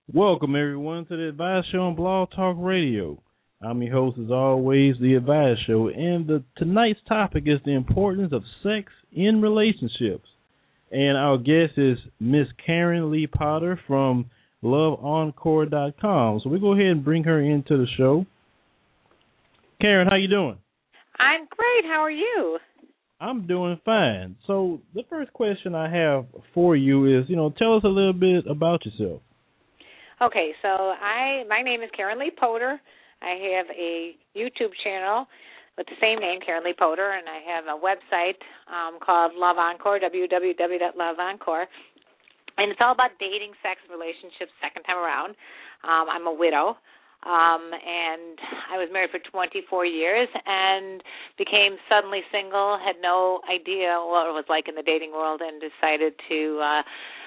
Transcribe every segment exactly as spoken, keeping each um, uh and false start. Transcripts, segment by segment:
Welcome, everyone, to the Advice Show on Blog Talk Radio. I'm your host, as always, the Advice Show, and the, tonight's topic is the importance of sex in relationships. And our guest is Miss Karen Lee Potter from love encore dot com. So we go ahead and bring her into the show. Karen, how you doing? I'm great. How are you? I'm doing fine. So the first question I have for you is, you know, tell us a little bit about yourself. Okay, so I my name is Karen Lee Potter. I have a YouTube channel with the same name, Karen Lee Potter, and I have a website um, called Love Encore, w w w dot love encore, and it's all about dating, sex, relationships, second time around. Um, I'm a widow, um, and I was married for twenty-four years and became suddenly single, had no idea what it was like in the dating world, and decided to uh,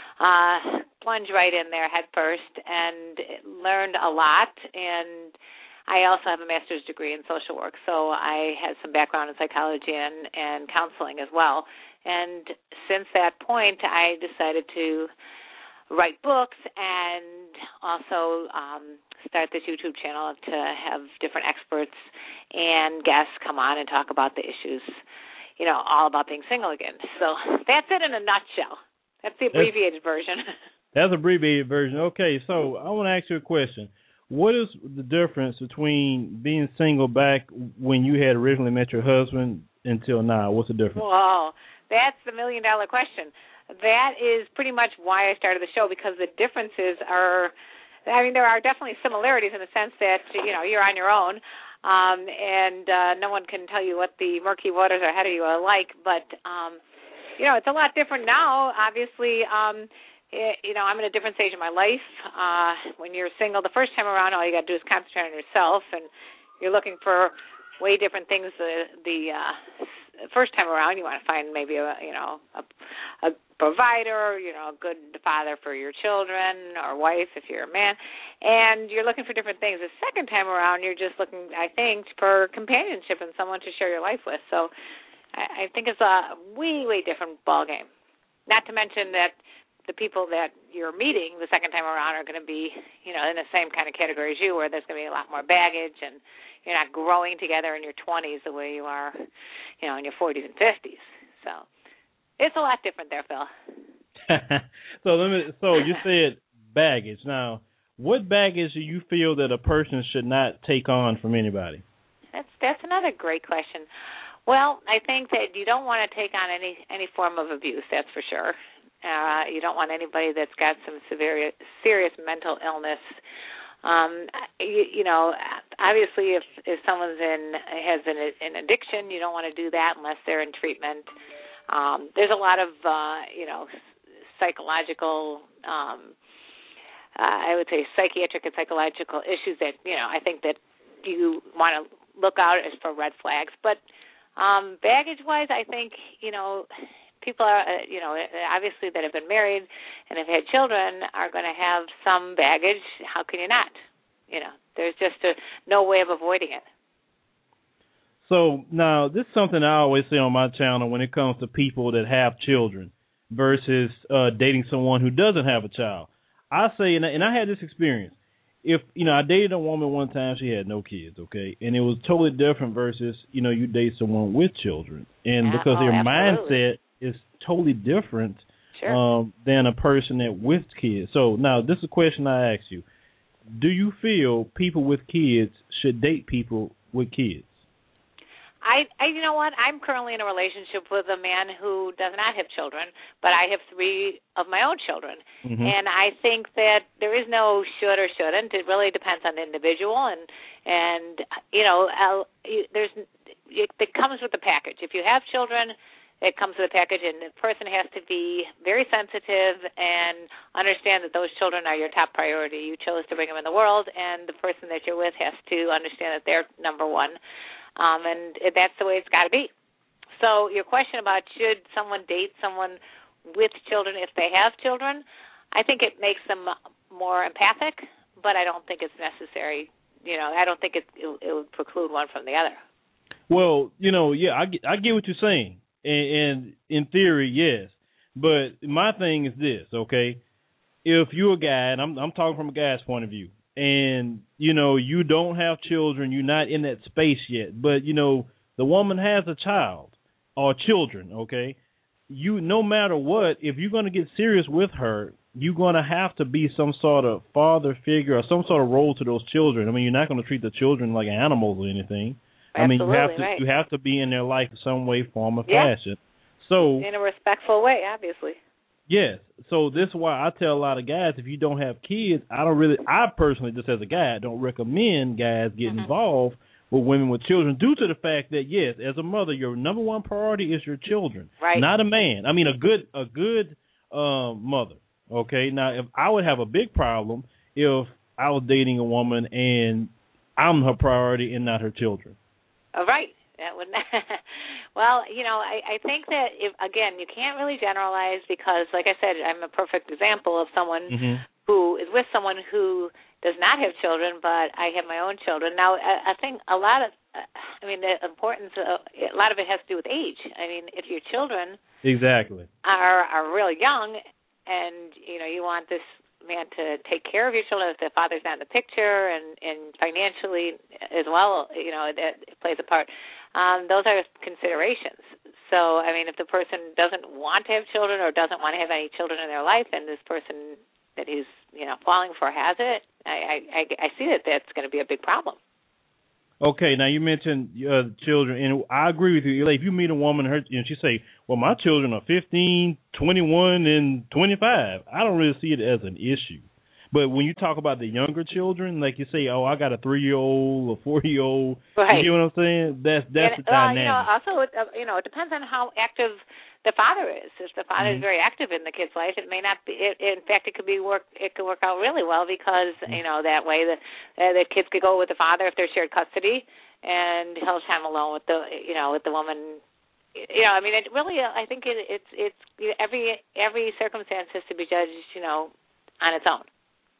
uh, plunge right in there head first and learned a lot. And I also have a master's degree in social work, so I had some background in psychology and, and counseling as well. And since that point, I decided to write books and also um, start this YouTube channel to have different experts and guests come on and talk about the issues, you know, all about being single again. So that's it in a nutshell. That's the abbreviated that's, version. That's the abbreviated version. Okay, so I want to ask you a question. What is the difference between being single back when you had originally met your husband until now? What's the difference? Well, that's the million-dollar question. That is pretty much why I started the show, because the differences are, I mean, there are definitely similarities in the sense that, you know, you're on your own, um, and uh, no one can tell you what the murky waters ahead of you are like, but, um, you know, it's a lot different now. Obviously, um, it, you know, I'm in a different stage of my life. Uh, when you're single, the first time around, all you got to do is concentrate on yourself, and you're looking for way different things. The, the uh, first time around, you want to find maybe a, you know, a, a provider, you know, a good father for your children or wife if you're a man, and you're looking for different things. The second time around, you're just looking, I think, for companionship and someone to share your life with. So I think it's a way, way different ballgame. Not to mention that the people that you're meeting the second time around are going to be, you know, in the same kind of category as you, where there's going to be a lot more baggage, and you're not growing together in your twenties the way you are, you know, in your forties and fifties. So it's a lot different there, Phil. so let me. So you said baggage. Now, what baggage do you feel that a person should not take on from anybody? That's that's another great question. Well, I think that you don't want to take on any any form of abuse, that's for sure. Uh, you don't want anybody that's got some severe, serious mental illness. Um, you, you know, obviously, if, if someone's in has an, an addiction, you don't want to do that unless they're in treatment. Um, there's a lot of, uh, you know, psychological, um, uh, I would say psychiatric and psychological issues that, you know, I think that you want to look out as for red flags. But Um, baggage-wise, I think, you know, people are, uh, you know, obviously that have been married and have had children are going to have some baggage. How can you not? You know, there's just a, no way of avoiding it. So now this is something I always say on my channel when it comes to people that have children versus uh, dating someone who doesn't have a child. I say, and I, and I had this experience. If, you know, I dated a woman one time, she had no kids, okay? And it was totally different versus, you know, you date someone with children. And yeah, because oh, their absolutely. mindset is totally different sure. um, than a person that with kids. So now this is a question I ask you. Do you feel people with kids should date people with kids? I, I, you know what? I'm currently in a relationship with a man who does not have children, but I have three of my own children. Mm-hmm. And I think that there is no should or shouldn't. It really depends on the individual, and and you know, I'll, there's it, it comes with the package. If you have children, it comes with a package, and the person has to be very sensitive and understand that those children are your top priority. You chose to bring them in the world, and the person that you're with has to understand that they're number one. Um, and that's the way it's got to be. So your question about should someone date someone with children if they have children, I think it makes them more empathic, but I don't think it's necessary. You know, I don't think it, it, it would preclude one from the other. Well, you know, yeah, I get, I get what you're saying. And, and in theory, yes. But my thing is this, okay? if you're a guy, and I'm I'm talking from a guy's point of view, and you know you don't have children, you're not in that space yet, but you know the woman has a child or children, okay? You no matter what, if you're going to get serious with her, you're going to have to be some sort of father figure or some sort of role to those children. I mean, you're not going to treat the children like animals or anything. Absolutely, I mean, you have to right. you have to be in their life in some way, form, or yeah. fashion. So in a respectful way, obviously. yes. So this is why I tell a lot of guys, if you don't have kids, I don't really, I personally, just as a guy, don't recommend guys get mm-hmm. involved with women with children due to the fact that, yes, as a mother, your number one priority is your children, right. not a man. I mean, a good a good um, mother, okay? Now, if I would have a big problem if I was dating a woman and I'm her priority and not her children. Oh, right. That would well, you know, I, I think that, if, again, you can't really generalize because, like I said, I'm a perfect example of someone mm-hmm. who is with someone who does not have children, but I have my own children. Now, I, I think a lot of, I mean, the importance, of, a lot of it has to do with age. I mean, if your children exactly are are really young and, you know, you want this man to take care of your children, if the father's not in the picture and, and financially as well, you know, that plays a part. Um, those are considerations. So, I mean, if the person doesn't want to have children or doesn't want to have any children in their life and this person that he's, you know, falling for has it, I, I, I see that that's going to be a big problem. Okay, now you mentioned uh, children, and I agree with you. Like, if you meet a woman her, and she say, well, my children are fifteen, twenty-one, and twenty-five, I don't really see it as an issue. But when you talk about the younger children, like you say, oh, I got a three-year-old, a four-year-old, right. you know what I'm saying? That's that's and, the dynamic. Uh, you know, also, uh, you know, it depends on how active the father is. If the father mm-hmm. is very active in the kid's life, it may not be. It, in fact, it could be work. It could work out really well because mm-hmm. you know that way the uh, the kids could go with the father if they're shared custody, and he'll time alone with the you know with the woman. You know, I mean, it really. I think it, it's it's every every circumstance has to be judged, you know, on its own.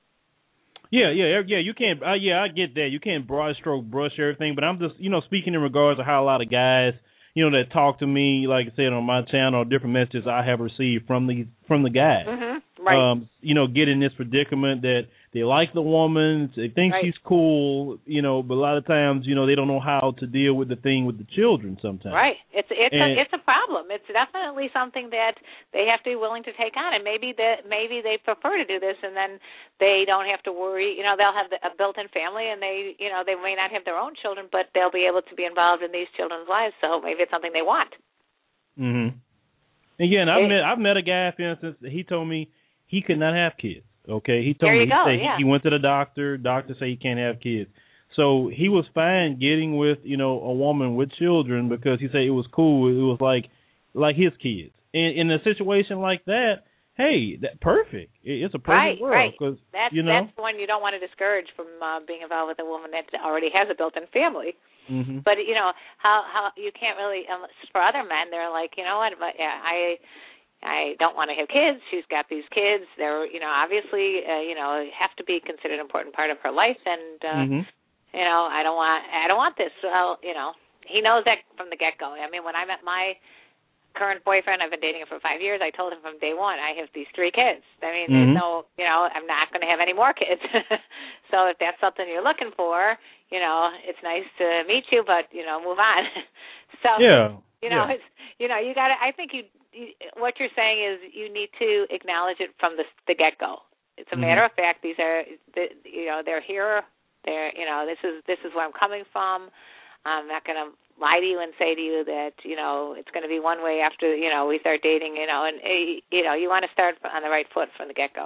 Yeah, yeah, yeah. You can't. Uh, yeah, I get that. You can't broad stroke brush everything, but I'm just, you know, speaking in regards to how a lot of guys, you know, that talk to me, like I said on my channel, or different messages I have received from the from the guys. Mm-hmm. Right. Um, you know, get in this predicament that they like the woman, they think right. she's cool, you know, but a lot of times, you know, they don't know how to deal with the thing with the children sometimes. Right. It's it's and, a it's a problem. It's definitely something that they have to be willing to take on, and maybe that maybe they prefer to do this, and then they don't have to worry. You know, they'll have a built-in family, and they you know they may not have their own children, but they'll be able to be involved in these children's lives. So maybe it's something they want. Mhm. Again, I've met I've met a guy, for instance. He told me he could not have kids. Okay, he told there you me go, he, yeah. he went to the doctor. Doctor said he can't have kids. So he was fine getting with, you know, a woman with children because he said it was cool. It was like like his kids. And in a situation like that, hey, that perfect. It's a perfect right, world. Right, Cause, that's you know, that's the one you don't want to discourage from uh, being involved with a woman that already has a built-in family. Mm-hmm. But you know how how you can't really um, for other men they're like, you know what, but yeah, I. I don't want to have kids. She's got these kids. They're, you know, obviously, uh, you know, have to be considered an important part of her life. And, uh, mm-hmm. you know, I don't want, I don't want this. Well, you know, he knows that from the get-go. I mean, when I met my current boyfriend, I've been dating him for five years. I told him from day one, I have these three kids. I mean, mm-hmm. there's no, you know, I'm not going to have any more kids. So if that's something you're looking for, you know, it's nice to meet you, but you know, move on. So, yeah, you know, yeah. it's, you know, you got to. I think you. What you're saying is you need to acknowledge it from the, the get-go. It's a mm-hmm. matter of fact. These are, you know, they're here. They're, you know, this is this is where I'm coming from. I'm not going to lie to you and say to you that, you know, it's going to be one way after, you know, we start dating. You know, and you know, you want to start on the right foot from the get-go.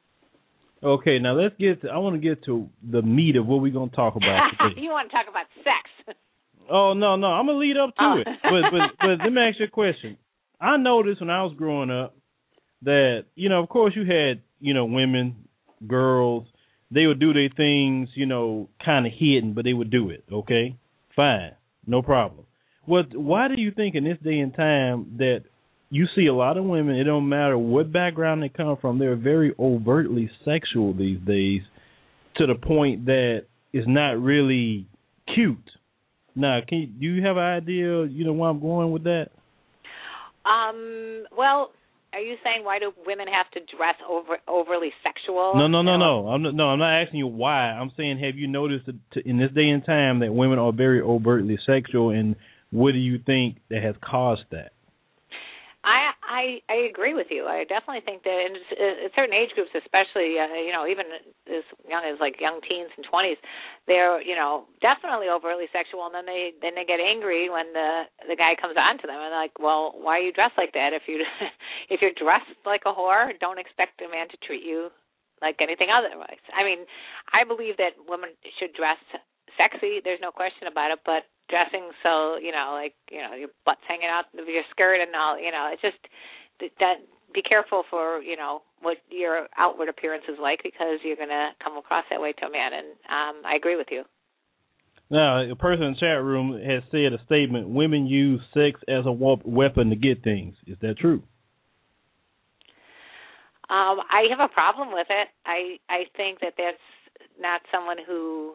Okay, now let's get. To, I want to get to the meat of what we're going to talk about today. You want to talk about sex? Oh no, no, I'm gonna lead up to oh. it. But but but let me ask you a question. I noticed when I was growing up that, you know, of course you had, you know, women, girls, they would do their things, you know, kind of hidden, but they would do it, okay? Fine, no problem. What? Why do you think in this day and time that you see a lot of women, it don't matter what background they come from, they're very overtly sexual these days to the point that it's not really cute? Now, can you, do you have an idea, you know, where I'm going with that? Um, well, are you saying why do women have to dress over overly sexual? No, no, no, no. I'm not, no, I'm not asking you why. I'm saying, have you noticed that t- in this day and time that women are very overtly sexual, and what do you think that has caused that? I, I I agree with you. I definitely think that in, in certain age groups, especially uh, you know even as young as like young teens and twenties, they're you know definitely overtly sexual, and then they then they get angry when the the guy comes on to them and they're like, well, why are you dressed like that? If you if you're dressed like a whore, don't expect a man to treat you like anything otherwise. I mean, I believe that women should dress sexy. There's no question about it, but dressing so, you know, like, you know, your butt's hanging out of your skirt and all, you know, it's just that be careful for, you know, what your outward appearance is like because you're going to come across that way to a man, and um, I agree with you. Now, a person in the chat room has said a statement, women use sex as a weapon to get things. Is that true? Um, I have a problem with it. I, I think that that's not someone who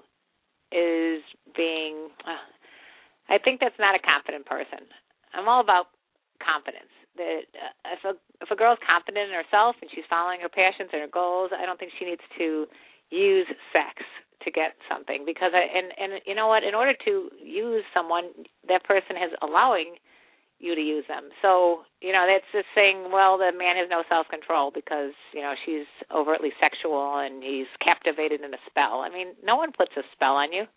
is being... Uh, I think that's not a confident person. I'm all about confidence. That uh, if a if a girl's confident in herself and she's following her passions and her goals, I don't think she needs to use sex to get something. Because I, and and you know what? In order to use someone, that person is allowing you to use them. So you know that's just saying, well, the man has no self control because you know she's overtly sexual and he's captivated in a spell. I mean, no one puts a spell on you.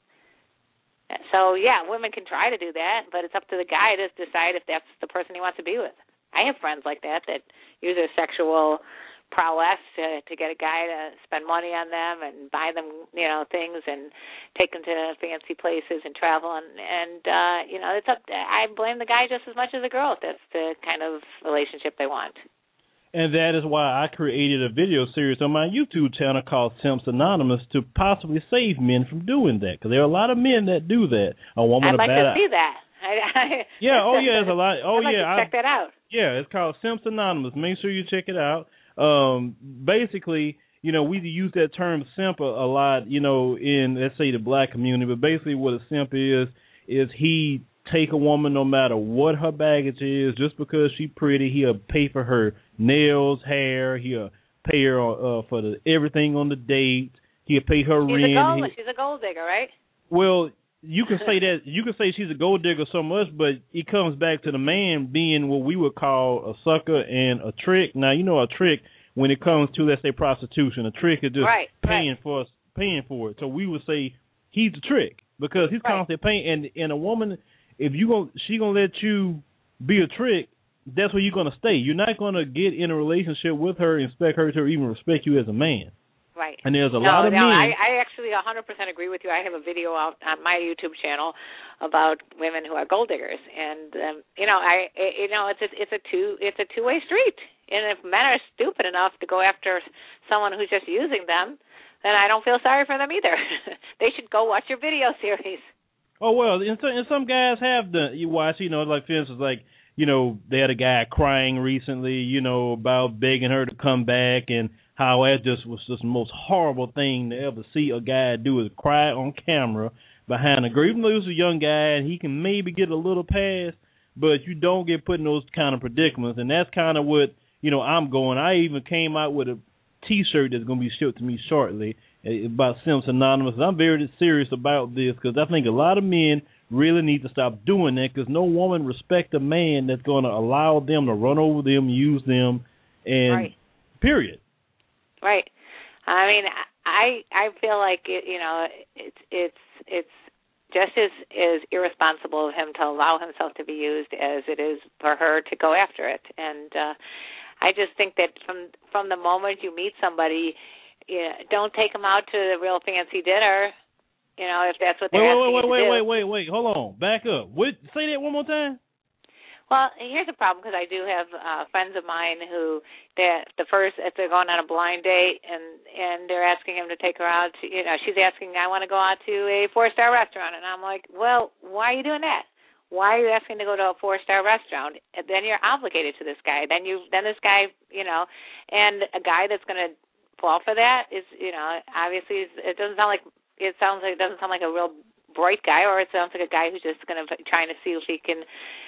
So, yeah, women can try to do that, but it's up to the guy to decide if that's the person he wants to be with. I have friends like that that use their sexual prowess to, to get a guy to spend money on them and buy them, you know, things and take them to fancy places and travel. And, and uh, you know, it's up to, I blame the guy just as much as the girl if that's the kind of relationship they want. And that is why I created a video series on my YouTube channel called Simps Anonymous to possibly save men from doing that. Because there are a lot of men that do that. A woman I'd like to see that. I, I, yeah, oh yeah, there's a lot. Oh I'd like yeah, to check I, that out. Yeah, it's called Simps Anonymous. Make sure you check it out. Um, basically, you know, we use that term simp a, a lot, you know, in, let's say, the black community. But basically what a simp is, is he take a woman no matter what her baggage is, just because she's pretty, he'll pay for her nails, hair, he'll pay her uh, for the everything on the date, he'll pay her she's rent. A gold, he, she's a gold digger, right? Well, you can say that, you can say she's a gold digger so much, but it comes back to the man being what we would call a sucker and a trick. Now, you know, a trick, when it comes to, let's say, prostitution, a trick is just right, paying right. for us, paying for it. So we would say he's a trick because he's right. constantly paying. And, and a woman, if you gonna, she gonna let you be a trick, that's where you're gonna stay. You're not gonna get in a relationship with her and expect her to even respect you as a man. Right. And there's a no, lot of no, men. I, I actually one hundred percent agree with you. I have a video out on my YouTube channel about women who are gold diggers, and um, you know, I, you know, it's a, it's a two, it's a two-way street. And if men are stupid enough to go after someone who's just using them, then I don't feel sorry for them either. They should go watch your video series. Oh well, and, so, and some guys have done. You watch, you know, like for instance, like you know, they had a guy crying recently, you know, about begging her to come back, and how that just was just the most horrible thing to ever see a guy do is cry on camera behind a girl. Even though he's a young guy and he can maybe get a little pass, but you don't get put in those kind of predicaments, and that's kind of what you know I'm going. I even came out with a T-shirt that's going to be shipped to me shortly about Simps Anonymous. I'm very serious about this because I think a lot of men really need to stop doing that because no woman respects a man that's going to allow them to run over them, use them, and right. period. Right. I mean, I I feel like it, you know it's it's it's just as as irresponsible of him to allow himself to be used as it is for her to go after it. And uh, I just think that from from the moment you meet somebody, you know, don't take them out to the real fancy dinner. You know, if that's what they're wait, asking wait, wait, you to wait, do. wait, wait, wait, hold on, back up. What, say that one more time. Well, here's the problem because I do have uh, friends of mine who that the first if they're going on a blind date and and they're asking him to take her out. To, you know, she's asking, I want to go out to a four star restaurant, and I'm like, well, why are you doing that? Why are you asking to go to a four star restaurant? And then you're obligated to this guy. Then you then this guy, you know, and a guy that's going to fall for that is, you know, obviously it doesn't sound like it sounds like it doesn't sound like a real bright guy, or it sounds like a guy who's just going to trying to see if he can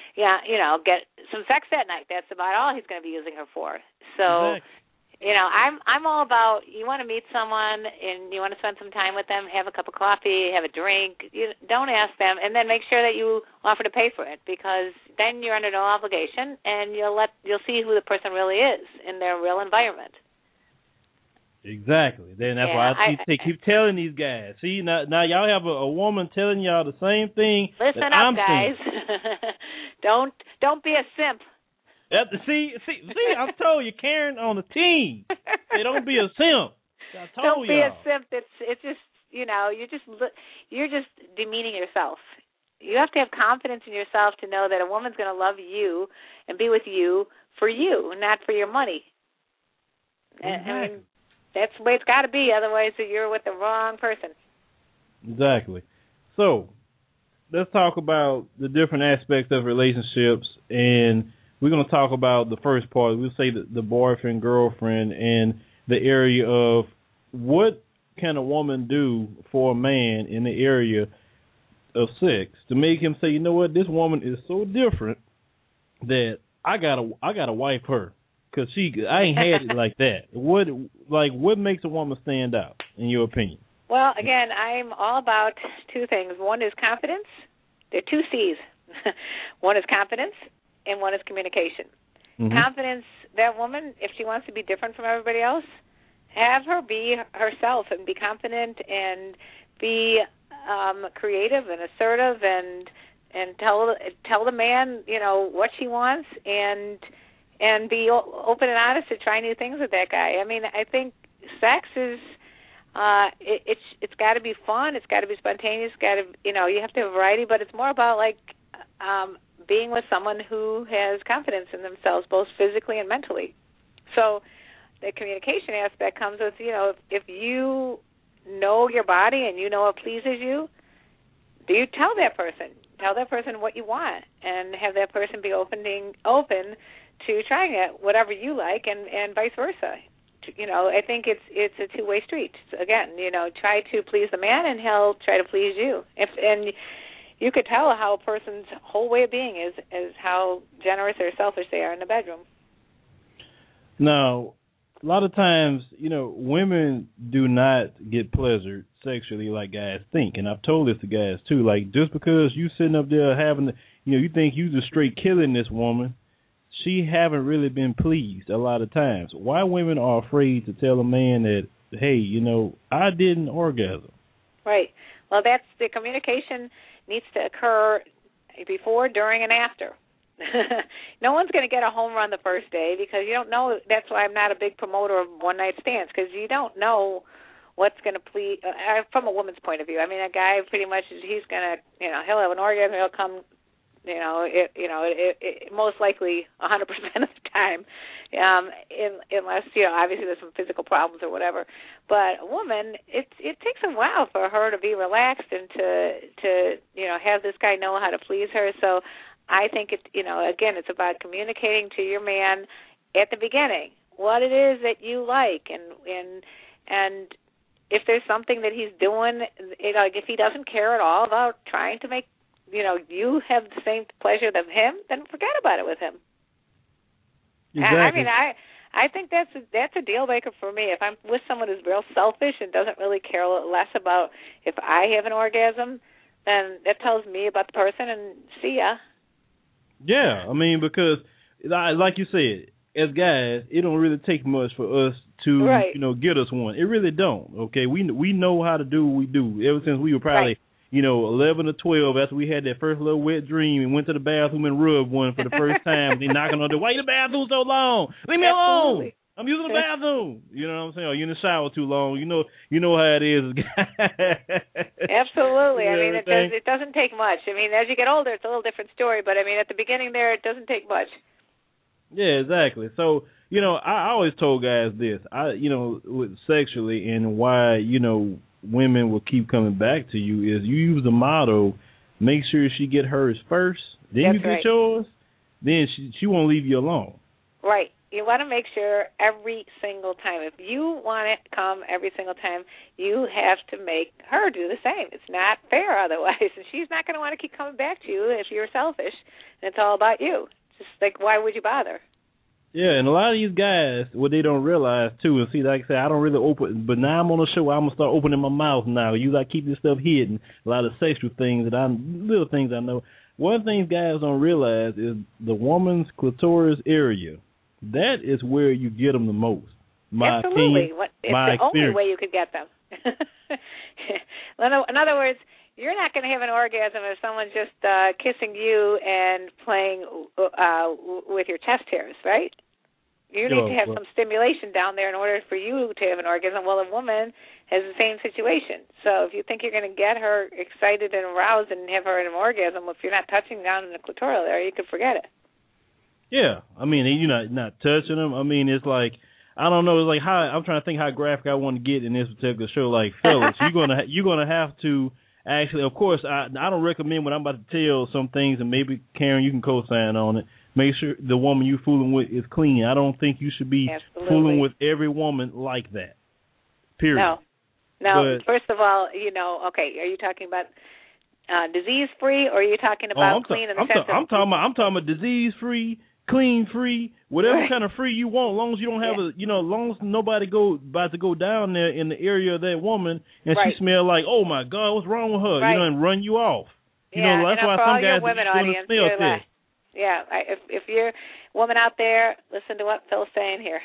yeah, you know, get some sex that night. That's about all he's going to be using her for. So, exactly. you know, I'm I'm all about, you want to meet someone and you want to spend some time with them, have a cup of coffee, have a drink. You don't ask them, and then make sure that you offer to pay for it, because then you're under no obligation, and you'll let you'll see who the person really is in their real environment. Exactly. Then that's yeah, why I keep, I, I keep telling these guys. See, now, now y'all have a, a woman telling y'all the same thing. Listen that up, I'm guys. don't don't be a simp. That, see, see, see. I told you, Karen on the team. Hey, don't be a simp. I told don't be y'all. a simp. It's it's just, you know, you're just you're just demeaning yourself. You have to have confidence in yourself to know that a woman's going to love you and be with you for you, not for your money. Exactly. I mean, that's the way it's got to be. Otherwise, you're with the wrong person. Exactly. So let's talk about the different aspects of relationships, and we're going to talk about the first part. We'll say the, the boyfriend, girlfriend, and the area of what can a woman do for a man in the area of sex to make him say, you know what, this woman is so different that I gotta I gotta wife her, because she I ain't had it like that. What like what makes a woman stand out in your opinion? Well, again, I'm all about two things. One is confidence. There are two C's. One is confidence, and one is communication. Mm-hmm. Confidence, that woman, if she wants to be different from everybody else, have her be herself and be confident and be um, creative and assertive and and tell tell the man, you know, what she wants, and and be open and honest to try new things with that guy. I mean, I think sex is uh, it, it's it's got to be fun. It's got to be spontaneous. Got to, you know, you have to have variety, but it's more about like um, being with someone who has confidence in themselves, both physically and mentally. So the communication aspect comes with, you know, if, if you know your body and you know what pleases you, do you tell that person? Tell that person what you want, and have that person be opening open to trying it, whatever you like, and, and vice versa. You know, I think it's it's a two-way street. Again, you know, try to please the man, and he'll try to please you. If and you could tell how a person's whole way of being is is how generous or selfish they are in the bedroom. Now, a lot of times, you know, women do not get pleasure sexually like guys think, and I've told this to guys too. Like, just because you sitting up there having, the, you know, you think you just straight killing this woman, she haven't really been pleased a lot of times. Why women are afraid to tell a man that, hey, you know, I didn't orgasm. Right. Well, that's the communication needs to occur before, during, and after. No one's going to get a home run the first day, because you don't know. That's why I'm not a big promoter of one-night stands, because you don't know what's going to please, uh, from a woman's point of view. I mean, a guy pretty much, he's going to, you know, he'll have an orgasm, he'll come, you know, it, you know, it, it, most likely one hundred percent of the time, um, in, unless, you know, obviously there's some physical problems or whatever. But a woman, it it takes a while for her to be relaxed and to, to you know, have this guy know how to please her. So I think, it, you know, again, it's about communicating to your man at the beginning what it is that you like, and and and if there's something that he's doing, you know, like if he doesn't care at all about trying to make, you know, you have the same pleasure as him, then forget about it with him. Exactly. I, I mean, I I think that's a, that's a deal breaker for me. If I'm with someone who's real selfish and doesn't really care less about if I have an orgasm, then that tells me about the person, and see ya. Yeah, I mean, because like you said, as guys, it don't really take much for us to, right. you know, get us one. It really don't. Okay, we we know how to do what we do ever since we were probably, right. you know, eleven or twelve. After we had that first little wet dream and went to the bathroom and rubbed one for the first time, and they knocking on the door. Why in the bathroom so long? Leave me alone. I'm using the bathroom. You know what I'm saying? Or you're in the shower too long. You know, you know how it is. Absolutely. You know I mean, it does. It doesn't take much. I mean, as you get older, it's a little different story. But I mean, at the beginning, there, it doesn't take much. Yeah, exactly. So, you know, I, I always told guys this. I, you know, with sexually, and why, you know, women will keep coming back to you is you use the motto: make sure she get hers first, then That's you get right. yours. Then she she won't leave you alone. Right. You want to make sure every single time. If you want it to come every single time, you have to make her do the same. It's not fair otherwise. And she's not going to want to keep coming back to you if you're selfish and it's all about you. Just like, why would you bother? Yeah, and a lot of these guys, what they don't realize, too, and see, like I said, I don't really open, but now I'm on the show, I'm going to start opening my mouth now. You like keep this stuff hidden, a lot of sexual things that I, little things I know. One of the things guys don't realize is the woman's clitoris area. That is where you get them the most. My Absolutely. opinion, what, it's my the experience. only way you could get them. In other words, you're not going to have an orgasm if someone's just uh, kissing you and playing uh, with your chest hairs, right? You need sure, to have well, some stimulation down there in order for you to have an orgasm. Well, a woman has the same situation. So if you think you're going to get her excited and aroused and have her in an orgasm, if you're not touching down in the clitoral area, you can forget it. Yeah, I mean, you're not not touching them. I mean, it's like, I don't know. It's like how I'm trying to think how graphic I want to get in this particular show. Like, fellas, you're gonna you're gonna have to actually. Of course, I I don't recommend when I'm about to tell some things, and maybe Karen, you can co-sign on it. Make sure the woman you fooling with is clean. I don't think you should be Absolutely. fooling with every woman like that. Period. No, no. But, first of all, you know, okay, are you talking about uh, disease-free, or are you talking about oh, I'm clean ta- in the I'm sense ta- of? I'm talking about I'm talking about disease-free. Clean free, whatever right. kind of free you want, as long as you don't have yeah. a, you know, as long as nobody go about to go down there in the area of that woman and right. she smell like, oh my God, what's wrong with her? Right. You know, and run you off. You yeah, know, that's and why for some all guys your women are doing audience, a smell test. Yeah, I, if if you're a woman out there, listen to what Phil's saying here.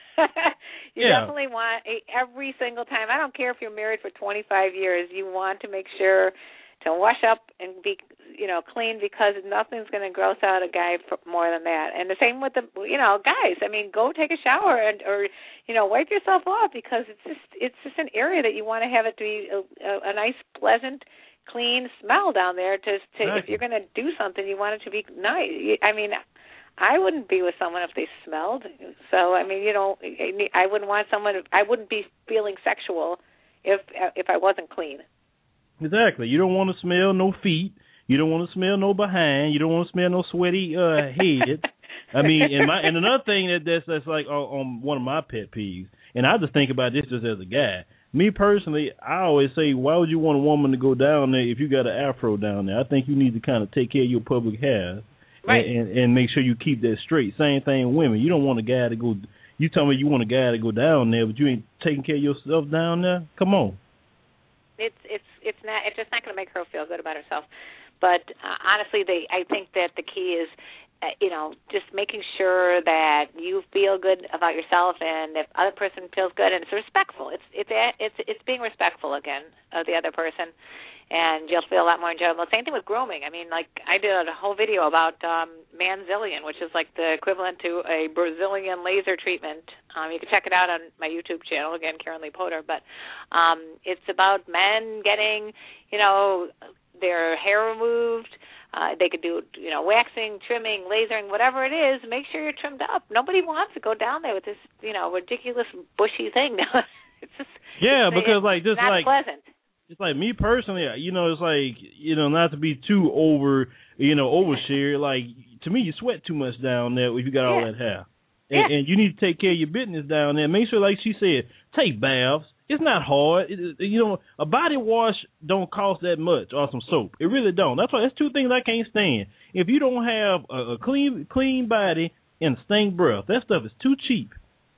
you yeah. definitely want every single time. I don't care if you're married for twenty-five years. You want to make sure to wash up and be, you know, clean, because nothing's going to gross out a guy for more than that. And the same with the, you know, guys. I mean, go take a shower and, or, you know, wipe yourself off, because it's just it's just an area that you want to have it to be a, a, a nice, pleasant, clean smell down there. To, to exactly. If you're going to do something, you want it to be nice. I mean, I wouldn't be with someone if they smelled. So I mean, you know, I wouldn't want someone. I wouldn't be feeling sexual if if I wasn't clean. Exactly. You don't want to smell no feet. You don't want to smell no behind. You don't want to smell no sweaty uh, head. I mean, and my and another thing that that's that's like on, on one of my pet peeves, and I just think about this just as a guy. Me personally, I always say, why would you want a woman to go down there if you got an afro down there? I think you need to kind of take care of your public hair, right, and, and, and make sure you keep that straight. Same thing with women. You don't want a guy to go. You tell me you want a guy to go down there, but you ain't taking care of yourself down there. Come on. It's it's it's not it's just not going to make her feel good about herself. But uh, honestly, they I think that the key is, uh, you know, just making sure that you feel good about yourself, and if the other person feels good, and it's respectful. It's it's it's it's being respectful again of the other person, and you'll feel a lot more enjoyable. Same thing with grooming. I mean, like I did a whole video about um, Manzillion, which is like the equivalent to a Brazilian laser treatment. Um, you can check it out on my YouTube channel, again, Karen Lee Potter. But um, it's about men getting, you know, their hair removed. Uh, they could do, you know, waxing, trimming, lasering, whatever it is. Make sure you're trimmed up. Nobody wants to go down there with this, you know, ridiculous bushy thing. It's just yeah, it's, because it's like just not like pleasant. It's like me personally, you know, it's like, you know, not to be too over, you know, overshare. Like, to me, you sweat too much down there if you got all yeah. that hair. And, yeah. and you need to take care of your business down there. Make sure, like she said, take baths. It's not hard. It, you know, a body wash don't cost that much, or some soap. It really don't. That's why that's two things I can't stand. If you don't have a, a clean clean body and stink breath, that stuff is too cheap.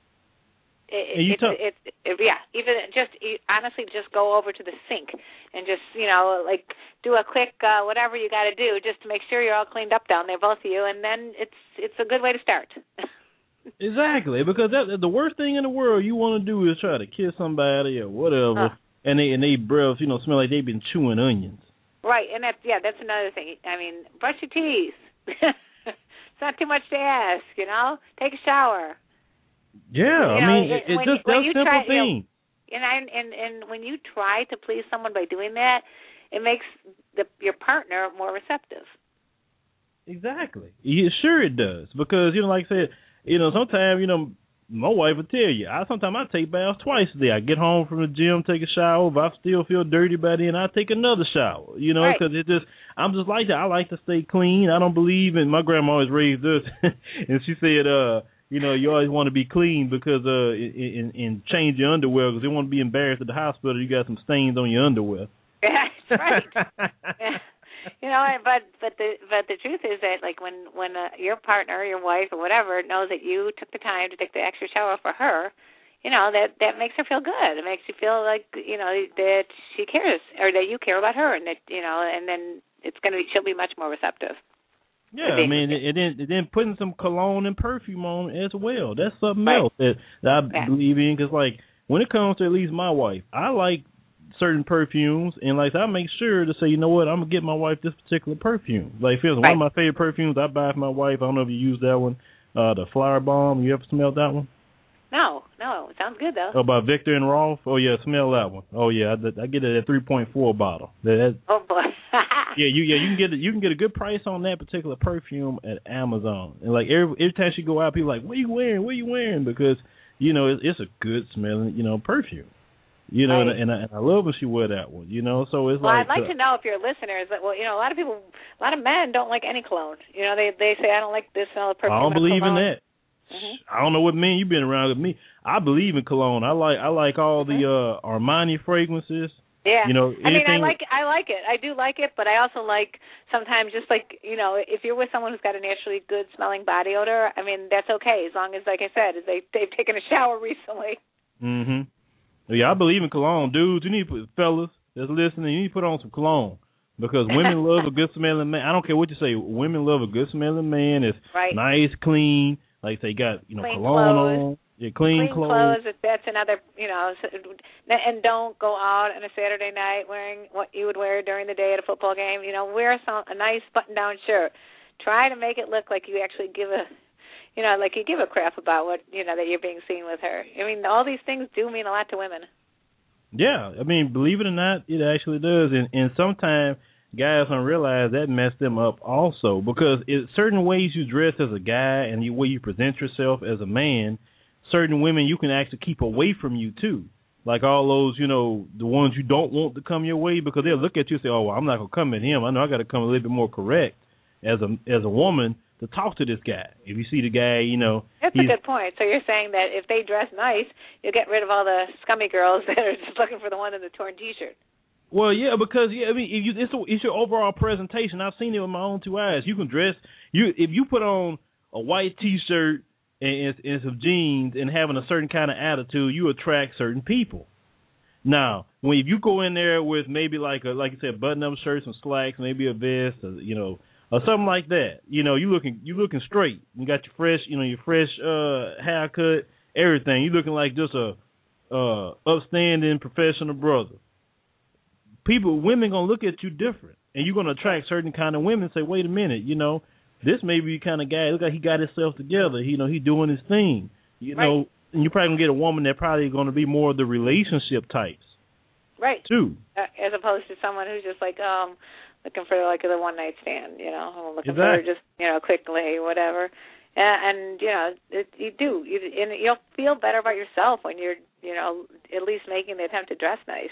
It, it, talk- it, it, it, yeah, even just honestly, just go over to the sink and just, you know, like do a quick uh, whatever you got to do just to make sure you're all cleaned up down there, both of you, and then it's it's a good way to start. Exactly, because that, the worst thing in the world you want to do is try to kiss somebody or whatever, huh. and they and they breath, you know, smell like they've been chewing onions. Right, and that's yeah, that's another thing. I mean, brush your teeth. It's not too much to ask, you know. Take a shower. Yeah, you I know, mean, it, it's when, just when that you simple try, thing. You know, and, and and when you try to please someone by doing that, it makes the, your partner more receptive. Exactly. Yeah, sure it does, because, you know, like I said, you know, sometimes, you know, my wife will tell you, I sometimes I take baths twice a day. I get home from the gym, take a shower. If I still feel dirty by then, I take another shower, you know, because right. it just, I'm just like that. I like to stay clean. I don't believe in, my grandma always raised us, and she said, uh, you know, you always want to be clean because uh, in, in change your underwear because they want to be embarrassed at the hospital. You got some stains on your underwear. Yeah, that's right. Yeah. You know, but but the but the truth is that like when when uh, your partner, your wife, or whatever knows that you took the time to take the extra shower for her, you know that that makes her feel good. It makes you feel like you know that she cares or that you care about her, and that you know, and then it's gonna be she'll be much more receptive. Yeah, I mean, and then and then putting some cologne and perfume on as well. That's something right. else that, that I yeah. believe in because like when it comes to at least my wife, I like certain perfumes, and like I make sure to say, you know what, I'm gonna get my wife this particular perfume. Like, if it's right. one of my favorite perfumes, I buy for my wife. I don't know if you use that one, uh, the Flower Bomb. You ever smelled that one? No, no, it sounds good though. Oh, by Victor and Rolf. Oh yeah, smell that one. Oh yeah, I, I get it at three point four bottle. That, oh boy. yeah, you yeah you can get it. You can get a good price on that particular perfume at Amazon. And like every every time she go out, people are like, what are you wearing? What are you wearing? Because you know it's, it's a good smelling you know perfume. You know, right. and, and, I, and I love when she wear that one. You know, so it's well, like. Well, I'd like uh, to know if your listeners, well, you know, a lot of people, a lot of men don't like any cologne. You know, they they say I don't like this smell of perfume. I don't believe cologne. in that. Mm-hmm. I don't know what men you've been around with me. I believe in cologne. I like I like all mm-hmm. the uh, Armani fragrances. Yeah, you know, I mean, I anything... like I like it. I do like it, but I also like sometimes just like you know, if you're with someone who's got a naturally good smelling body odor, I mean, that's okay as long as, like I said, they they've taken a shower recently. Mhm. Yeah, I believe in cologne, dudes. You need to put fellas that's listening. You need to put on some cologne because women love a good smelling man. I don't care what you say. Women love a good smelling man. It's right. nice, clean. Like they got you know clean cologne clothes. on. Yeah, clean, clean clothes. clothes. That's another, you know, and don't go out on a Saturday night wearing what you would wear during the day at a football game. You know, wear some, a nice button-down shirt. Try to make it look like you actually give a, you know, like you give a crap about what, you know, that you're being seen with her. I mean, all these things do mean a lot to women. Yeah, I mean, believe it or not, it actually does. And, and sometimes guys don't realize that messed them up also because it's certain ways you dress as a guy and the way you present yourself as a man, certain women you can actually keep away from you too. Like all those, you know, the ones you don't want to come your way because they'll look at you and say, oh, well, I'm not going to come at him. I know I got to come a little bit more correct as a as a woman to talk to this guy. If you see the guy, you know. That's a good point. So you're saying that if they dress nice, you'll get rid of all the scummy girls that are just looking for the one in the torn T-shirt. Well, yeah, because yeah, I mean, if you, it's, a, it's your overall presentation. I've seen it with my own two eyes. You can dress you if you put on a white T-shirt and, and some jeans and having a certain kind of attitude, you attract certain people. Now, when if you go in there with maybe like a like you said, button-up shirt, some slacks, maybe a vest, or, you know, or something like that, you know, you looking you looking straight. You got your fresh, you know, your fresh uh, haircut, everything. You looking like just a uh, upstanding professional brother. People, women gonna look at you different, and you're gonna attract certain kind of women. And say, wait a minute, you know, this may be the kind of guy. Look like he got himself together. He, you know, he doing his thing. You right. know, and you're probably gonna get a woman that probably gonna be more of the relationship types. Right. Too. Uh, as opposed to someone who's just like um looking for like a one night stand, you know, looking exactly. for just you know quickly whatever. And, and you know, it, you do, you, and you'll feel better about yourself when you're you know at least making the attempt to dress nice.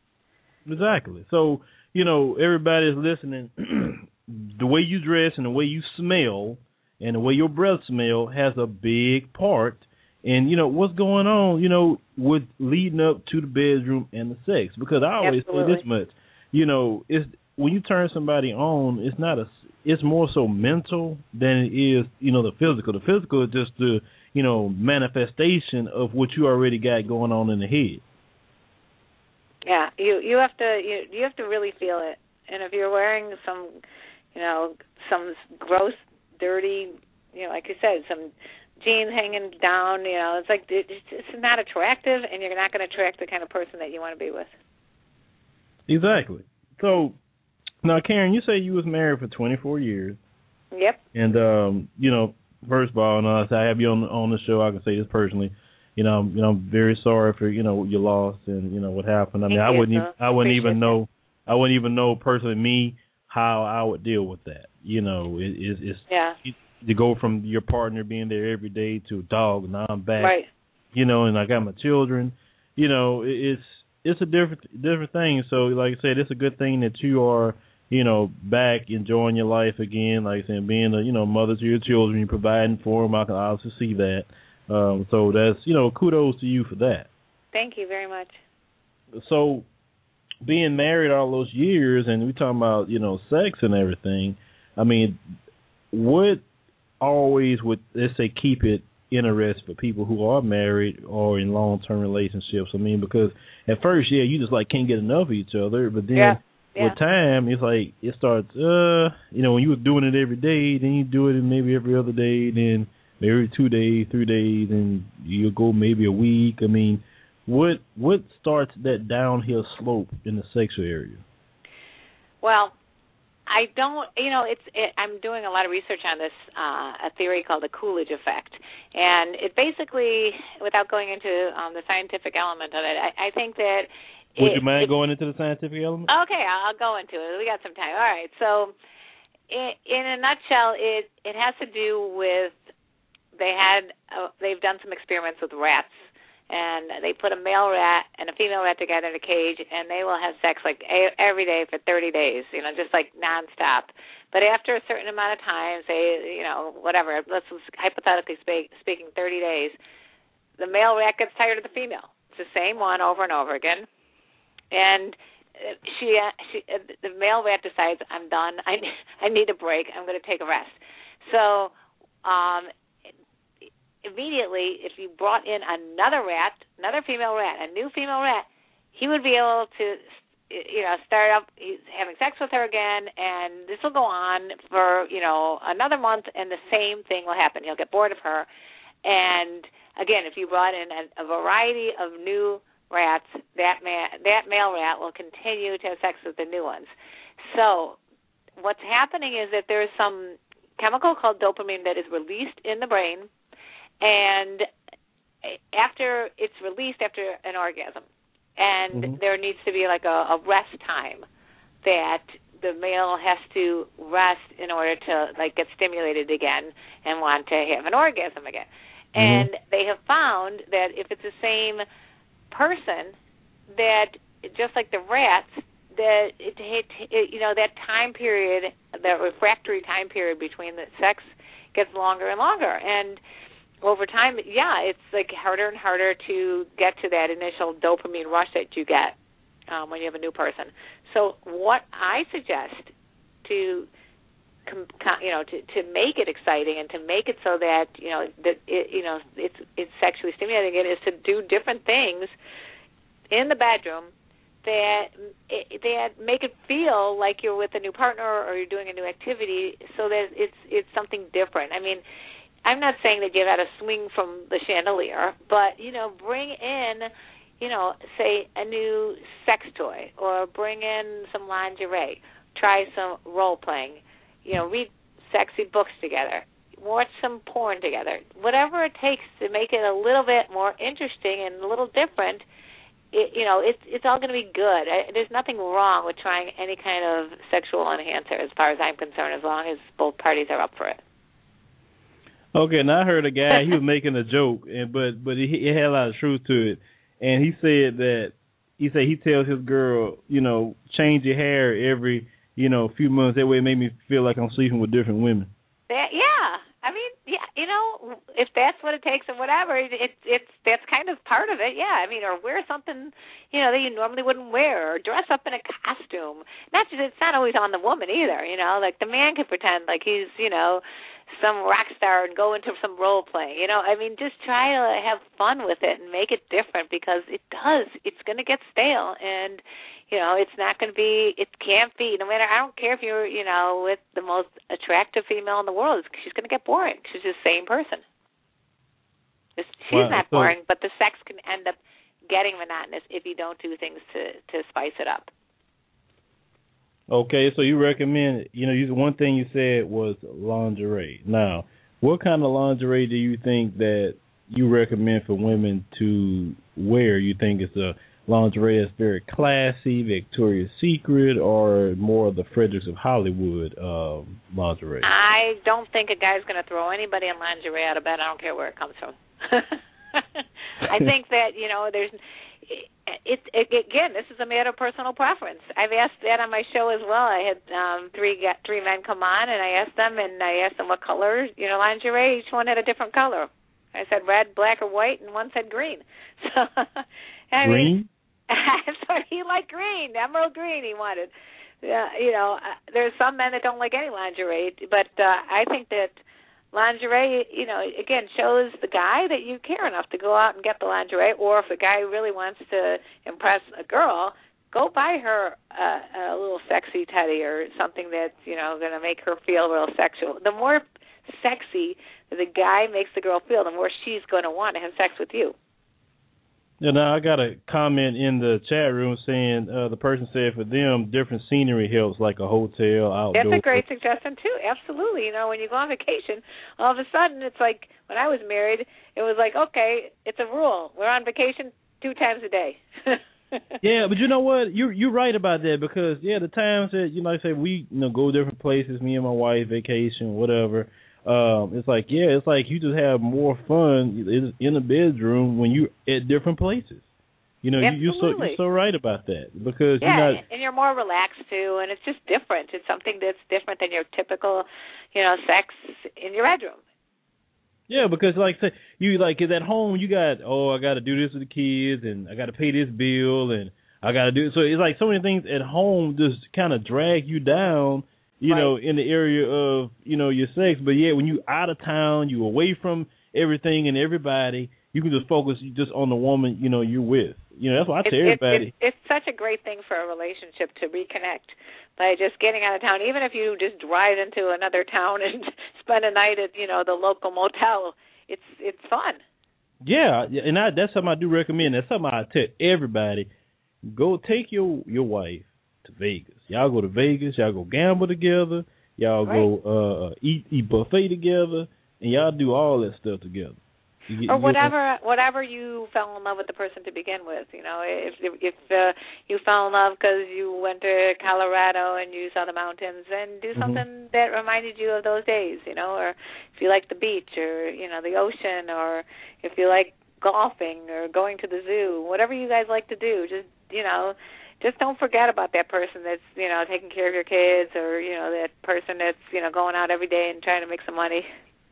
Exactly. So, you know, everybody's listening. The way you dress and the way you smell and the way your breath smell has a big part in, you know, what's going on, you know, with leading up to the bedroom and the sex. Because I always Absolutely. say this much, you know, it's when you turn somebody on, it's not a, it's more so mental than it is, you know, the physical. The physical is just the, you know, manifestation of what you already got going on in the head. Yeah, you you have to you you have to really feel it. And if you're wearing some, you know, some gross, dirty, you know, like you said, some jeans hanging down, you know, it's like it's, it's not attractive, and you're not going to attract the kind of person that you want to be with. Exactly. So now, Karen, you say you was married for twenty-four years. Yep. And um, you know, first of all, and I have you on on the show. I can say this personally. You know, you know, I'm very sorry for you know your loss and you know what happened. I mean, I wouldn't, even, I wouldn't even know, I wouldn't even know personally me how I would deal with that. You know, it, it, it's yeah. to go from your partner being there every day to a dog. Now I'm back. Right. You know, and I got my children. You know, it, it's it's a different different thing. So, like I said, it's a good thing that you are you know, back enjoying your life again, like saying being a, you know, mother to your children, you're providing for them. I can obviously see that. Um, so that's, you know, kudos to you for that. Thank you very much. So being married all those years, and we talking about, you know, sex and everything, I mean, what always would, let's say, keep it interesting for people who are married or in long-term relationships? I mean, because at first, yeah, you just, like, can't get enough of each other, but then yeah. Yeah. with time, it's like it starts, uh, you know, when you were doing it every day, then you do it in maybe every other day, then maybe every two days, three days, and you'll go maybe a week. I mean, what what starts that downhill slope in the sexual area? Well, I don't, you know, it's. It, I'm doing a lot of research on this, uh, a theory called the Coolidge effect, and it basically, without going into um, the scientific element of it, I, I think that. Would it, you mind it, going into the scientific element? Okay, I'll go into it. We got some time. All right. So, in, in a nutshell, it it has to do with they had uh, they've done some experiments with rats. And they put a male rat and a female rat together in a cage, and they will have sex like a- every day for thirty days, you know, just like nonstop. But after a certain amount of time, say, you know, whatever, let's hypothetically speak, speaking, thirty days, the male rat gets tired of the female. It's the same one over and over again. And she, she the male rat decides, I'm done. I, I need a break. I'm going to take a rest. So, um, immediately, if you brought in another rat, another female rat, a new female rat, he would be able to, you know, start up he's having sex with her again, and this will go on for, you know, another month, and the same thing will happen. He'll get bored of her. And, again, if you brought in a, a variety of new rats, that, man, that male rat will continue to have sex with the new ones. So what's happening is that there's some chemical called dopamine that is released in the brain, and after it's released after an orgasm, and mm-hmm. there needs to be like a, a rest time that the male has to rest in order to like get stimulated again and want to have an orgasm again. Mm-hmm. And they have found that if it's the same person, that just like the rats, that it, it, it you know that time period, the refractory time period between the sex gets longer and longer, and over time, yeah, it's like harder and harder to get to that initial dopamine rush that you get um, when you have a new person. So what I suggest to, you know, to, to make it exciting and to make it so that you know that it, you know it's it's sexually stimulating, it is to do different things in the bedroom that that make it feel like you're with a new partner or you're doing a new activity, so that it's it's something different. I mean, I'm not saying that you got to swing from the chandelier, but, you know, bring in, you know, say a new sex toy, or bring in some lingerie, try some role-playing, you know, read sexy books together, watch some porn together. Whatever it takes to make it a little bit more interesting and a little different, it, you know, it's it's all going to be good. I, there's nothing wrong with trying any kind of sexual enhancer as far as I'm concerned, as long as both parties are up for it. Okay, and I heard a guy, he was making a joke, and but but it, it had a lot of truth to it, and he said that he said he tells his girl, you know, change your hair every, you know, few months. That way it made me feel like I'm sleeping with different women. That, yeah, I mean, yeah, you know, if that's what it takes or whatever, it, it, it's that's kind of part of it. Yeah, I mean, or wear something, you know, that you normally wouldn't wear, or dress up in a costume. Not just it's not always on the woman either. You know, like the man can pretend like he's, you know, some rock star and go into some role playing. You know, I mean, just try to have fun with it and make it different, because it does. It's going to get stale, and you know, it's not going to be. It can't be. No matter. I don't care if you're, you know, with the most attractive female in the world. She's going to get boring. She's the same person. She's wow, not so boring, but the sex can end up getting monotonous if you don't do things to to spice it up. Okay, so you recommend, you know, you, one thing you said was lingerie. Now, what kind of lingerie do you think that you recommend for women to wear? You think it's a lingerie that's very classy, Victoria's Secret, or more of the Fredericks of Hollywood um, lingerie? I don't think a guy's going to throw anybody in lingerie out of bed. I don't care where it comes from. I think that, you know, there's, it, it again, this is a matter of personal preference. I've asked that on my show as well. I had um, three three men come on, and I asked them, and I asked them what color, you know, lingerie. Each one had a different color. I said red, black, or white, and one said green. So, I green? mean, so he liked green, emerald green. He wanted. Uh, you know, uh, there's some men that don't like any lingerie, but uh, I think that lingerie, you know, again, shows the guy that you care enough to go out and get the lingerie, or if the guy really wants to impress a girl, go buy her uh, a little sexy teddy or something that's, you know, going to make her feel real sexual. The more sexy the guy makes the girl feel, the more she's going to want to have sex with you. Yeah, now I got a comment in the chat room saying uh, the person said for them different scenery helps, like a hotel, outdoor. That's a great suggestion too. Absolutely. You know, when you go on vacation, all of a sudden it's like when I was married, it was like, okay, it's a rule. We're on vacation two times a day. Yeah, but you know what? You're you're right about that because yeah, the times that you know, like I say we you know go different places, me and my wife vacation, whatever. Um, it's like, yeah, it's like you just have more fun in the bedroom when you're at different places. You know, you, you're so you're so right about that because yeah, you're not, and you're more relaxed too, and it's just different. It's something that's different than your typical, you know, sex in your bedroom. Yeah, because like say you like at home, you got oh, I got to do this with the kids, and I got to pay this bill, and I got to do so. It's like so many things at home just kind of drag you down. You right. know, in the area of, you know, your sex. But, yeah, when you out of town, you away from everything and everybody, you can just focus just on the woman, you know, you're with. You know, that's what I tell it, everybody. It, it, it's such a great thing for a relationship to reconnect by just getting out of town. Even if you just drive into another town and spend a night at, you know, the local motel, it's it's fun. Yeah, and I, that's something I do recommend. That's something I tell everybody. Go take your, your wife to Vegas. Y'all go to Vegas, y'all go gamble together, y'all right. go uh, eat eat buffet together, and y'all do all that stuff together. You get, or whatever you whatever you fell in love with the person to begin with. You know, if if uh, you fell in love because you went to Colorado and you saw the mountains, then do something mm-hmm. that reminded you of those days. You know, or if you like the beach or, you know, the ocean, or if you like golfing or going to the zoo, whatever you guys like to do, just, you know, just don't forget about that person that's, you know, taking care of your kids, or, you know, that person that's, you know, going out every day and trying to make some money.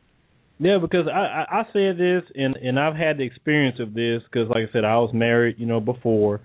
Yeah, because I, I, I said this, and, and I've had the experience of this, because, like I said, I was married, you know, before,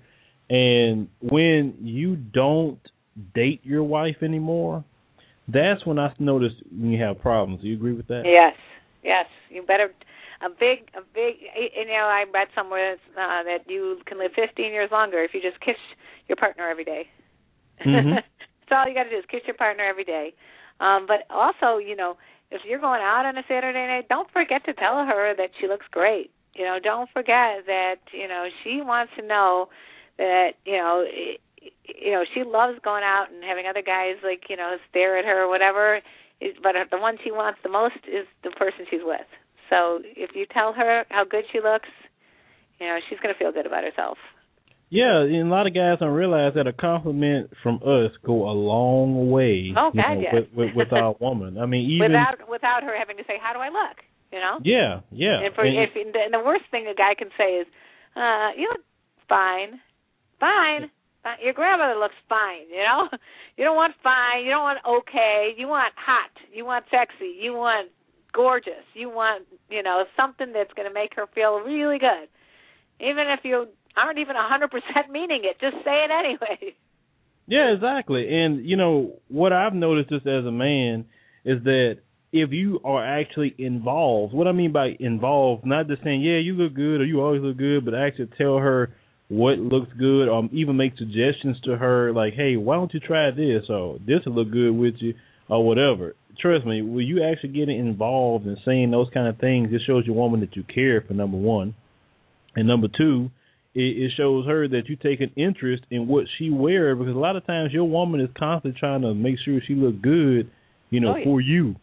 and when you don't date your wife anymore, that's when I noticed when you have problems. Do you agree with that? Yes, yes. You better... A big, a big, you know, I read somewhere uh, that you can live fifteen years longer if you just kiss your partner every day. Mm-hmm. That's all you got to do is kiss your partner every day. Um, but also, you know, if you're going out on a Saturday night, don't forget to tell her that she looks great. You know, don't forget that, you know, she wants to know that, you know, it, you know, she loves going out and having other guys, like, you know, stare at her or whatever. But the one she wants the most is the person she's with. So if you tell her how good she looks, you know, she's going to feel good about herself. Yeah, and a lot of guys don't realize that a compliment from us go a long way. Oh, God, you know, yes. with, with, with our woman. I mean, even without without her having to say, "How do I look?" You know. Yeah, yeah. And, for, and, if, and the worst thing a guy can say is, uh, "You look fine, fine. Your grandmother looks fine." You know, you don't want fine. You don't want okay. You want hot. You want sexy. You want gorgeous. You want, you know, something that's going to make her feel really good. Even if you aren't even one hundred percent meaning it, just say it anyway. Yeah, exactly. And, you know, what I've noticed just as a man is that if you are actually involved, what I mean by involved, not just saying, yeah, you look good or you always look good, but actually tell her what looks good, or even make suggestions to her like, hey, why don't you try this, or this will look good with you, or whatever. Trust me, when you actually getting involved and saying those kind of things, it shows your woman that you care, for number one. And number two, it, it shows her that you take an interest in what she wears, because a lot of times your woman is constantly trying to make sure she look good, you know, oh, yeah. for you.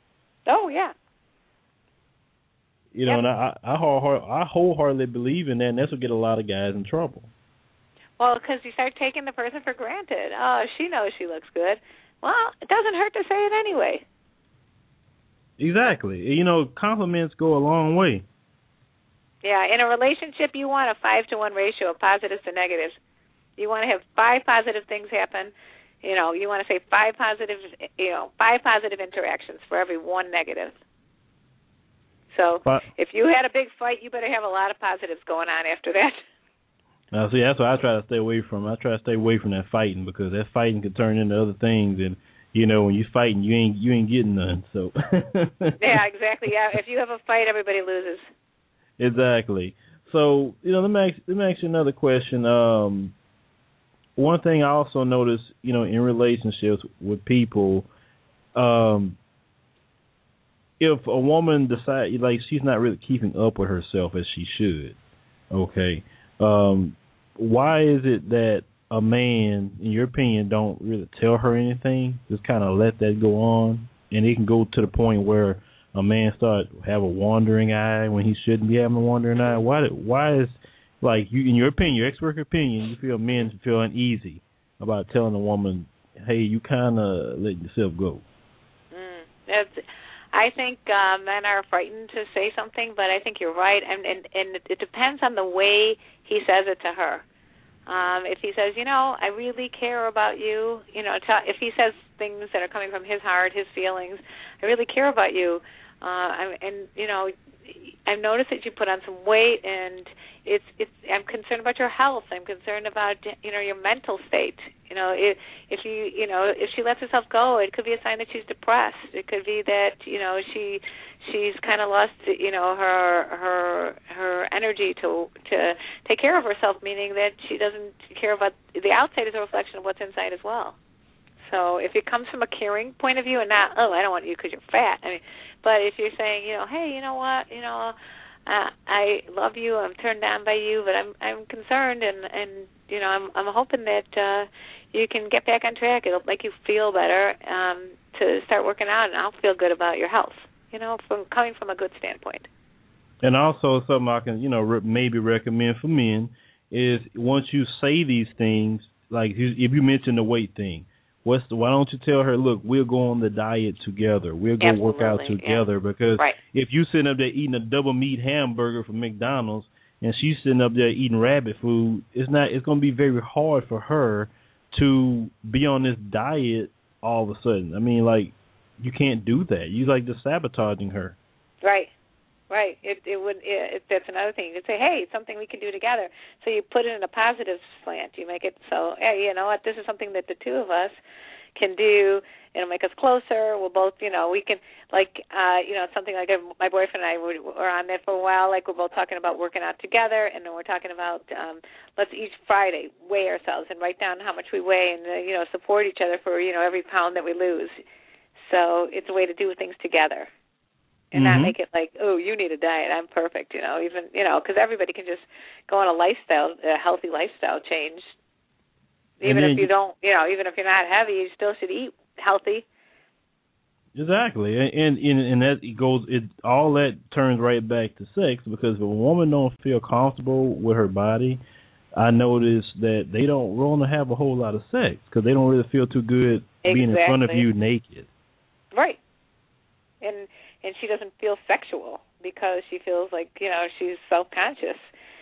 Oh, yeah. You know, yep. and I, I, wholeheartedly, I wholeheartedly believe in that, and that's what get a lot of guys in trouble. Well, because you start taking the person for granted. Oh, she knows she looks good. Well, it doesn't hurt to say it anyway. Exactly. You know, compliments go a long way. Yeah, in a relationship, you want a five to one ratio of positives to negatives. You want to have five positive things happen. You know, you want to say five positive, you know, five positive interactions for every one negative. So but, if you had a big fight, you better have a lot of positives going on after that. Now, see, that's what I try to stay away from. I try to stay away from that fighting because that fighting can turn into other things, and you know, when you're fighting, you ain't you ain't getting none. So. Yeah, exactly. Yeah, if you have a fight, everybody loses. Exactly. So, you know, let me ask, let me ask you another question. Um, one thing I also notice, you know, in relationships with people, um, if a woman decides, like, she's not really keeping up with herself as she should, okay, um, why is it that a man, in your opinion, don't really tell her anything, just kind of let that go on, and it can go to the point where a man start have a wandering eye when he shouldn't be having a wandering eye? Why? Why is, like, you, in your opinion, your expert opinion, you feel men feel uneasy about telling a woman, hey, you kind of letting yourself go? Mm, that's. I think uh, men are frightened to say something, but I think you're right, and and, and it depends on the way he says it to her. Um, if he says, you know, I really care about you, you know, t- if he says things that are coming from his heart, his feelings, I really care about you, uh, and, you know, I've noticed that you put on some weight, and it's it's. I'm concerned about your health. I'm concerned about, you know, your mental state. You know, if, if you you know if she lets herself go, it could be a sign that she's depressed. It could be that, you know, she she's kind of lost, you know, her her her energy to to take care of herself. Meaning that she doesn't care about the outside is a reflection of what's inside as well. So if it comes from a caring point of view and not, oh, I don't want you because you're fat. I mean, but if you're saying, you know, hey, you know what, you know, uh, I love you, I'm turned on by you, but I'm I'm concerned, and, and you know, I'm I'm hoping that uh, you can get back on track. It'll make you feel better um, to start working out, and I'll feel good about your health. You know, from coming from a good standpoint. And also something I can, you know, re- maybe recommend for men is once you say these things, like if you mention the weight thing. What's the, why don't you tell her, look, we'll go on the diet together. We'll go Absolutely, work out together. yeah. Because right. if you sitting up there eating a double meat hamburger from McDonald's and she's sitting up there eating rabbit food, it's not. It's going to be very hard for her to be on this diet all of a sudden. I mean, like, you can't do that. You're like just sabotaging her. Right. Right. It it would. It, that's another thing. You could say, "Hey, it's something we can do together." So you put it in a positive slant. You make it so, hey, you know what? This is something that the two of us can do. It'll make us closer. We'll both, you know, we can, like, uh, you know, something like my boyfriend and I were, were on that for a while. Like, we're both talking about working out together, and then we're talking about um, let's each Friday weigh ourselves and write down how much we weigh, and uh, you know, support each other for, you know, every pound that we lose. So it's a way to do things together. And mm-hmm. not make it like, oh, you need a diet, I'm perfect, you know, even, you know, because everybody can just go on a lifestyle, a healthy lifestyle change. Even if you don't, you know, even if you're not heavy, you still should eat healthy. Exactly. And and, and that it goes, it all that turns right back to sex, because if a woman don't feel comfortable with her body, I notice that they don't want to have a whole lot of sex because they don't really feel too good exactly. being in front of you naked. Right. And and she doesn't feel sexual because she feels like, you know, she's self-conscious.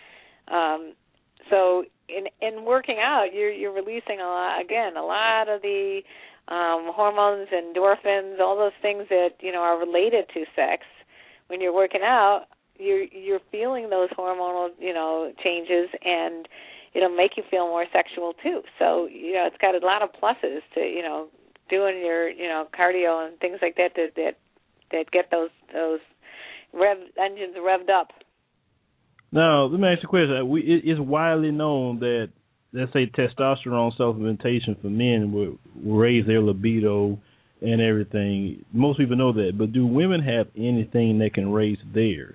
Um, so in in working out, you're you're releasing a lot, again, a lot of the um, hormones, endorphins, all those things that, you know, are related to sex. When you're working out, you're you're feeling those hormonal, you know, changes, and it'll make you feel more sexual too. So, you know, it's got a lot of pluses to, you know, doing your, you know, cardio and things like that that that, that get those those rev engines revved up. Now, let me ask you a question. We, it, it's widely known that, let's say, testosterone supplementation for men will, will raise their libido and everything. Most people know that, but do women have anything that can raise theirs?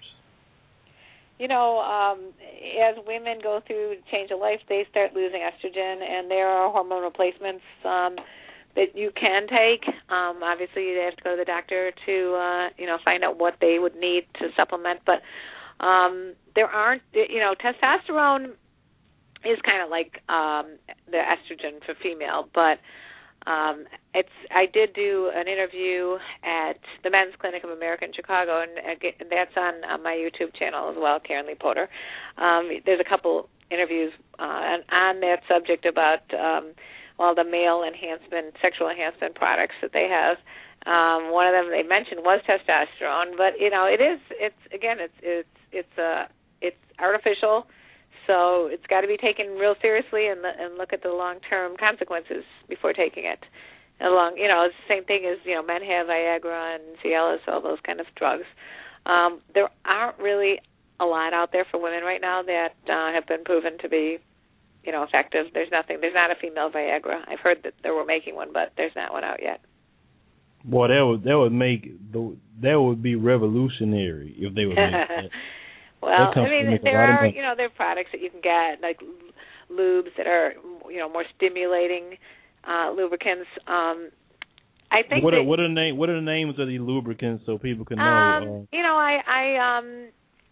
You know, um, as women go through change of life, they start losing estrogen, and there are hormone replacements um, that you can take. Um, obviously, you have to go to the doctor to, uh, you know, find out what they would need to supplement. But um, there aren't, you know, testosterone is kind of like um, the estrogen for female, but Um, it's I did do an interview at the Men's Clinic of America in Chicago, and again, that's on, on my YouTube channel as well, Karen Lee Potter. Um, there's a couple interviews uh, on, on that subject about um, all the male enhancement, sexual enhancement products that they have. Um, one of them they mentioned was testosterone, but you know, it is it's again it's it's it's uh it's artificial, so it's got to be taken real seriously and and look at the long term consequences before taking it. Along, you know, it's the same thing as you know, men have Viagra and Cialis, all those kind of drugs. Um, there aren't really a lot out there for women right now that uh, have been proven to be, you know, effective. There's nothing. There's not a female Viagra. I've heard that they were making one, but there's not one out yet. Boy, that would that would make the that would be revolutionary if they would make that. Well, I mean, there are you know there are products that you can get like lubes that are you know more stimulating uh, lubricants. Um, I think what are, that, what are the name what are the names of the lubricants so people can know? Um, uh, you know, I I um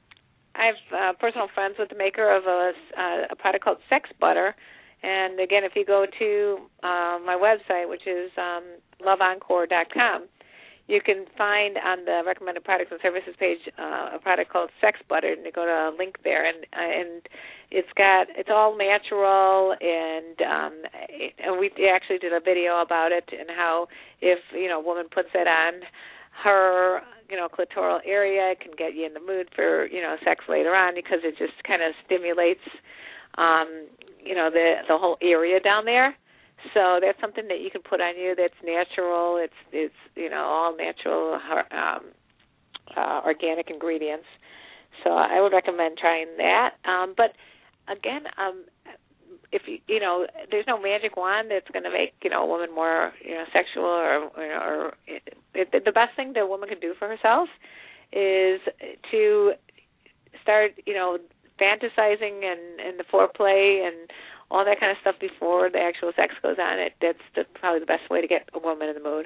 I have uh, personal friends with the maker of a uh, a product called Sex Butter. And, again, if you go to uh, my website, which is um, love encore dot com, you can find on the recommended products and services page uh, a product called Sex Butter, and you go to a link there, and uh, and it's got it's all natural, and um, it, and we actually did a video about it and how if you know a woman puts it on her you know clitoral area, it can get you in the mood for you know sex later on because it just kind of stimulates. Um, you know, the the whole area down there. So that's something that you can put on you that's natural. It's, it's you know, all natural um, uh, organic ingredients. So I would recommend trying that. Um, but, again, um, if you, you know, there's no magic wand that's going to make, you know, a woman more, you know, sexual or, you know, or it, it, the best thing that a woman can do for herself is to start, you know, fantasizing and, and the foreplay and all that kind of stuff before the actual sex goes on. It that's the, probably the best way to get a woman in the mood.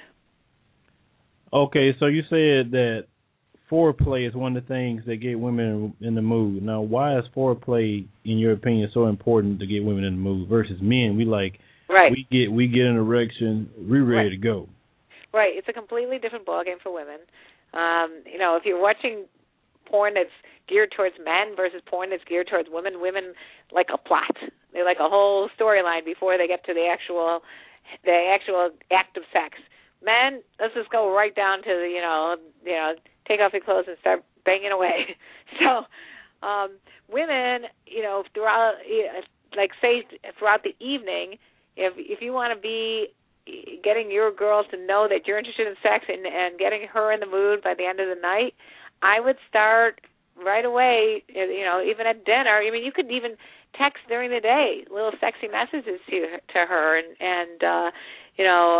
Okay, so you said that foreplay is one of the things that get women in the mood. Now, why is foreplay, in your opinion, so important to get women in the mood versus men? We like right. we get we get an erection, we're ready right. to go. Right. It's a completely different ballgame for women. Um, you know, if you're watching porn that's geared towards men versus porn that's geared towards women. Women like a plot. They like a whole storyline before they get to the actual the actual act of sex. Men, let's just go right down to the, you know, you know, take off your clothes and start banging away. So, um, women, you know, throughout, like say throughout the evening, if if you want to be getting your girl to know that you're interested in sex and, and getting her in the mood by the end of the night, I would start right away, you know, even at dinner. I mean, you could even text during the day, little sexy messages to to her, and and uh, you know,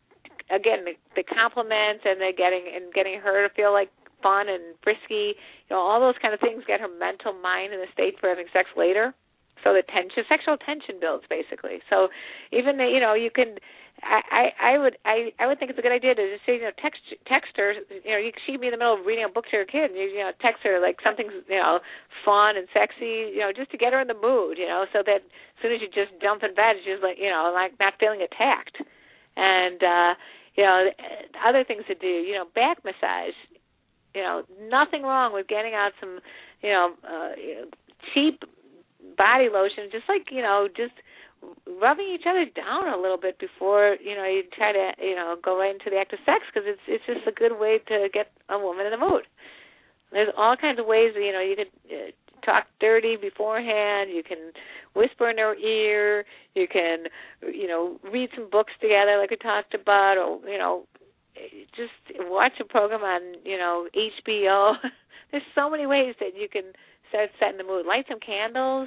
again, the, the compliments and the getting and getting her to feel like fun and frisky, you know, all those kind of things get her mental mind in a state for having sex later. So the tension, sexual tension builds basically. So even you know, you can. I, I would I, I would think it's a good idea to just say, you know, text text her, you know, you, she'd be in the middle of reading a book to her kid, and you, you know, text her like something, you know, fun and sexy, you know, just to get her in the mood, you know, so that as soon as you just jump in bed, she's like, you know, like not feeling attacked. And, uh, you know, other things to do, you know, back massage, you know, nothing wrong with getting out some, you know, uh, cheap body lotion, just like, you know, just rubbing each other down a little bit before, you know, you try to, you know, go right into the act of sex, because it's it's just a good way to get a woman in the mood. There's all kinds of ways, you know, you could uh, talk dirty beforehand, you can whisper in her ear, you can, you know, read some books together like we talked about, or, you know, just watch a program on, you know, H B O. There's so many ways that you can start setting the mood. Light some candles.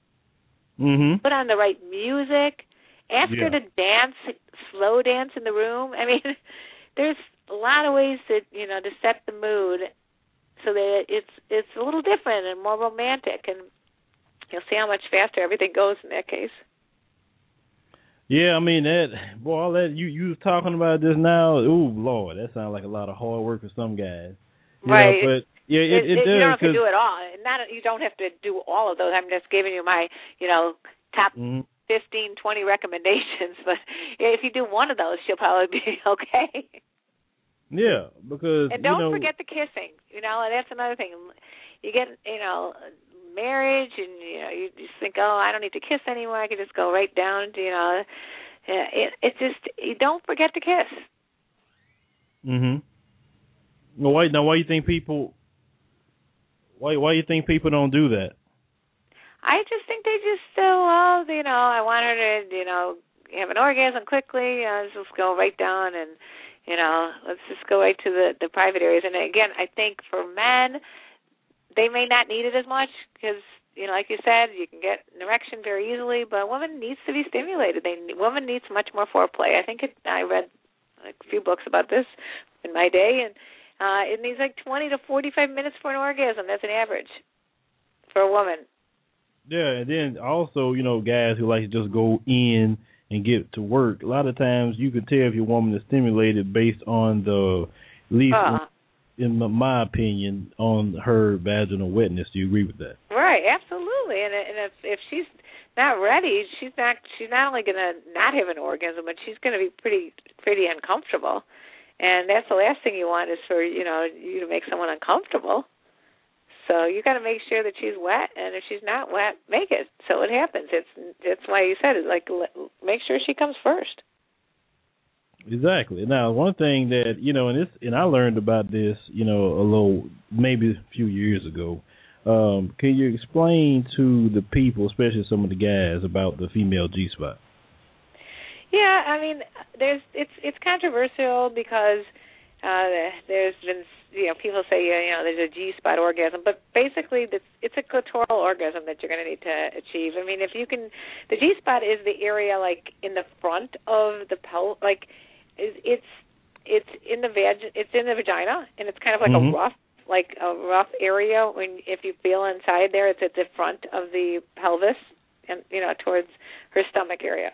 Mm-hmm. Put on the right music. Ask yeah. her to dance, slow dance in the room. I mean, there's a lot of ways that, you know, to set the mood so that it's it's a little different and more romantic, and you'll see how much faster everything goes in that case. Yeah, I mean that. Boy, all that you you was talking about just now. Ooh, Lord, that sounds like a lot of hard work for some guys. You right. know, but yeah, it, it, it, it does. You don't have to do it all. Not you don't have to do all of those. I'm just giving you my, you know, top mm-hmm. fifteen, twenty recommendations, but if you do one of those, she'll probably be okay. Yeah, because and don't you know, forget the kissing. You know, and that's another thing. You get, you know, marriage, and you know, you just think, oh, I don't need to kiss anymore. I can just go right down to, you know, it. It's just you don't forget to kiss. Mhm. Well, why now? Why you think people? Why why you think people don't do that? I just think they just so, oh, you know, I want her to, you know, have an orgasm quickly. Uh, let's just go right down and, you know, let's just go right to the, the private areas. And again, I think for men, they may not need it as much because, you know, like you said, you can get an erection very easily, but woman needs to be stimulated. They woman needs much more foreplay. I think it, I read like, a few books about this in my day, and uh, it needs like twenty to forty-five minutes for an orgasm. That's an average for a woman. Yeah, and then also, you know, guys who like to just go in and get to work. A lot of times you can tell if your woman is stimulated based on the, at least uh, in my opinion, on her vaginal wetness. Do you agree with that? Right, absolutely. And and if if she's not ready, she's not she's not only going to not have an orgasm, but she's going to be pretty pretty uncomfortable. And that's the last thing you want is for, you know, you to make someone uncomfortable. So you got to make sure that she's wet, and if she's not wet, make it so it happens. It's that's why you said it. Like, make sure she comes first. Exactly. Now, one thing that you know, and this, and I learned about this, you know, a little maybe a few years ago. Um, can you explain to the people, especially some of the guys, about the female G spot? Yeah, I mean, there's it's it's controversial because uh, there's been. You know, people say, you know, there's a G-spot orgasm, but basically it's, it's a clitoral orgasm that you're going to need to achieve. I mean, if you can, the G-spot is the area, like, in the front of the pelvis, like, it's it's in the vag, it's in the vagina, and it's kind of like mm-hmm. a rough, like a rough area. When if you feel inside there, it's at the front of the pelvis, and you know, towards her stomach area.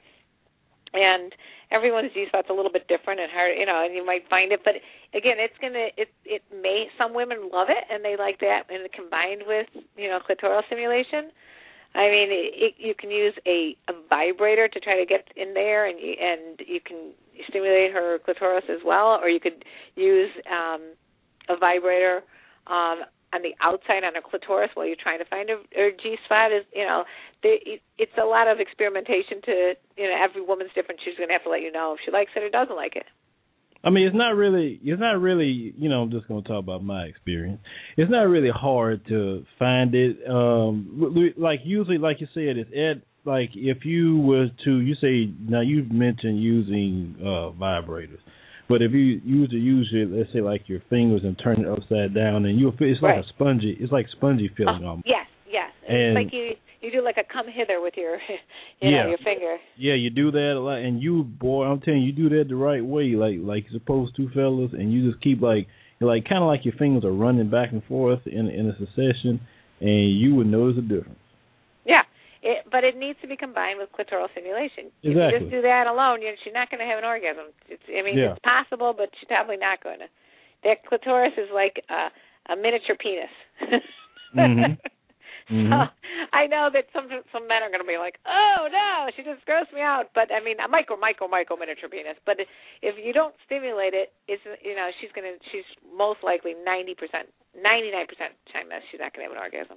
And everyone's G-spot's a little bit different and hard, you know, and you might find it. But, again, it's going to, it it may, some women love it, and they like that, and combined with, you know, clitoral stimulation. I mean, it, it, you can use a, a vibrator to try to get in there, and you, and you can stimulate her clitoris as well, or you could use um, a vibrator um, on the outside on her clitoris while you're trying to find her, her G-spot. Is, you know, the, it, it's a lot of experimentation to, you know, every woman's different. She's going to have to let you know if she likes it or doesn't like it. I mean, it's not really, it's not really, you know, I'm just going to talk about my experience. It's not really hard to find it. Um, like usually, like you said, it's at, like if you was to, you say, now you've mentioned using uh, vibrators. But if you use it, use it, let's say like your fingers and turn it upside down, and you'll feel it's like right. a spongy, it's like spongy feeling oh, almost. Yes, yes. And it's like you you do like a come hither with your, you yeah. know, your finger. Yeah, you do that a lot, and you, boy, I'm telling you, you do that the right way, like like you're supposed to, fellas, and you just keep like, like kind of like your fingers are running back and forth in in a succession, and you would notice a difference. Yeah. It, but it needs to be combined with clitoral stimulation. Exactly. If you just do that alone, you're, she's not going to have an orgasm. It's, I mean, yeah. it's possible, but she's probably not going to. That clitoris is like a, a miniature penis. mm-hmm. So mm-hmm. I know that some some men are going to be like, oh, no, she just grossed me out. But, I mean, a micro, micro, micro miniature penis. But if you don't stimulate it, it's, you know, she's going to, she's most likely ninety percent, ninety-nine percent time that she's not going to have an orgasm.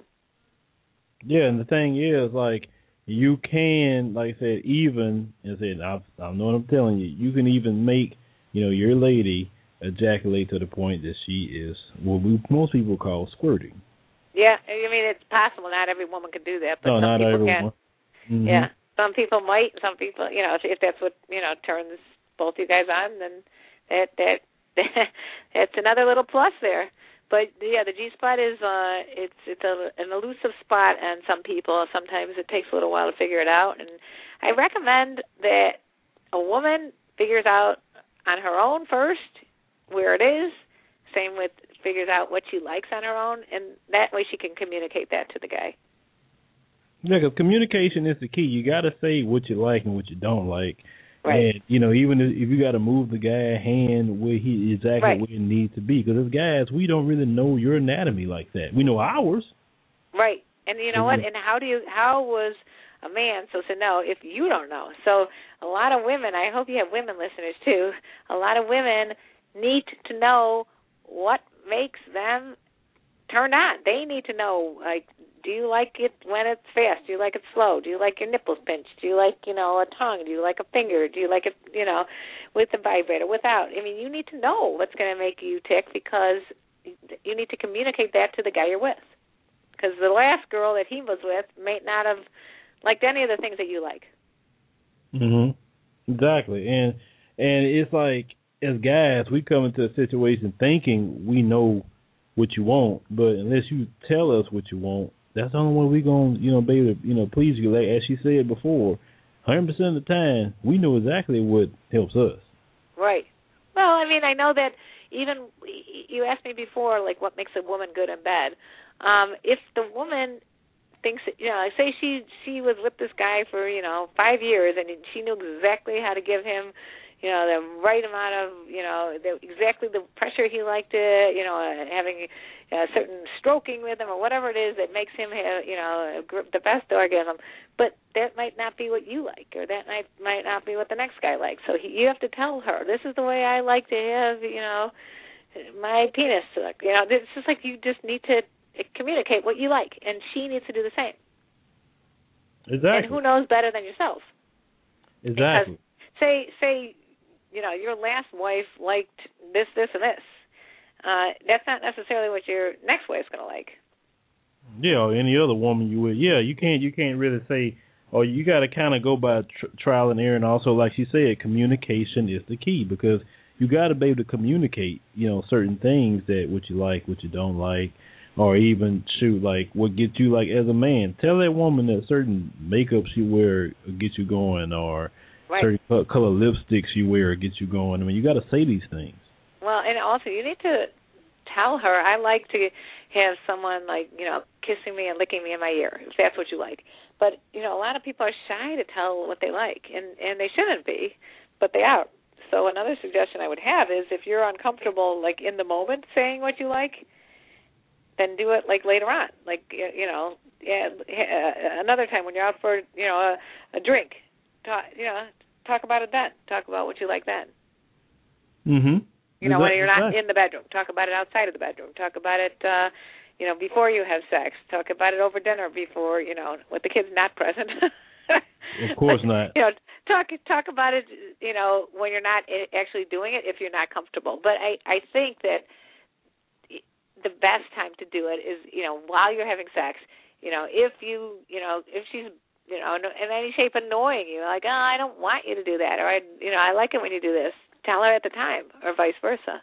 Yeah, and the thing is, like, you can, like I said, even, I said, I, I know what I'm telling you, you can even make, you know, your lady ejaculate to the point that she is what we, most people call squirting. Yeah, I mean, it's possible. Not every woman can do that, but no, some not people everyone. can. Mm-hmm. Yeah, some people might. Some people, you know, if, if that's what, you know, turns both you guys on, then that that that's another little plus there. But yeah, the G-spot is uh, it's it's a, an elusive spot on some people. Sometimes it takes a little while to figure it out, and I recommend that a woman figures out on her own first where it is. Same with figures out what she likes on her own, and that way she can communicate that to the guy. Yeah, because communication is the key. You got to say what you like and what you don't like. Right. And, you know, even if you got to move the guy's hand where he exactly right. where it needs to be. Because as guys, we don't really know your anatomy like that. We know ours. Right. And you know what? And how do you? How was a man supposed to know if you don't know? So a lot of women, I hope you have women listeners too, a lot of women need to know what makes them turned on. They need to know, like, do you like it when it's fast? Do you like it slow? Do you like your nipples pinched? Do you like, you know, a tongue? Do you like a finger? Do you like it, you know, with the vibrator, without? I mean, you need to know what's going to make you tick, because you need to communicate that to the guy you're with. Because the last girl that he was with may not have liked any of the things that you like. Mhm. Exactly. And and it's like, as guys, we come into a situation thinking we know what you want, but unless you tell us what you want, that's the only way we're going to, you know, be able to, you know, please you. Like, as she said before, one hundred percent of the time, we know exactly what helps us. Right. Well, I mean, I know that even, you asked me before, like, what makes a woman good in bed. Um, if the woman thinks, you know, say she she was with this guy for, you know, five years, and she knew exactly how to give him, you know, the right amount of, you know, the, exactly the pressure he liked it, you know, uh, having a certain stroking with him or whatever it is that makes him have, you know, the best orgasm. But that might not be what you like, or that might might not be what the next guy likes. So he, you have to tell her, this is the way I like to have, you know, my penis sucked. You know, it's just like you just need to communicate what you like, and she needs to do the same. Exactly. And who knows better than yourself? Exactly. Because say say. you know, your last wife liked this, this, and this. Uh, that's not necessarily what your next wife's going to like. Yeah, or any other woman you with. Yeah, you can't you can't really say, or you got to kind of go by tr- trial and error. And also, like she said, communication is the key, because you got to be able to communicate, you know, certain things, that what you like, what you don't like, or even, shoot, like what gets you, like, as a man. Tell that woman that certain makeup she wear gets you going, or right. certain color lipsticks you wear gets you going. I mean, you got to say these things. Well, and also you need to tell her, I like to have someone, like, you know, kissing me and licking me in my ear, if that's what you like. But, you know, a lot of people are shy to tell what they like, and, and they shouldn't be, but they are. So another suggestion I would have is, if you're uncomfortable, like, in the moment saying what you like, then do it, like, later on. Like, you know, yeah, another time when you're out for, you know, a, a drink, talk, you know, talk about it then. Talk about what you like then. Mm-hmm. You know, exactly. when you're not in the bedroom. Talk about it outside of the bedroom. Talk about it, uh, you know, before you have sex. Talk about it over dinner before, you know, with the kids not present. Of course but, not. You know, talk talk about it, you know, when you're not actually doing it, if you're not comfortable. But I, I think that the best time to do it is, you know, while you're having sex. You know, if you, you know, if she's, you know, in any shape annoying you, like, oh, I don't want you to do that, or I, you know, I like it when you do this. Tell her at the time, or vice versa.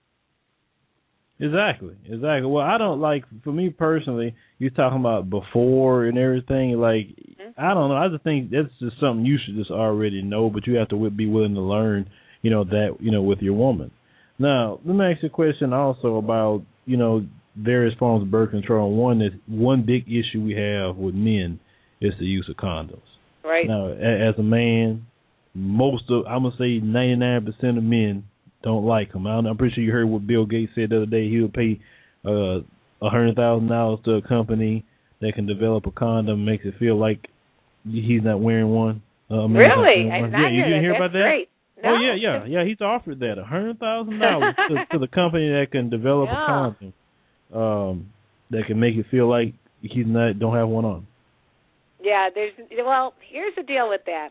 Exactly, exactly. Well, I don't, like, for me personally, you're talking about before and everything, like, mm-hmm. I don't know, I just think that's just something you should just already know, but you have to be willing to learn, you know, that, you know, with your woman. Now, let me ask you a question also about, you know, various forms of birth control. One is, one big issue we have with men is the use of condoms. Right. Now, as a man, most of, I'm going to say ninety-nine percent of men don't like them. I'm pretty sure you heard what Bill Gates said the other day. He would pay uh, one hundred thousand dollars to a company that can develop a condom, makes it feel like he's not wearing one. Uh, really? I did not yeah, hear you didn't that. hear That's about that? Great. No. Oh, yeah, yeah. Yeah, he's offered that, one hundred thousand dollars to, to the company that can develop yeah. a condom um, that can make it feel like he's not don't have one on. Yeah, there's well, here's the deal with that.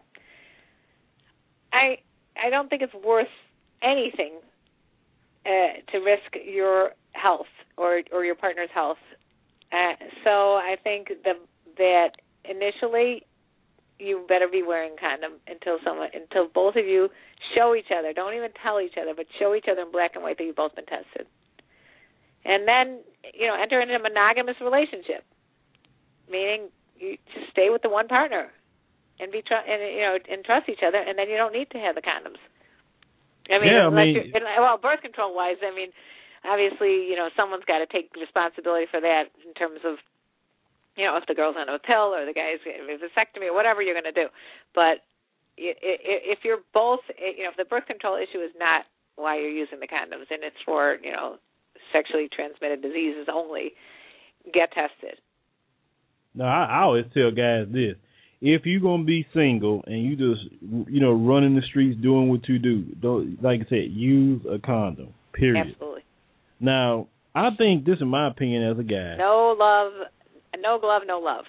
I I don't think it's worth anything uh, to risk your health or or your partner's health. Uh, so I think the, that initially you better be wearing a condom until someone until both of you show each other. Don't even tell each other, but show each other in black and white that you've both been tested. And then, you know, enter into a monogamous relationship, meaning you just stay with the one partner. And be tr- and you know and trust each other, and then you don't need to have the condoms. I mean, yeah, I unless mean, you're, well, birth control wise, I mean, obviously, you know, someone's got to take responsibility for that in terms of, you know, if the girl's on a pill or the guy's a vasectomy or whatever you're going to do. But if you're both, you know, if the birth control issue is not why you're using the condoms and it's for, you know, sexually transmitted diseases only, get tested. No, I, I always tell guys this. if you're gonna be single and you just you know running the streets doing what you do, don't, like I said, use a condom. Period. Absolutely. Now, I think this is my opinion as a guy. No love, no glove, no love.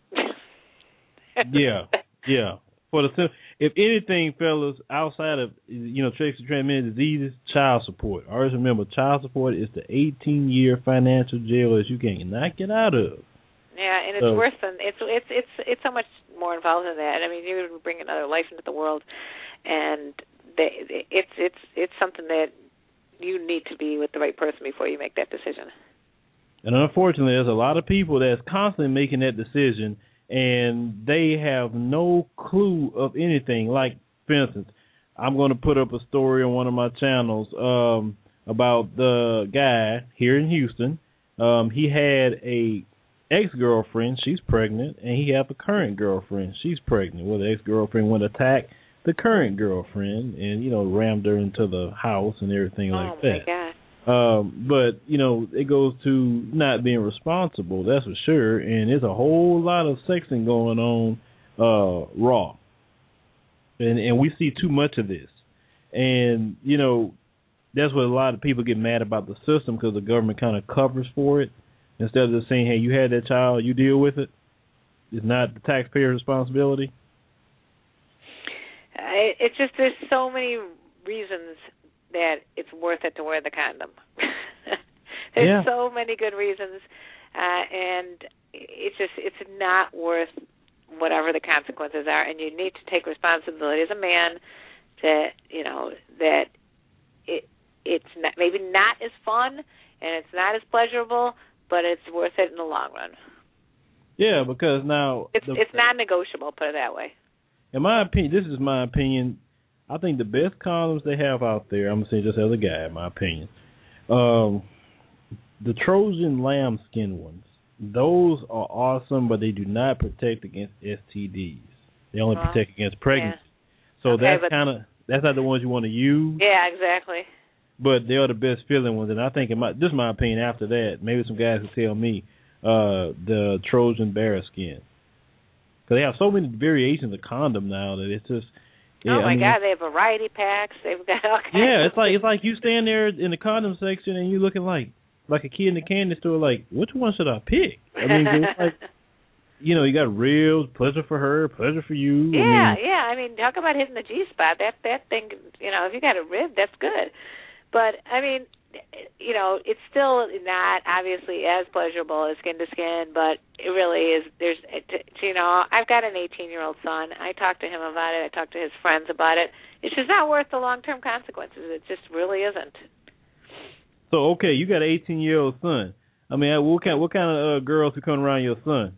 yeah, yeah. For the if anything, fellas, outside of you know sexually transmitted diseases, child support. Always remember, child support is the eighteen year financial jail that you can't get out of. Yeah, and it's so, worse than it's it's it's it's so much more involved than that. I mean, you bring another life into the world, and they, it's it's it's something that you need to be with the right person before you make that decision. And unfortunately, there's a lot of people that's constantly making that decision, and they have no clue of anything. Like, for instance, I'm going to put up a story on one of my channels um, about the guy here in Houston. Um, he had a ex-girlfriend, she's pregnant, and he have a current girlfriend, she's pregnant. Well, the ex-girlfriend went to attack the current girlfriend and, you know, rammed her into the house and everything oh like that. Oh, my God. Um, but, you know, it goes to not being responsible, that's for sure, and there's a whole lot of sexing going on uh, raw. And, and we see too much of this. And, you know, that's what a lot of people get mad about the system, because the government kind of covers for it. Instead of just saying, hey, you had that child, you deal with it. It's not the taxpayer's responsibility. Uh, it's just there's so many reasons that it's worth it to wear the condom. There's yeah. so many good reasons, uh, and it's just it's not worth whatever the consequences are. And you need to take responsibility as a man that you know that it it's not, maybe not as fun and it's not as pleasurable, but it's worth it in the long run. Yeah, because now it's the, it's non-negotiable. Put it that way. In my opinion, this is my opinion. I think the best condoms they have out there, I'm gonna say just as a guy, in my opinion, um, the Trojan lambskin ones. Those are awesome, but they do not protect against S T Ds. They only well, protect against pregnancy. Yeah. So okay, that's kind of that's not the ones you want to use. Yeah, exactly. But they are the best feeling ones, and I think, in my, this is my opinion. After that, maybe some guys will tell me uh, the Trojan bear skin, because they have so many variations of condom now that it's just. Yeah, oh my I mean, God, they have variety packs. They've got all kinds. Yeah, of it's like it's like you stand there in the condom section and you looking like like a kid in the candy store, like, which one should I pick? I mean, it's like, you know, you got real pleasure for her, pleasure for you. Yeah, I mean, yeah. I mean, talk about hitting the G spot. That that thing, you know, if you got a rib, that's good. But I mean, you know, it's still not obviously as pleasurable as skin to skin, but it really is. There's, you know, I've got an eighteen-year-old son. I talked to him about it. I talked to his friends about it. It's just not worth the long-term consequences. It just really isn't. So okay, you got an eighteen-year-old son. I mean, what kind what kind of uh, girls who come around your son?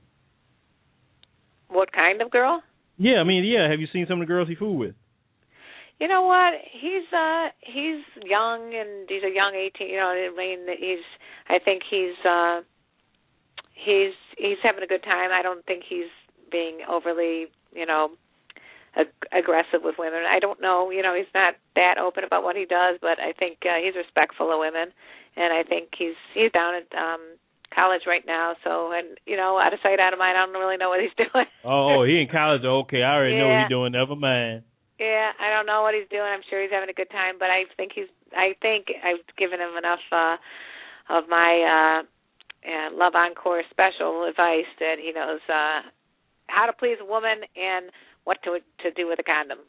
What kind of girl? Yeah, I mean, yeah. Have you seen some of the girls he fooled with? You know what? He's uh he's young and he's a young eighteen. You know, I mean, he's. I think he's uh he's he's having a good time. I don't think he's being overly, you know, ag- aggressive with women. I don't know. You know, he's not that open about what he does, but I think uh, he's respectful of women, and I think he's he's down at um college right now. So, and you know, out of sight, out of mind. I don't really know what he's doing. Oh, he in college. Okay, I already yeah. know what he's doing. Never mind. Yeah, I don't know what he's doing. I'm sure he's having a good time, but I think he's. I think I've given him enough uh, of my uh, uh, Love Encore special advice that he knows uh, how to please a woman and what to to do with a condom.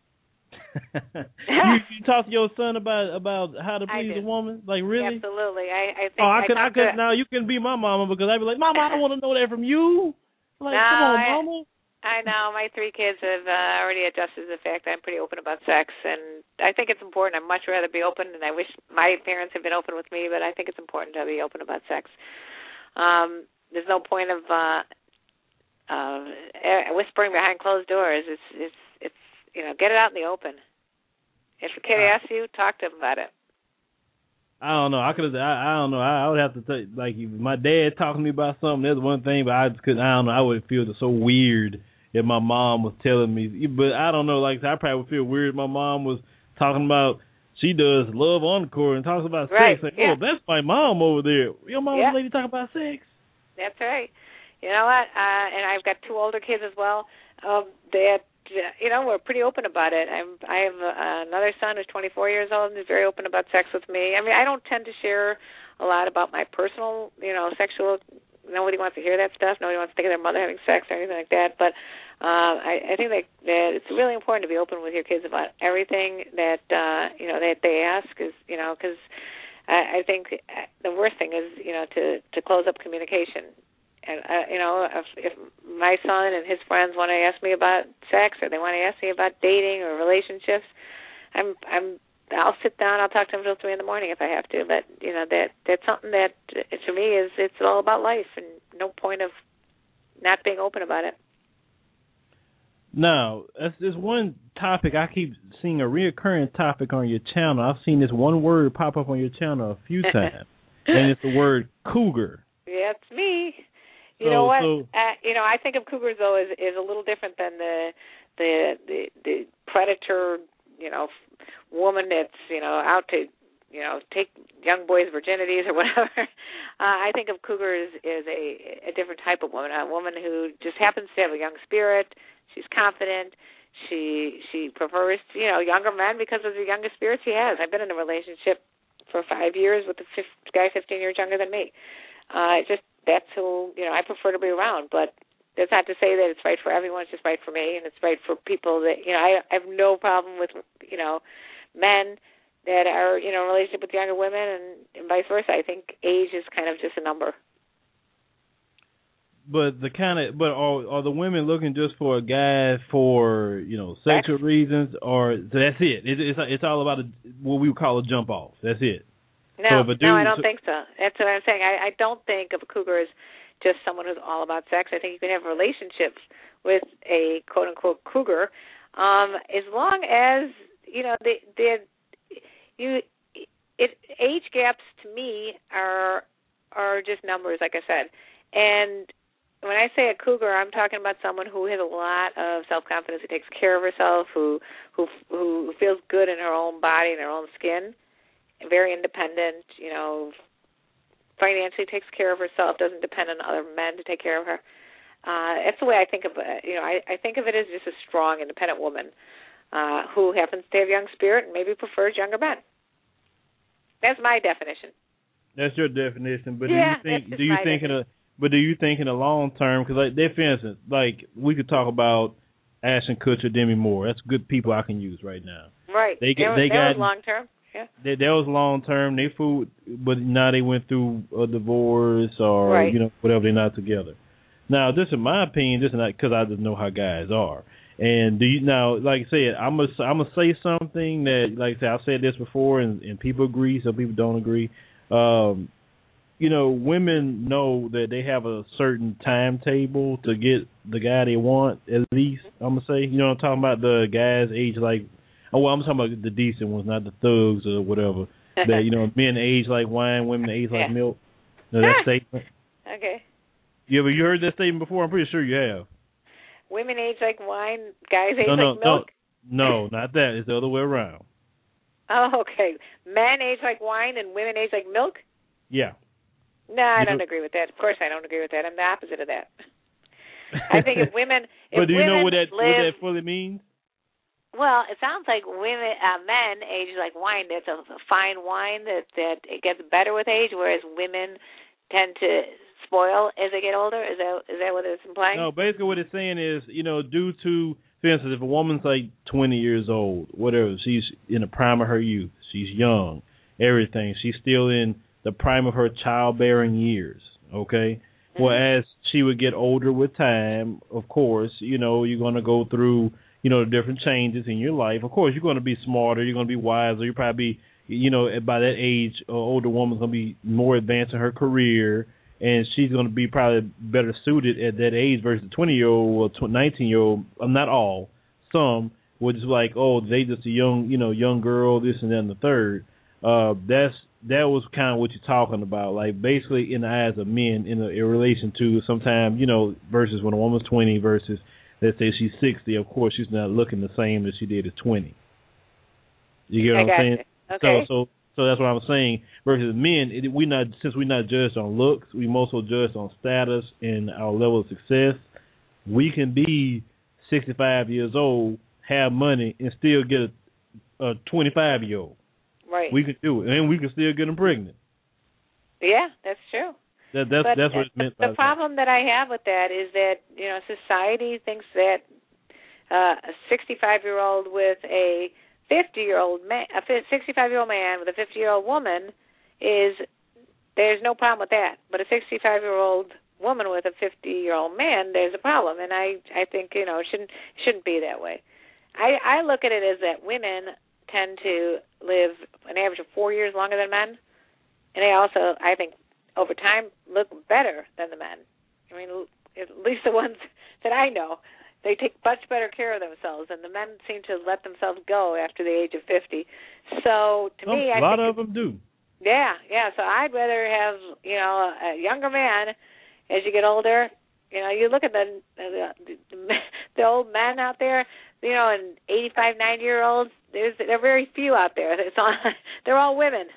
you, you talk to your son about about how to please a woman, like really? Absolutely. I, I think. Oh, I, I could. I could. To, now you can be my mama, because I'd be like, Mama, I don't want to know that from you. Like, no, come on, I, Mama. I know. My three kids have uh, already adjusted to the fact that I'm pretty open about sex, and I think it's important. I'd much rather be open, and I wish my parents had been open with me, but I think it's important to be open about sex. Um, there's no point of uh, uh, whispering behind closed doors. It's, it's, it's, you know, get it out in the open. If a kid asks you, talk to him about it. I don't know. I could. I, I don't know. I, I would have to say, like, if my dad talking to me about something, that's one thing, but I just couldn't. I don't know. I would feel so weird if my mom was telling me. But I don't know. Like, I probably would feel weird if my mom was talking about she does Love Encore and talks about right. sex. Like, yeah. oh, that's my mom over there. Your mom's yeah. lady talking about sex. That's right. you know what? Uh, and I've got two older kids as well. Um, that you know, we're pretty open about it. I'm, I have uh, another son who's twenty-four years old and is very open about sex with me. I mean, I don't tend to share a lot about my personal, you know, sexual. Nobody wants to hear that stuff. Nobody wants to think of their mother having sex or anything like that. But uh, I, I think that, that it's really important to be open with your kids about everything that uh, you know that they ask. Is you know, because I, I think the worst thing is you know to to close up communication. And uh, you know, if, if my son and his friends want to ask me about sex or they want to ask me about dating or relationships, I'm I'm I'll sit down. I'll talk to them until three in the morning if I have to. But you know that that's something that uh, to me is it's all about life and no point of not being open about it. Now, there's one topic I keep seeing a reoccurring topic on your channel. I've seen this one word pop up on your channel a few times, and it's the word cougar. Yeah, it's me. You so, know what? So, uh, you know, I think of cougars though is is a little different than the the the, the predator. You know, woman that's you know out to you know take young boys' virginities or whatever. Uh, I think of cougar as, as a a different type of woman, a woman who just happens to have a young spirit. She's confident. She she prefers you know younger men because of the younger spirit she has. I've been in a relationship for five years with a fifth, guy fifteen years younger than me. Uh, it just that's who, you know, I prefer to be around. But that's not to say that it's right for everyone. It's just right for me, and it's right for people that, you know, I, I have no problem with, you know, men that are, you know, in a relationship with younger women and, and vice versa. I think age is kind of just a number. But the kind of, but are, are the women looking just for a guy for, you know, sexual that's, reasons, or so that's it? it it's it's all about a, what we would call a jump off. That's it. No, so dude, no, I don't so, think so. That's what I'm saying. I, I don't think of a cougar as just someone who's all about sex. I think you can have relationships with a quote unquote cougar, um, as long as you know the the you it age gaps to me are are just numbers, like I said. And when I say a cougar, I'm talking about someone who has a lot of self confidence, who takes care of herself, who who who feels good in her own body and her own skin. Very independent, you know, financially takes care of herself, doesn't depend on other men to take care of her. Uh, that's the way I think of it. You know, I, I think of it as just a strong, independent woman uh, who happens to have young spirit and maybe prefers younger men. That's my definition. That's your definition, but yeah, do you think? That's Do you think definition. in a? But do you think in the long term? Because, like, for instance, like we could talk about Ashton Kutcher, Demi Moore. That's good people I can use right now. Right. They get. That, they that got was long term. Yeah. That, that was long term. They food, but now they went through a divorce or right. you know whatever. They're not together. Now, this is my opinion. This is not because I just know how guys are. And do you now, like I said, I'm gonna I'm gonna say something that, like I said, I've said this before, and, and people agree. Some people don't agree. Um, you know, women know that they have a certain timetable to get the guy they want. At least I'm gonna say, you know, I'm talking about the guys age like. Oh, well, I'm talking about the decent ones, not the thugs or whatever. That, you know, men age like wine, women age like yeah. milk. Know that statement? Okay. You ever you heard that statement before? I'm pretty sure you have. Women age like wine, guys age no, no, like milk? No, no, not that. It's the other way around. Oh, okay. Men age like wine and women age like milk? Yeah. No, I you don't know, agree with that. Of course I don't agree with that. I'm the opposite of that. I think if women if But do you women know what that, live, what that fully means? Well, it sounds like women, uh, men age like wine. That's a, a fine wine that that it gets better with age, whereas women tend to spoil as they get older. Is that is that what it's implying? No, basically what it's saying is, you know, due to, for instance, if a woman's like twenty years old, whatever, she's in the prime of her youth, she's young, everything, she's still in the prime of her childbearing years, okay? Mm-hmm. Well, as she would get older with time, of course, you know, you're going to go through, you know, the different changes in your life. Of course, you're going to be smarter. You're going to be wiser. You're probably, you know, by that age, an older woman's going to be more advanced in her career, and she's going to be probably better suited at that age versus a twenty-year-old or nineteen-year-old. Uh, not all. Some would just like, oh, they just a young, you know, young girl, this and that and the third. Uh, that's that was kind of what you're talking about. Like, basically, in the eyes of men, in, a, in relation to sometimes, you know, versus when a woman's twenty versus, let's say she's sixty, of course, she's not looking the same as she did at twenty. You get what I I'm got saying? You. Okay. So, so, So that's what I'm saying. Versus men, it, we not since we're not judged on looks, we mostly judged on status and our level of success. We can be sixty-five years old, have money, and still get a, a twenty-five year old. Right. We can do it, and we can still get them pregnant. Yeah, that's true. That, that's but that's what it meant. The, by the problem that I have with that is that you know society thinks that uh, a sixty-five-year-old with a fifty-year-old man, a sixty-five-year-old man with a fifty-year-old woman is there's no problem with that. But a sixty-five-year-old woman with a fifty-year-old man, there's a problem, and I I think you know it shouldn't shouldn't be that way. I I look at it as that women tend to live an average of four years longer than men, and they also I think over time look better than the men. I mean, at least the ones that I know. They take much better care of themselves, and the men seem to let themselves go after the age of fifty. So to Some, me, I a lot think of them do. Yeah, yeah. So I'd rather have you know a younger man as you get older. You know, you look at the the, the, the old men out there. You know, and eighty-five, ninety year olds. There's there are very few out there. It's all, they're all women.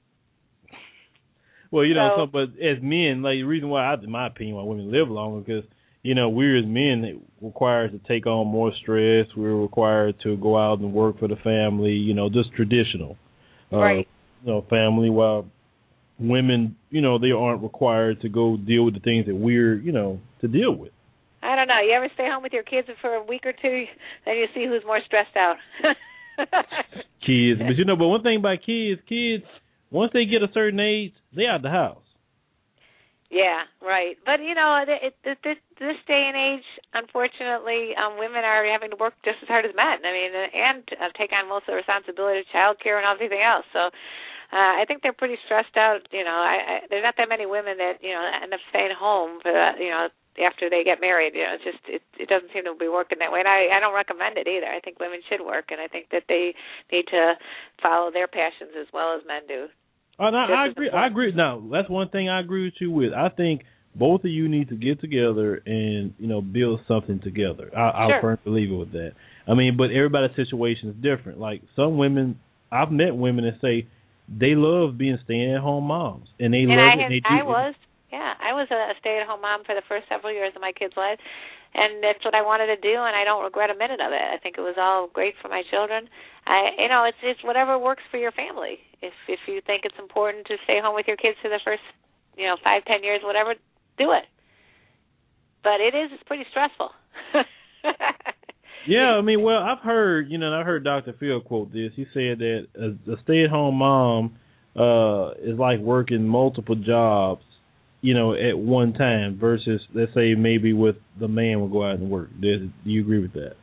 Well, you know, so, so, but as men, like the reason why, I, in my opinion, why women live longer because. You know, we as men required to take on more stress. We're required to go out and work for the family. You know, just traditional, uh, right? You know, family. While women, you know, they aren't required to go deal with the things that we're, you know, to deal with. I don't know. You ever stay home with your kids for a week or two, then you see who's more stressed out. Kids, but you know, but one thing about kids, kids once they get a certain age, they out the house. Yeah, right. But, you know, it, it, this, this day and age, unfortunately, um, women are having to work just as hard as men. I mean, and uh, take on most of the responsibility of child care and everything else. So uh, I think they're pretty stressed out. You know, I, I, there's not that many women that, you know, end up staying home, for, uh, you know, after they get married. You know, it's just it, it doesn't seem to be working that way. And I, I don't recommend it either. I think women should work, and I think that they need to follow their passions as well as men do. Oh, no, I agree. I agree. Now, that's one thing I agree with you with. I think both of you need to get together and, you know, build something together. I, I'll sure. firmly believe it with that. I mean, but everybody's situation is different. Like some women, I've met women that say they love being stay-at-home moms, and they and love I it. Had, and they do I was, yeah, I was a stay-at-home mom for the first several years of my kids' life, and that's what I wanted to do, and I don't regret a minute of it. I think it was all great for my children. I, you know, it's it's whatever works for your family. If if you think it's important to stay home with your kids for the first, you know, five, ten years, whatever, do it. But it is it's pretty stressful. Yeah, I mean, well, I've heard, you know, I heard Doctor Phil quote this. He said that a, a stay-at-home mom uh, is like working multiple jobs, you know, at one time versus, let's say, maybe with the man will go out and work. Do you agree with that?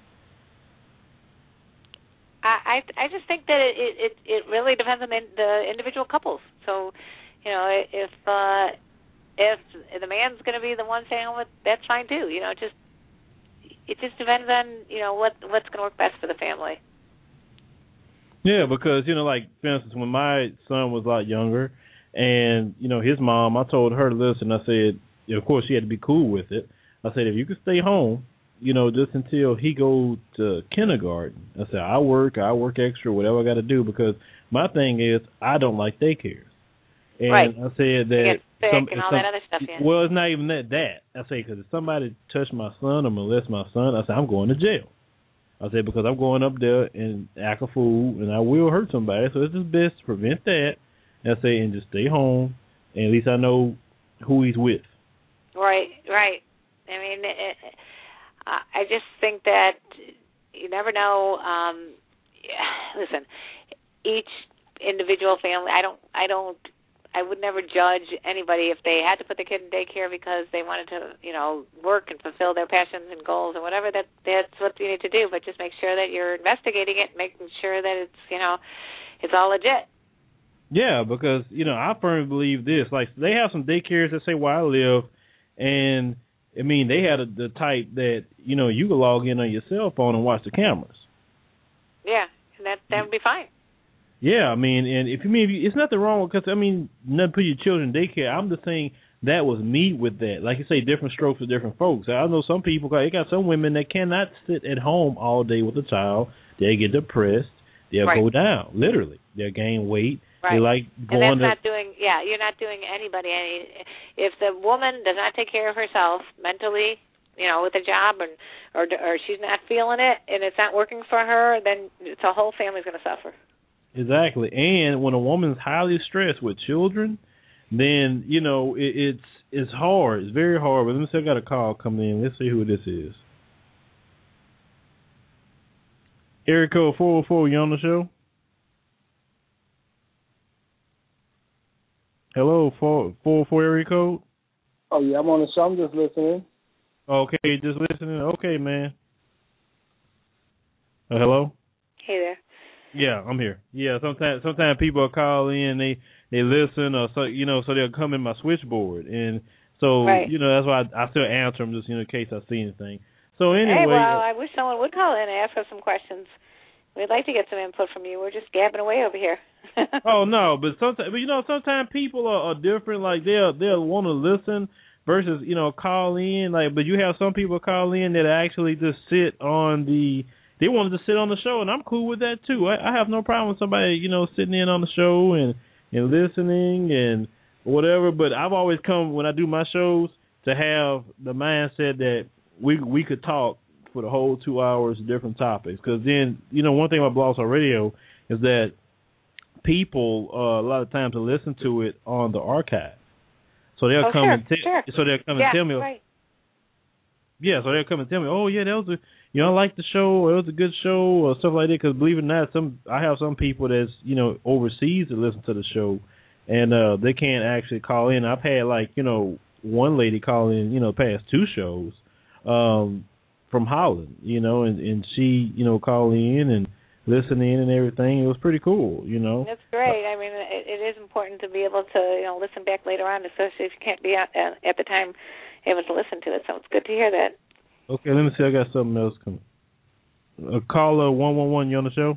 I I just think that it it, it really depends on the, the individual couples. So, you know, if uh, if the man's going to be the one staying home with, that's fine too. You know, just it just depends on you know what what's going to work best for the family. Yeah, because you know, like for instance, when my son was a lot younger, and you know his mom, I told her, listen, I said, you know, of course she had to be cool with it. I said, if you could stay home, you know, just until he goes to kindergarten. I said, I work, I work extra, whatever I got to do, because my thing is, I don't like daycares. And right. I said that... You get sick some, and all some, that other stuff, yeah. Well, it's not even that. that. I say, because if somebody touched my son or molest my son, I said, I'm going to jail. I said, because I'm going up there and act a fool, and I will hurt somebody, so it's just best to prevent that. And I say, and just stay home, and at least I know who he's with. Right, right. I mean... It, I just think that you never know. Um, yeah, listen, each individual family. I don't. I don't. I would never judge anybody if they had to put their kid in daycare because they wanted to, you know, work and fulfill their passions and goals or whatever. That that's what you need to do. But just make sure that you're investigating it, making sure that it's, you know, it's all legit. Yeah, because you know I firmly believe this. Like they have some daycares that say where I live, and I mean, they had a, the type that, you know, you can log in on your cell phone and watch the cameras. Yeah, and that that would be fine. Yeah, I mean, and if you mean, if you, it's nothing wrong with, because, I mean, nothing put your children in daycare. I'm just saying that was me with that. Like you say, different strokes for different folks. I know some people, they got some women that cannot sit at home all day with a child. They get depressed. they'll right. go down. Literally, they'll gain weight. Right. They like going and that's to. not doing. Yeah, you're not doing anybody any. If the woman does not take care of herself mentally, you know, with a job, and or or she's not feeling it, and it's not working for her, then it's a whole family's going to suffer. Exactly. And when a woman's highly stressed with children, then, you know, it, it's it's hard. It's very hard. But let me see, I got a call coming in. Let's see who this is. Area code four oh four, you on the show? Hello, four oh four area code? Oh, yeah, I'm on the show. I'm just listening. Okay, just listening. Okay, man. Uh, hello? Hey there. Yeah, I'm here. Yeah, sometimes sometimes people call in, they they listen, or so you know, so they'll come in my switchboard, and so right. you know that's why I, I still answer them just you know, in case I see anything. So anyway, hey, well, uh, I wish someone would call in and ask us some questions. We'd like to get some input from you. We're just gabbing away over here. oh no, but sometimes, but you know, sometimes people are, are different. Like they'll they'll want to listen versus you know call in. Like, but you have some people call in that actually just sit on the. They wanted to sit on the show, and I'm cool with that too. I, I have no problem with somebody, you know, sitting in on the show and, and listening and whatever. But I've always come when I do my shows to have the mindset that we we could talk for the whole two hours of different topics. Because then, you know, one thing about Blog Talk Radio is that people uh, a lot of times will listen to it on the archive, so they'll oh, come sure, and t- sure. so they'll come yeah, and tell me. Right. Yeah, so they'll come and tell me, oh yeah, that was a, you know, I like the show, or it was a good show, or stuff like that. Because believe it or not, some I have some people that's you know overseas that listen to the show, and uh, they can't actually call in. I've had like you know one lady call in, you know, past two shows, um, from Holland, you know, and, and she you know call in and listen in and everything. It was pretty cool, you know. That's great. I mean, it, it is important to be able to you know listen back later on, especially if you can't be at, at the time able to listen to it. So it's good to hear that. Okay, let me see. I got something else coming. Uh, caller one one one, you on the show?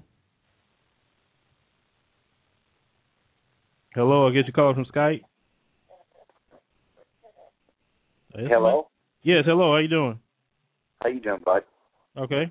Hello, I get your call from Skype. Hello? Yes, hello. How you doing? How you doing, bud? Okay.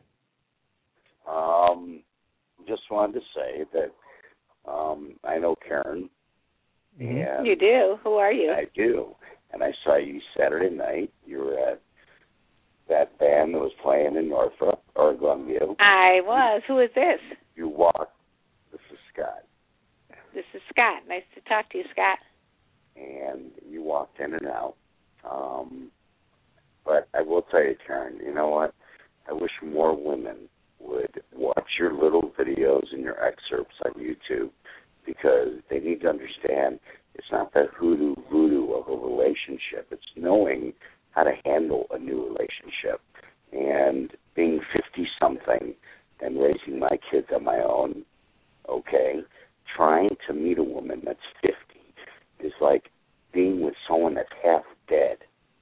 Um, just wanted to say that um, I know Karen. Mm-hmm. And you do? Who are you? I do. And I saw you Saturday night. You were at that band that was playing in Norfolk or Glenview. I was. Who is this? You walked. This is Scott. This is Scott. Nice to talk to you, Scott. And you walked in and out. Um, but I will tell you, Karen, you know what? I wish more women would watch your little videos and your excerpts on YouTube, because they need to understand it's not that hoodoo voodoo of a relationship. It's knowing how to handle a new relationship. And being fifty-something and raising my kids on my own, okay, trying to meet a woman that's fifty is like being with someone that's half dead.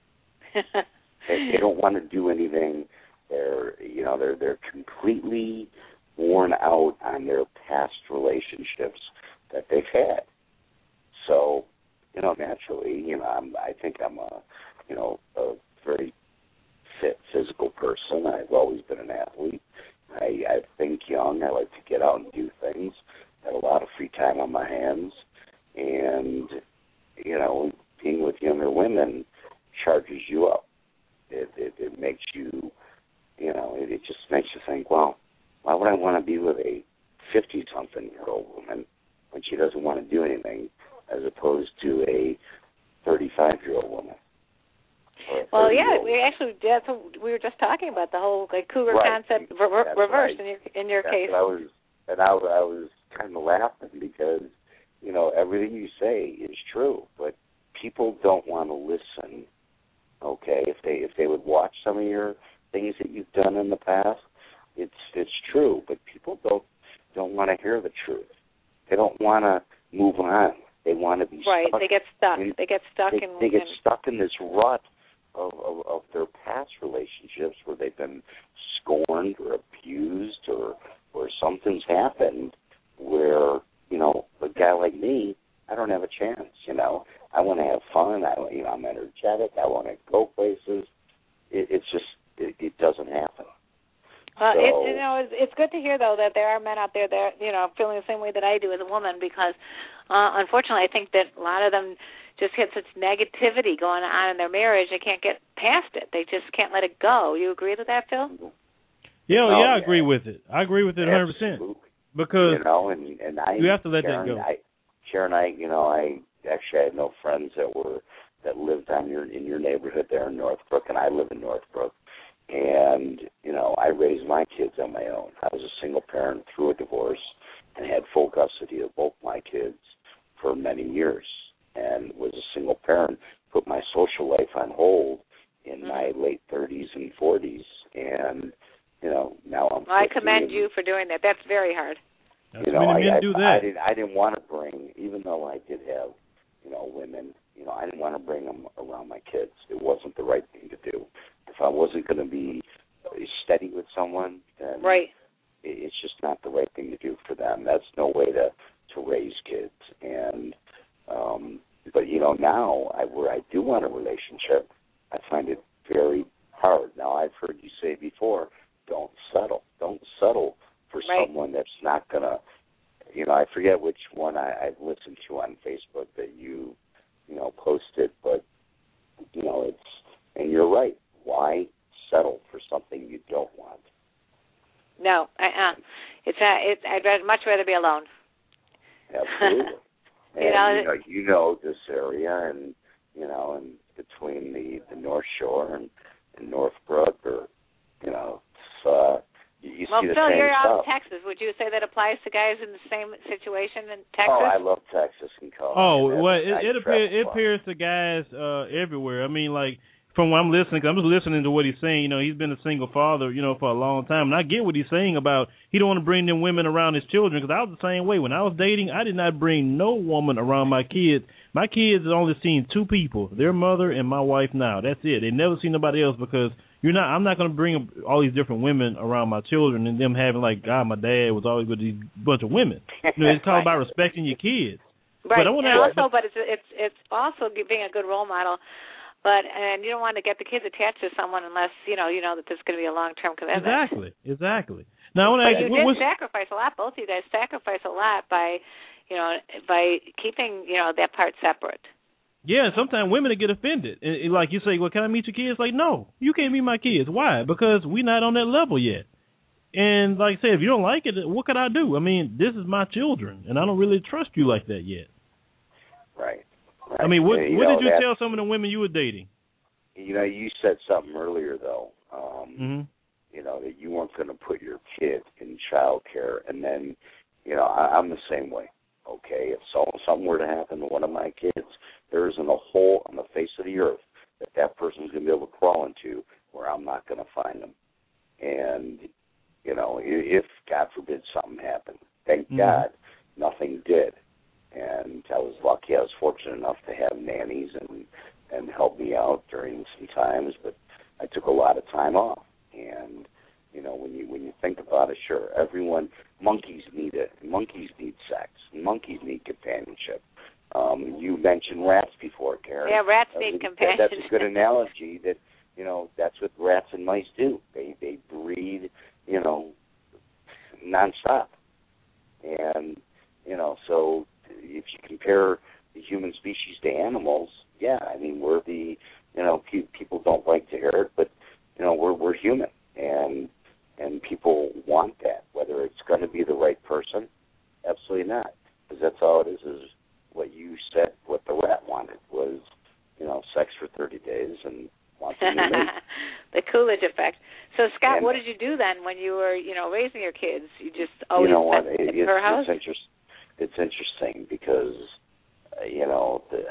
they, they don't want to do anything. They're, you know, they're they're completely worn out on their past relationships that they've had. So, you know, naturally, you know, I'm, I think I'm a, you know, a very fit physical person. I've always been an athlete. I, I think young. I like to get out and do things. I have a lot of free time on my hands. And, you know, being with younger women charges you up. It, it, it makes you, you know, it, it just makes you think, well, why would I want to be with a fifty-something-year-old woman when she doesn't want to do anything, as opposed to a thirty-five-year-old woman? Well, yeah, we actually that's what we were just talking about, the whole like cougar right. concept re- reversed right. in your in your that's case. What I was, and I, I was kind of laughing because, you know, everything you say is true, but people don't want to listen. Okay, if they if they would watch some of your things that you've done in the past, it's it's true, but people don't don't want to hear the truth. They don't want to move on. They want to be right. stuck. They get stuck. In, they get stuck they, in. They get in, stuck in this rut of, of of their past relationships where they've been scorned or abused or or something's happened where, you know, a guy like me, I don't have a chance. You know, I want to have fun. I you know I'm energetic. I want to go places. It, it's just it, it doesn't happen. Well, so, it, you know, it's, it's good to hear though that there are men out there that you know feeling the same way that I do as a woman, because uh, unfortunately, I think that a lot of them just get such negativity going on in their marriage, they can't get past it. They just can't let it go. You agree with that, Phil? Yeah, no, yeah, I yeah. agree with it. I agree with it one hundred percent. Because you know, and, and I, you have to let Sharon, that go. I, Sharon, I, you know, I actually had no friends that were that lived on your in your neighborhood there in Northbrook, and I live in Northbrook. And, you know, I raised my kids on my own. I was a single parent through a divorce and had full custody of both my kids for many years, and was a single parent, put my social life on hold in mm-hmm. my late thirties and forties, and, you know, now I'm well, I commend you for doing that. That's very hard. That's you know, many men I, do I, that. I, didn't, I didn't want to bring, even though I did have, you know, women, you know, I didn't want to bring them around my kids. It wasn't the right thing to do. If I wasn't going to be steady with someone, then right. it's just not the right thing to do for them. That's no way to, to raise kids. And um, but you know, now I, where I do want a relationship, I find it very hard. Now I've heard you say before, don't settle. Don't settle for right. someone that's not gonna. You know, I forget which one I, I've listened to on Facebook that you, you know, posted, but you know, it's and you're right. Why settle for something you don't want? No, uh-uh. It's uh, it. I'd much rather be alone. Absolutely. And, you, know, you know, you know this area, and you know, and between the, the North Shore and, and Northbrook, or you know, it's, uh, you, you well, see the Phil, same you're stuff. out in Texas. Would you say that applies to guys in the same situation in Texas? Oh, I love Texas and Colorado. Oh, well, it, it appears it appears to guys uh, everywhere. I mean, like. From what I'm listening, cause I'm just listening to what he's saying. You know, he's been a single father, you know, for a long time, and I get what he's saying about he don't want to bring them women around his children. Because I was the same way when I was dating. I did not bring no woman around my kids. My kids have only seen two people: their mother and my wife. Now that's it. They never seen nobody else because you're not. I'm not going to bring all these different women around my children and them having like, God, my dad was always with these bunch of women. You know, it's all right. about respecting your kids. Right. But I want and to also, but it's it's it's also being a good role model. But and you don't want to get the kids attached to someone unless you know you know that this is going to be a long term commitment. Exactly, exactly. Now I want to but ask you you, did what's, sacrifice a lot. Both of you guys sacrifice a lot by, you know, by keeping you know that part separate. Yeah, sometimes women get offended. And, and like you say, well, can I meet your kids? Like, no, you can't meet my kids. Why? Because we're not on that level yet. And like I said, if you don't like it, what could I do? I mean, this is my children, and I don't really trust you like that yet. Right. right. I mean, what, and, what know, did you tell some of the women you were dating? You know, you said something earlier, though, um, mm-hmm. you know, that you weren't going to put your kid in child care. And then, you know, I, I'm the same way, okay? If so, something were to happen to one of my kids, there isn't a hole on the face of the earth that that person's going to be able to crawl into where I'm not going to find them. And, you know, if, God forbid, something happened, thank mm-hmm. God nothing did. And I was lucky. I was fortunate enough to have nannies and and help me out during some times, but I took a lot of time off. And, you know, when you when you think about it, sure, everyone, monkeys need it. Monkeys need sex. Monkeys need companionship. Um, you mentioned rats before, Karen. Yeah, rats uh, need that, companionship. That's a good analogy that, you know, that's what rats and mice do. They, they breed, you know, nonstop. And, you know, so if you compare the human species to animals, yeah, I mean, we're the, you know, pe- people don't like to hear it, but, you know, we're we're human, and and people want that. Whether it's going to be the right person, absolutely not, because that's all it is, is what you said, what the rat wanted was, you know, sex for thirty days and wanting to mate. The Coolidge effect. So, Scott, and, what did you do then when you were, you know, raising your kids? You just always you know what, went it, to her it's, house? It's, interest, it's interesting because, uh, you know, the...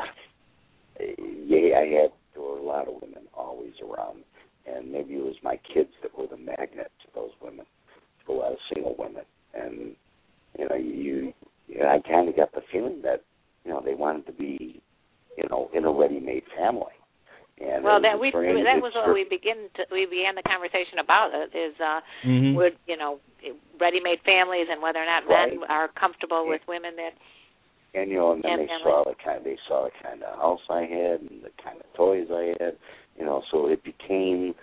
Yeah, I had there were a lot of women always around, and maybe it was my kids that were the magnet to those women, to a lot of single women, and you know, you, you know, I kind of got the feeling that you know they wanted to be, you know, in a ready-made family. And well, that we very, that was what we begin to, we began the conversation about it is uh, mm-hmm. would you know ready-made families and whether or not right. men are comfortable yeah. with women that. And you know, and then and they family. saw the kind, they saw the kind of house I had and the kind of toys I had, you know. So it became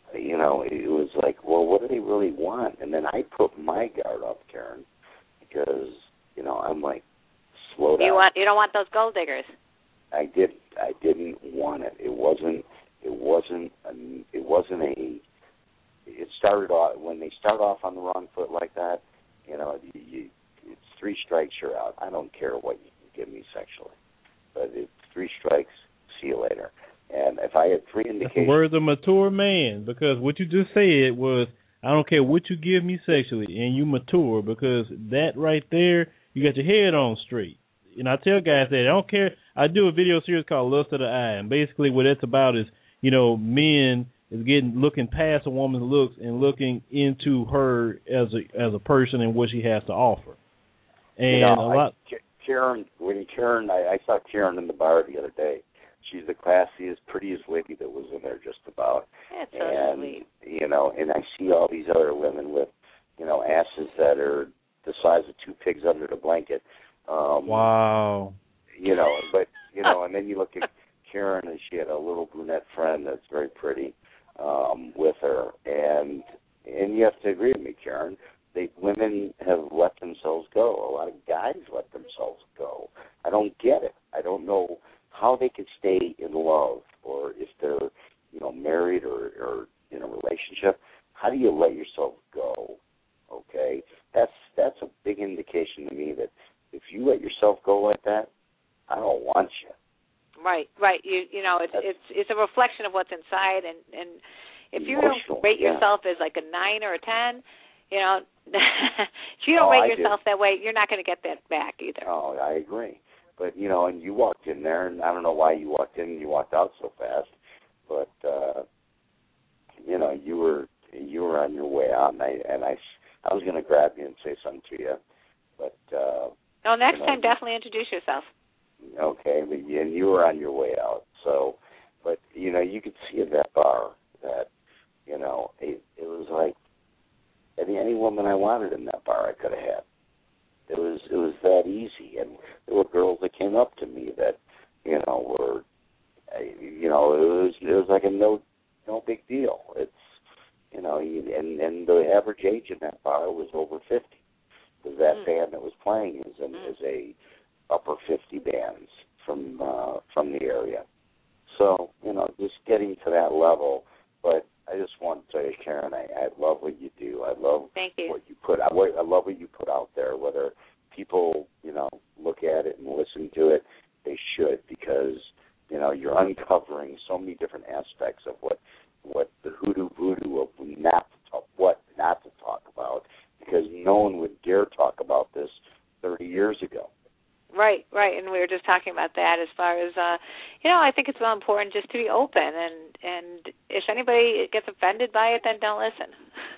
you know, it was like, well, what do they really want? And then I put my guard up, Karen, because, you know, I'm like, slow down. You want you don't want those gold diggers. I did. I didn't want it. It wasn't. It wasn't. A, it wasn't a. It started off when they start off on the wrong foot like that. You know, you, you, it's three strikes, you're out. I don't care what you can give me sexually, but it's three strikes. See you later. And if I had three indications, that's the words of a mature man. Because what you just said was, I don't care what you give me sexually, and you mature, because that right there, you got your head on straight. And I tell guys that I don't care. I do a video series called Lust of the Eye, and basically what that's about is, you know, men is getting looking past a woman's looks and looking into her as a as a person and what she has to offer. And you know, a lot. I, Karen, when Karen, I, I saw Karen in the bar the other day. She's the classiest, prettiest lady that was in there, just about. That's so and sweet. You know, and I see all these other women with, you know, asses that are the size of two pigs under the blanket. Um, wow. You know, but, you know, and then you look at Karen, and she had a little brunette friend that's very pretty um, with her. And and you have to agree with me, Karen. They, women have let themselves go. A lot of guys let themselves go. I don't get it. I don't know how they could stay in love, or if they're, you know, married or, or in a relationship. How do you let yourself go? Okay? That's that's a big indication to me that if you let yourself go like that, I don't want you. Right, right. You you know, it's it's it's a reflection of what's inside, and, and if you Emotional, don't rate yeah. yourself as like a nine or a ten, you know, if you don't oh, rate I yourself do. that way, you're not going to get that back either. Oh, I agree. But, you know, and you walked in there, and I don't know why you walked in and you walked out so fast, but, uh, you know, you were you were on your way out, and I, and I, I was going to grab you and say something to you, but... Uh, no, next you know, time, definitely introduce yourself. Okay, but you, and you were on your way out, so, but, you know, you could see at that bar that, you know, it, it was like, any, any woman I wanted in that bar I could have had. It was it was that easy, and there were girls that came up to me that, you know, were, you know, it was it was like a no no big deal. It's, you know, and and the average age in that bar was over fifty, because that mm. band that was playing is an, mm. is a upper fifty bands from uh, from the area. So, you know, just getting to that level. But I just want to tell you, Karen, I, I love what you do. I love Thank you. what you put. I, I love what you put out there. Whether people, you know, look at it and listen to it, they should, because, you know, you're uncovering so many different aspects of what what the hoodoo voodoo of not to talk, what not to talk about, because no one would dare talk about this thirty years ago. Right, right, and we were just talking about that as far as, uh, you know, I think it's real important just to be open, and, and if anybody gets offended by it, then don't listen.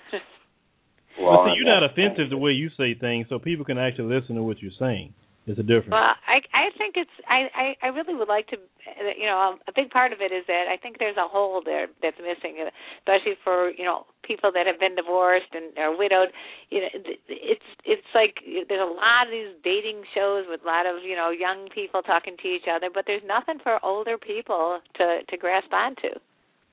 Well, see, you're not offensive the way you say things, so people can actually listen to what you're saying. It's a difference. Well, I I think it's I, I, I really would like to, you know, a big part of it is that I think there's a hole there that's missing, especially for, you know, people that have been divorced and are widowed. You know, it's it's like there's a lot of these dating shows with a lot of, you know, young people talking to each other, but there's nothing for older people to to grasp onto.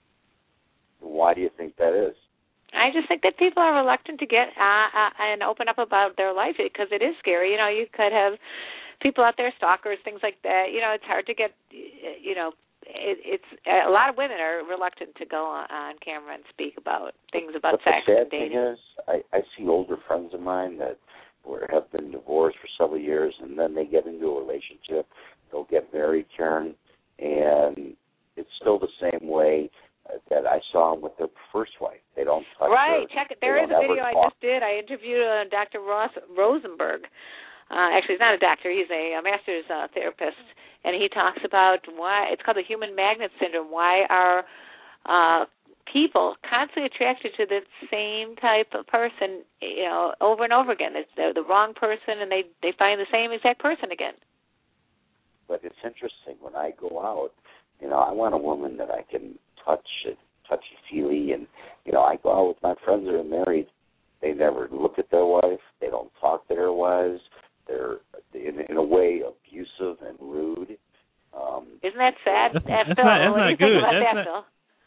Why do you think that is? I just think that people are reluctant to get uh, uh, and open up about their life, because it is scary. You know, you could have people out there, stalkers, things like that. You know, it's hard to get, you know, it, it's a lot of women are reluctant to go on, on camera and speak about things about but sex the sad and dating. Thing is, I, I see older friends of mine that were, have been divorced for several years, and then they get into a relationship. They'll get married, Karen, and it's still the same way that I saw them with their first wife. They don't touch right. her. Check it. There is a video I just did. I interviewed uh, Doctor Ross Rosenberg. Uh, actually, he's not a doctor. He's a, a master's uh, therapist, and he talks about why it's called the human magnet syndrome. Why are uh, people constantly attracted to the same type of person, you know, over and over again? It's the, the wrong person, and they they find the same exact person again. But it's interesting when I go out. You know, I want a woman that I can touch it, touchy-feely, and, you know, I go out with my friends that are married. They never look at their wife. They don't talk to their wives. They're, in, in a way, abusive and rude. Um, Isn't that sad? That's, that's that's Phil, not, that's what do not you good. think about That's that, not, Phil?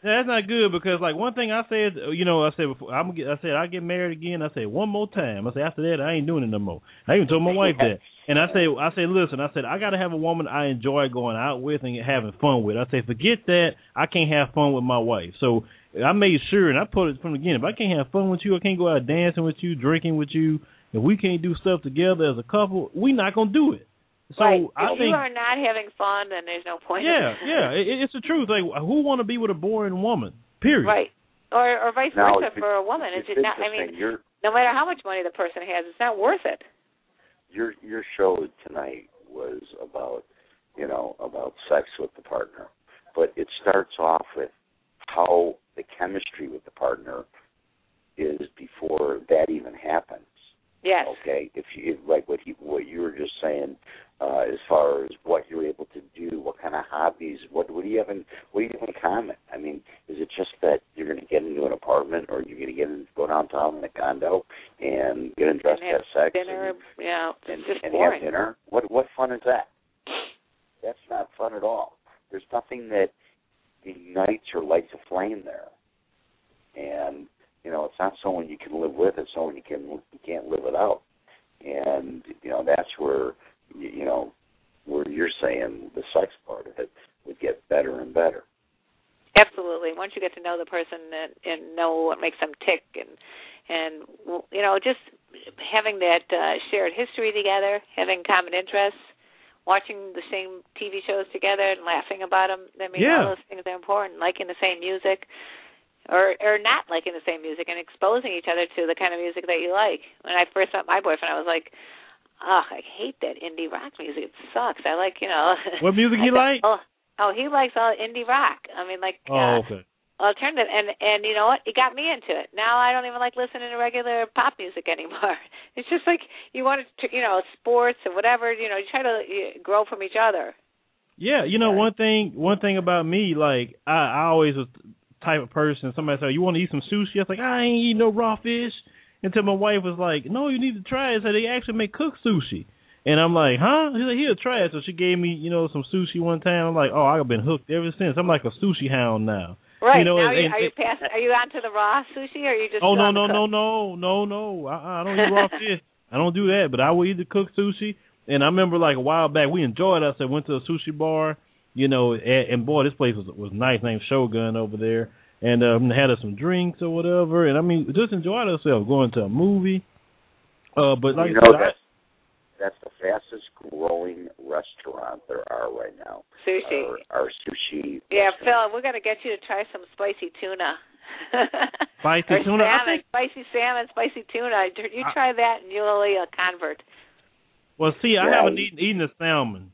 That's not good because, like, one thing I said, you know, I said before, I'm, I said I get married again. I said one more time. I said after that I ain't doing it no more. I even told my wife that. And I say, I say, listen, I said I got to have a woman I enjoy going out with and having fun with. I say, forget that. I can't have fun with my wife. So I made sure, and I put it from the beginning. If I can't have fun with you, I can't go out dancing with you, drinking with you. If we can't do stuff together as a couple, we not gonna do it. So right. I if think you are not having fun, then there's no point. Yeah, yeah, it, it's the truth. Like, who want to be with a boring woman? Period. Right. Or or vice now, versa for a woman. It's, it's not. I mean, you're, no matter how much money the person has, it's not worth it. Your your show tonight was about, you know, about sex with the partner, but it starts off with how the chemistry with the partner is before that even happens. Yes. Okay. If you like what he, what you were just saying, uh, as far as what you're able to do, what kind of hobbies, what what do you have in what do you have in common? I mean, is it just that you're going to get into an apartment, or you're going to get in, go downtown in a condo and get undressed, and have, have sex, dinner, and, yeah, and, just and boring. have dinner? What what fun is that? That's not fun at all. There's nothing that ignites or lights a flame there, and you know, it's not someone you can live with. It's someone you can you can't live without. And you know, that's where you know where you're saying the sex part of it would get better and better. Absolutely. Once you get to know the person and, and know what makes them tick, and and you know, just having that uh, shared history together, having common interests, watching the same T V shows together and laughing about them. I mean, yeah. all those things are important. Liking the same music. Or or not liking the same music and exposing each other to the kind of music that you like. When I first met my boyfriend, I was like, ugh, I hate that indie rock music. It sucks. I like, you know. What music he like? Oh, oh, he likes all indie rock. I mean, like oh, uh, okay. alternative. And, and you know what? It got me into it. Now I don't even like listening to regular pop music anymore. It's just like you want to, you know, sports or whatever, you know, you try to you grow from each other. Yeah, you know, one thing one thing about me, like, I, I always was type of person, somebody said, you want to eat some sushi? I was like, I ain't eating no raw fish. Until my wife was like, no, you need to try it. So they actually make cooked sushi. And I'm like, huh? She's like, here, try it. So she gave me, you know, some sushi one time. I'm like, oh, I've been hooked ever since. I'm like a sushi hound now. Right. You know, now, and, you, and, are you past, are you on to the raw sushi, or are you just Oh, no, on no, the no, cooked? no, no, no. I, I don't eat raw fish. I don't do that, but I will eat the cooked sushi. And I remember, like, a while back, we enjoyed it. I said, went to a sushi bar, you know, and, and boy, this place was was nice, named Shogun over there. And um, had us some drinks or whatever, and I mean, just enjoyed ourselves, going to a movie. Uh, but like you know, I said, that's, that's the fastest growing restaurant there are right now. Sushi. Our, our sushi. Yeah, restaurant. Phil, we're gonna get you to try some spicy tuna. Spicy or tuna, salmon, I think, spicy salmon, spicy tuna. You try that, and you'll be a convert. Well, see, I yeah. haven't eaten, eaten the salmon.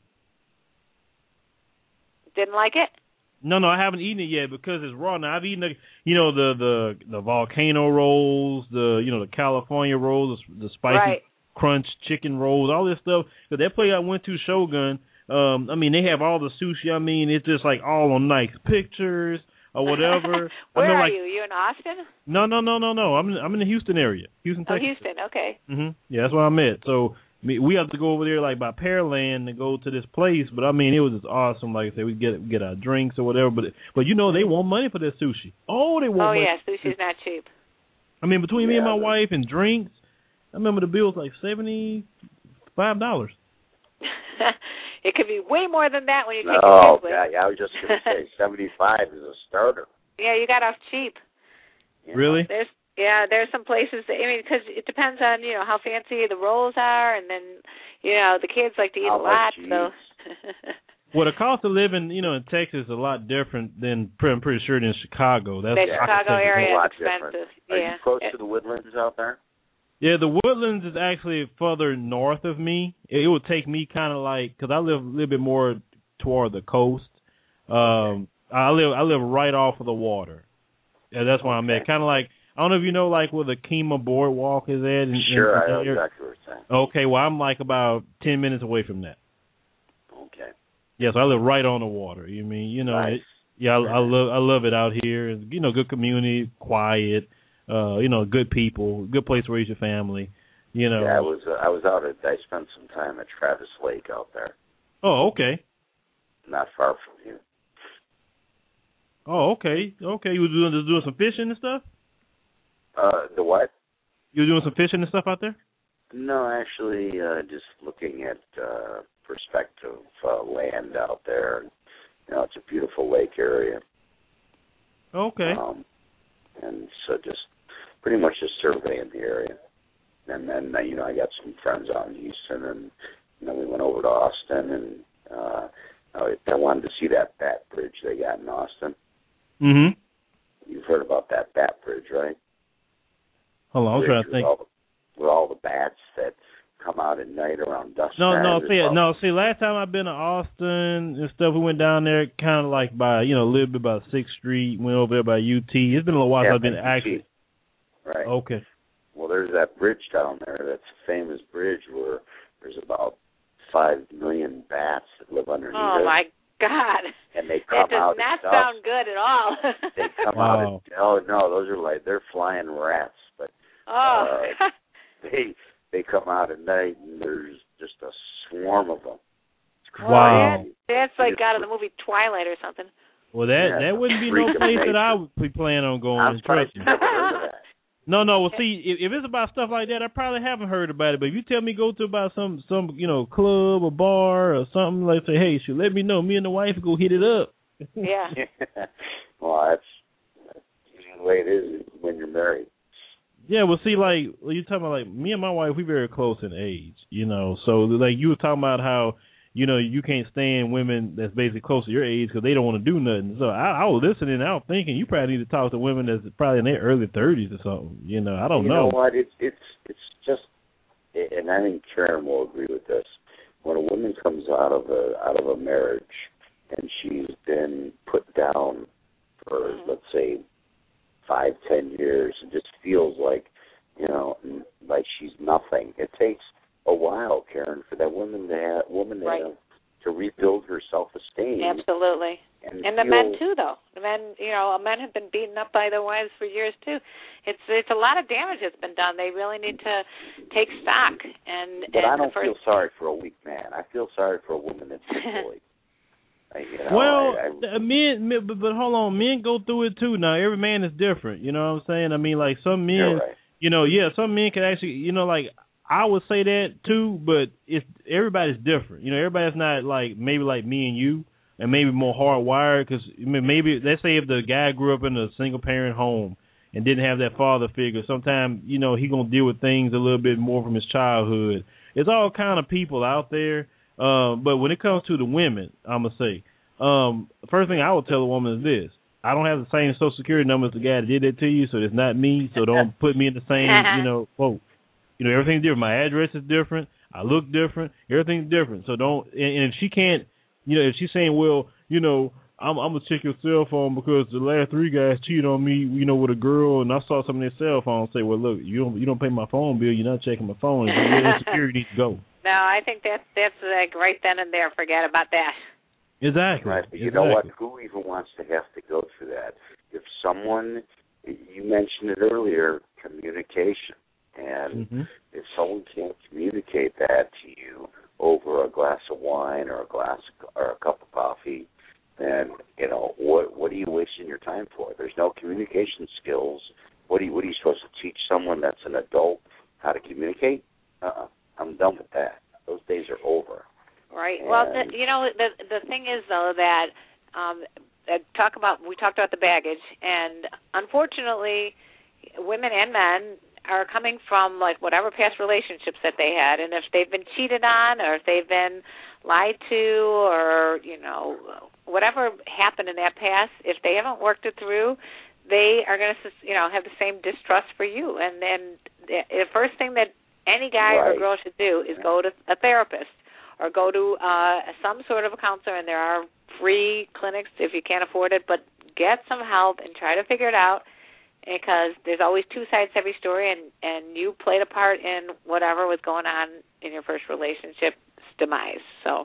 Didn't like it? No, no, I haven't eaten it yet because it's raw. Now I've eaten the, you know, the the the volcano rolls, the you know the California rolls, the, the spicy right. crunch chicken rolls, all this stuff. But that place I went to, Shogun, um, I mean, they have all the sushi. I mean, it's just like all on nice pictures or whatever. Where I mean, are like, you? You in Austin? No, no, no, no, no. I'm in, I'm in the Houston area, Houston, Oh, Texas. Houston. Okay. Mhm. Yeah, that's where I'm at. So we have to go over there like by Pearland to go to this place. But I mean, it was just awesome. Like I said, we get get our drinks or whatever. But but you know, they want money for that sushi. Oh, they want. Oh money. yeah, sushi's not cheap. I mean, between yeah, me and my wife and drinks, I remember the bill was like seventy five dollars. It could be way more than that when you take Oh, your kids with. yeah, I was just going to say seventy-five is a starter. Yeah, you got off cheap. You Really? know? There's yeah, there's some places that I mean, because it depends on you know how fancy the rolls are, and then you know the kids like to eat Oh, a lot, geez. so. Well, the cost of living, you know, in Texas is a lot different than I'm pretty sure than Chicago. That's The yeah, Chicago Texas. area a lot is expensive. different. Yeah. Are you close to the woodlands out there? Yeah, the Woodlands is actually further north of me. It, it would take me kind of like, because I live a little bit more toward the coast. Um, I live I live right off of the water. Yeah, that's where I'm at. Kind of like, I don't know if you know, like where the Kemah Boardwalk is at. In, Sure, in, in I know there. exactly what you're saying. Okay, well, I'm like about ten minutes away from that. Okay. Yeah, so I live right on the water. You mean, you know, Nice. it, yeah, I, I love I love it out here. It's, you know, good community, quiet. Uh, you know, good people, good place to raise your family. You know. Yeah, I was uh, I was out at I spent some time at Travis Lake out there. Oh, okay. Not far from here. Oh, okay, okay. You were doing just doing some fishing and stuff. Uh, the what? You were doing some fishing and stuff out there. No, actually, uh, just looking at uh, prospective uh, land out there. You know, it's a beautiful lake area. Okay. Um, and so just pretty much just surveying the area. And then, uh, you know, I got some friends out in Houston, and, you know, we went over to Austin, and uh, I, I wanted to see that bat bridge they got in Austin. Mm-hmm. You've heard about that bat bridge, right? Hold on, I'm trying to think. With all, the, with all the bats that come out at night around dusk. No, no, see, no, see. Last time I've been to Austin and stuff, we went down there, kind of like by, you know, a little bit by Sixth Street. Went over there by U T. It's been a little while since I've been actually. Right. Okay. Well, there's that bridge down there. That's a famous bridge where there's about five million bats that live underneath oh, it. Oh my God! And they come that does out. not at sound dusk. good at all. They come wow. out. At, oh no, those are like they're flying rats, but. Oh. Uh, they they come out at night and there's just a swarm of them. It's crazy. Wow. That's like out of the movie Twilight or something. Well, that yeah, that wouldn't be no place that I would be planning on going. I'm surprised trust me. you never heard of that. No, no. Well, see, if, if it's about stuff like that, I probably haven't heard about it. But if you tell me go to about some some you know club or bar or something, like say, hey, should let me know. Me and the wife go hit it up. Yeah. Well, that's, that's the way it is when you're married. Yeah, well, see, like you're talking about, like me and my wife, we very close in age, you know. So, like you were talking about how, you know, you can't stand women that's basically close to your age because they don't want to do nothing. So, I, I was listening, and I was thinking you probably need to talk to women that's probably in their early thirties or something. You know, I don't you know. You know what? It's it's it's just, and I think Karen will agree with this. When a woman comes out of a out of a marriage and she's been put down for, let's say, five, ten years, it just feels like, you know, like she's nothing. It takes a while, Karen, for that woman to have, woman to, right. have, to rebuild her self-esteem. Absolutely. And, and feel, the men too, though. The men, you know, men have been beaten up by their wives for years too. It's it's a lot of damage that's been done. They really need to take stock. And but and I don't the first... feel sorry for a weak man. I feel sorry for a woman that's bullied. You know, well, I, I, men, men but, but hold on, men go through it too. Now, every man is different. You know what I'm saying? I mean, like some men, right. you know, yeah, some men can actually, you know, like I would say that too, but it's everybody's different. You know, everybody's not like maybe like me and you, and maybe more hardwired. Because maybe let's say if the guy grew up in a single parent home and didn't have that father figure, sometimes you know he gonna deal with things a little bit more from his childhood. It's all kind of people out there. Um, but when it comes to the women, I'm going to say, um, the first thing I would tell a woman is this. I don't have the same Social Security number as the guy that did that to you, so it's not me, so don't put me in the same, you know, quote. You know, everything's different. My address is different. I look different. Everything's different. So don't, and, and if she can't, you know, if she's saying, well, you know, I'm, I'm going to check your cell phone because the last three guys cheated on me, you know, with a girl, and I saw some of their cell phones. Say, well, look, you don't you don't pay my phone bill, you're not checking my phone. Your security needs to go. No, I think that's that's like right then and there. Forget about that. Exactly. Right, but you exactly. know what? Who even wants to have to go through that? If someone, you mentioned it earlier, communication, and mm-hmm. if someone can't communicate that to you over a glass of wine or a glass or a cup of coffee, then you know what? What are you wasting your time for? There's no communication skills. What are you? What are you supposed to teach someone that's an adult how to communicate? Uh-uh. I'm done with that. Those days are over. Right. And well, the, you know, the the thing is though that um, talk about we talked about the baggage, and unfortunately, women and men are coming from like whatever past relationships that they had, and if they've been cheated on, or if they've been lied to, or you know, whatever happened in that past, if they haven't worked it through, they are going to, you know, have the same distrust for you. And then the, the first thing that any guy right. or girl should do is go to a therapist or go to uh, some sort of a counselor, and there are free clinics if you can't afford it, but get some help and try to figure it out, because there's always two sides to every story, and, and you played a part in whatever was going on in your first relationship's demise. So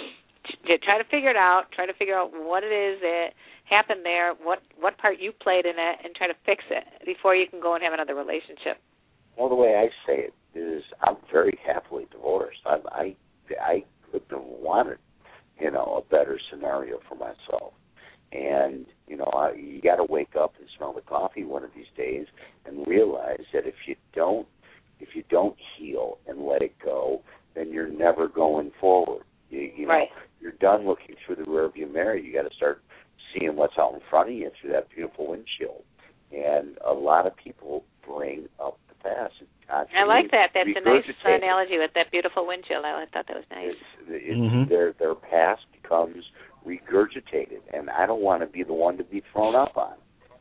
try to figure it out, try to figure out what it is that happened there, what, what part you played in it, and try to fix it before you can go and have another relationship. Well, the way I say it is I'm very happily divorced. I I, I couldn't have wanted, you know, a better scenario for myself. And, you know, I, you got to wake up and smell the coffee one of these days and realize that if you don't, if you don't heal and let it go, then you're never going forward. You, you know, right. You're done looking through the rearview mirror. You got to start seeing what's out in front of you through that beautiful windshield. And a lot of people bring up the past. I like that. That's a nice analogy with that beautiful windshield. I thought that was nice. It's, it's, mm-hmm. Their their past becomes regurgitated, and I don't want to be the one to be thrown up on.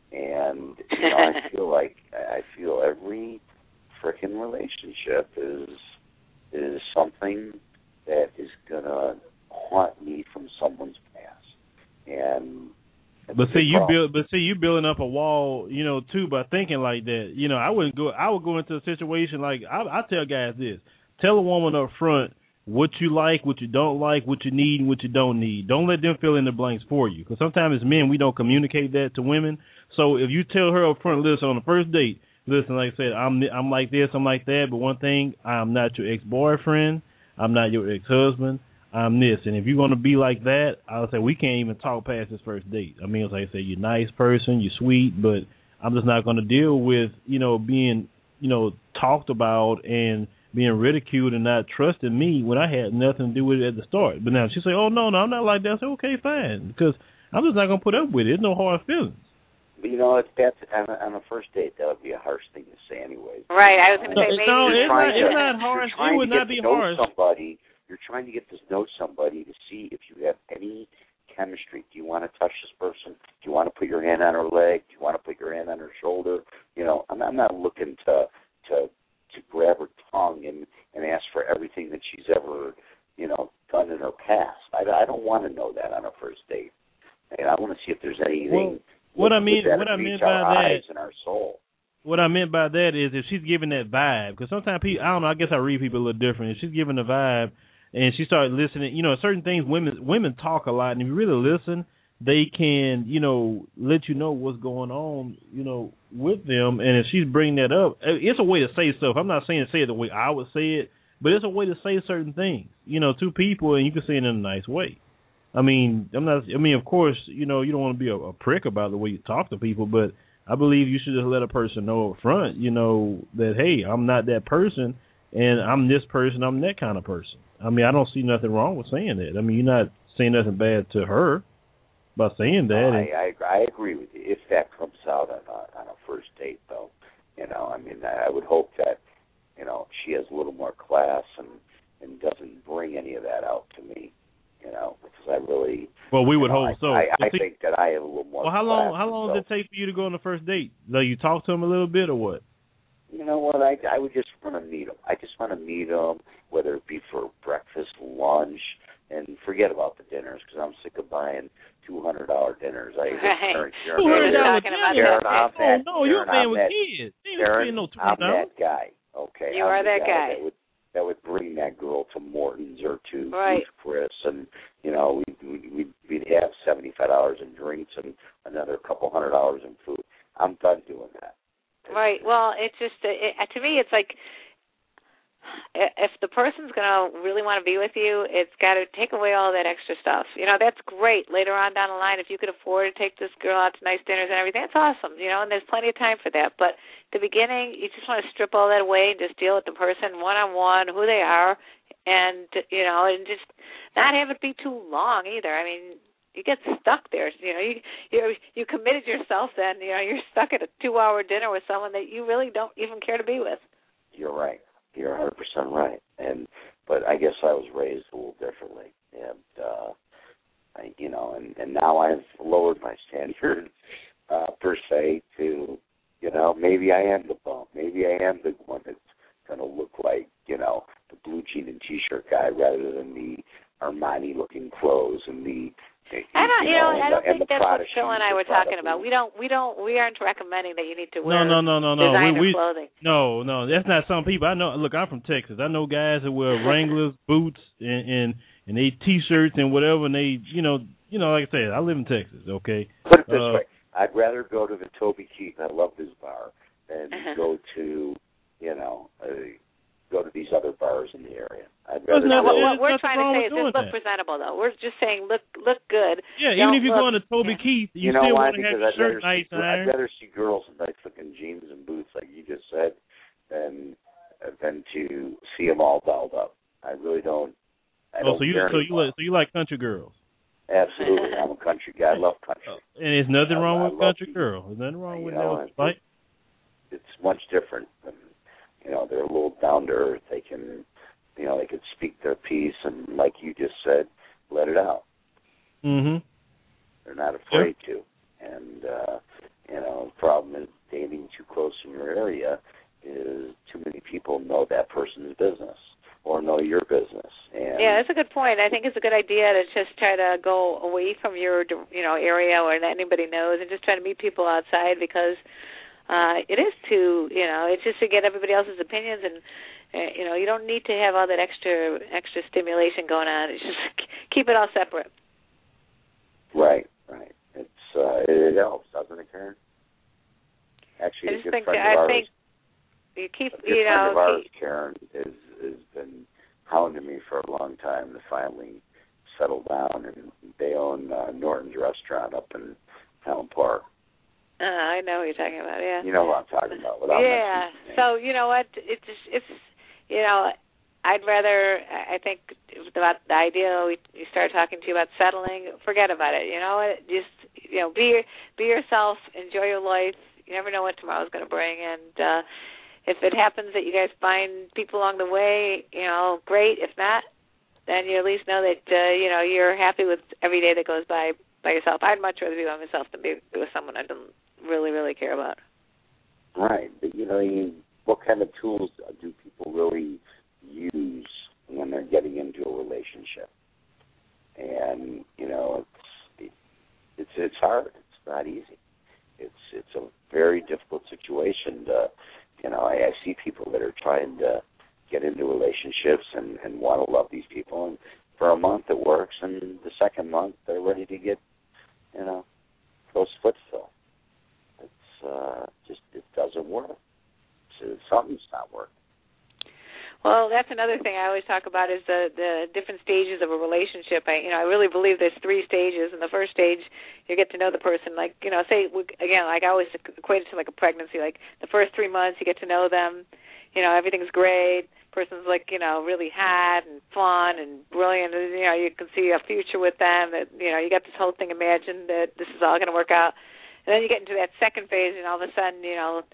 And you know, I feel like I feel every frickin' relationship is is something that is gonna haunt me from someone's past. And But see, you build. But see, you building up a wall, you know, too, by thinking like that. You know, I wouldn't go. I would go into a situation like I, I tell guys this: tell a woman up front what you like, what you don't like, what you need, and what you don't need. Don't let them fill in the blanks for you, because sometimes as men we don't communicate that to women. So if you tell her up front, listen, on the first date, listen, like I said, I'm I'm like this, I'm like that, but one thing, I'm not your ex-boyfriend, I'm not your ex-husband. I'm this, and if you're going to be like that, I'll say we can't even talk past this first date. I mean, it's like I say, you're a nice person, you're sweet, but I'm just not going to deal with, you know, being, you know, talked about and being ridiculed and not trusting me when I had nothing to do with it at the start. But now she say, oh, no, no, I'm not like that. I say, okay, fine, because I'm just not going to put up with it. There's no hard feelings. But, you know, it's, that's, on, a, on a first date, that would be a harsh thing to say anyway. Right, I was going to say maybe. No, it's not, to, it's not harsh. It would not be harsh. Somebody, You're trying to get to know somebody to see if you have any chemistry. Do you want to touch this person? Do you want to put your hand on her leg? Do you want to put your hand on her shoulder? You know, I'm, I'm not looking to to to grab her tongue and, and ask for everything that she's ever, you know, done in her past. I, I don't want to know that on a first date. And I want to see if there's anything. Well, what I mean, what I meant by that, and our soul. What I meant by that is if she's giving that vibe, because sometimes people, I don't know, I guess I read people a little different. If she's giving the vibe, and she started listening, you know, certain things women women talk a lot, and if you really listen, they can, you know, let you know what's going on, you know, with them. And if she's bringing that up, it's a way to say stuff. I'm not saying say it the way I would say it, but it's a way to say certain things, you know, to people, and you can say it in a nice way. I mean, I'm not. I mean, of course, you know, you don't want to be a, a prick about the way you talk to people, but I believe you should just let a person know up front, you know, that hey, I'm not that person, and I'm this person, I'm that kind of person. I mean, I don't see nothing wrong with saying that. I mean, you're not saying nothing bad to her by saying that. No, I, I I agree with you. If that comes out on a, on a first date, though, you know, I mean, I would hope that, you know, she has a little more class and, and doesn't bring any of that out to me, you know, because I really. Well, we would know, hope I, so. I, I see, think that I have a little more. Well, how long? class How long so. does it take for you to go on the first date? Like, you talk to him a little bit, or what? You know what? I I would just want to meet them. I just want to meet them, whether it be for breakfast, lunch, and forget about the dinners because I'm sick of buying two hundred dollar dinners. I right. Two hundred dollar dinners. Oh no, you're a man with kids. Karen, no I'm that guy. Okay, you I'm are that guy. guy. That would, that would bring that girl to Morton's or to right. Ruth Chris, and you know we'd we'd, we'd have seventy five dollars in drinks and another couple hundred dollars in food. I'm done doing that. Right. Well, it's just it, to me, it's like if the person's going to really want to be with you, it's got to take away all that extra stuff. You know, that's great. Later on down the line, if you could afford to take this girl out to nice dinners and everything, that's awesome. You know, and there's plenty of time for that. But at the beginning, you just want to strip all that away and just deal with the person one on one, who they are, and you know, and just not have it be too long either. I mean. You get stuck there, you know. You you you committed yourself. Then you know you're stuck at a two-hour dinner with someone that you really don't even care to be with. You're right. You're one hundred percent right. And but I guess I was raised a little differently, and uh, I, you know, and, and now I've lowered my standards uh, per se to, you know, maybe I am the bum. Maybe I am the one that's going to look like, you know, the blue jean and t-shirt guy rather than the Armani-looking clothes and the. I don't, you know, know I don't the, think that's what Phil and I were talking about. We don't, we don't, we aren't recommending that you need to wear no, no, no, no, no. designer we, we, clothing. No, no, that's not some people. I know. Look, I'm from Texas. I know guys that wear Wranglers, boots, and and, and they t-shirts and whatever. And they, you know, you know, like I said, I live in Texas. Okay. Put it this uh, way: I'd rather go to the Toby Keith. I love this bar than go to, you know, a go to these other bars in the area. I'd There's rather No, nothing- what, go. what we're nothing trying to wrong say with is just doing look that. presentable, though. We're just saying look look good. Yeah, Don't even if you're look- going to Toby yeah. Keith, you, You know still why? want to have Because your I'd rather shirt nice see and I'd iron. rather see girls in nice looking jeans and boots, like you just said, than than to see them all dolled up. I really don't. I Oh, don't so you care so you anymore. like so you like country girls. Absolutely, I'm a country guy. I love country. Oh, and there's nothing I- wrong I with love country the- girls. There's nothing wrong you with know, those. it- Like, It's much different. Than, you know, they're a little down to earth. They can, you know, they can speak their piece, and like you just said, let it out. mm-hmm. They're not afraid to. And uh, you know, the problem is dating too close in your area is too many people know that person's business or know your business. And Yeah, that's a good point. I think it's a good idea to just try to go away from your, you know, area where anybody knows, and just try to meet people outside, because uh, it is to, you know, it's just to get everybody else's opinions, and uh, you know, you don't need to have all that extra extra stimulation going on. It's just keep it all separate. Right, right. It's uh, it helps, doesn't it, Karen? Actually, I a just good think friend that, of I ours, think you keep, a good you friend know, of ours, keep, Karen, is has been hounding me for a long time to finally settle down, and they own uh, Norton's restaurant up in Town Park. Uh, I know what you're talking about. Yeah. You know what I'm talking about. Without Yeah. mentioning his name. So you know what? It's it's you know, I'd rather. I think about the idea we, we start talking to you about settling. Forget about it. You know, just you know, be be yourself. Enjoy your life. You never know what tomorrow's going to bring. And uh, if it happens that you guys find people along the way, you know, great. If not, then you at least know that uh, you know you're happy with every day that goes by by yourself. I'd much rather be by myself than be with someone I don't really, really care about. Right, but you know, you, what kind of tools do people really use when they're getting into a relationship? And you know, it's it's it's hard. It's not easy. It's it's a very difficult situation. To, you know, I, I see people that are trying to get into relationships and, and want to love these people, and for a month it works, and the second month they're ready to get, you know, close footstool. It's uh, just it doesn't work. So something's not working. Well, that's another thing I always talk about is the the different stages of a relationship. I you know I really believe there's three stages. In the first stage, you get to know the person. Like you know, say again, like I always equate it to like a pregnancy. Like the first three months, you get to know them. You know, everything's great. Person's like you know really hot and fun and brilliant. And, you know, you can see a future with them. That you know, you got this whole thing imagined that this is all going to work out. And then you get into that second phase, and all of a sudden, you know.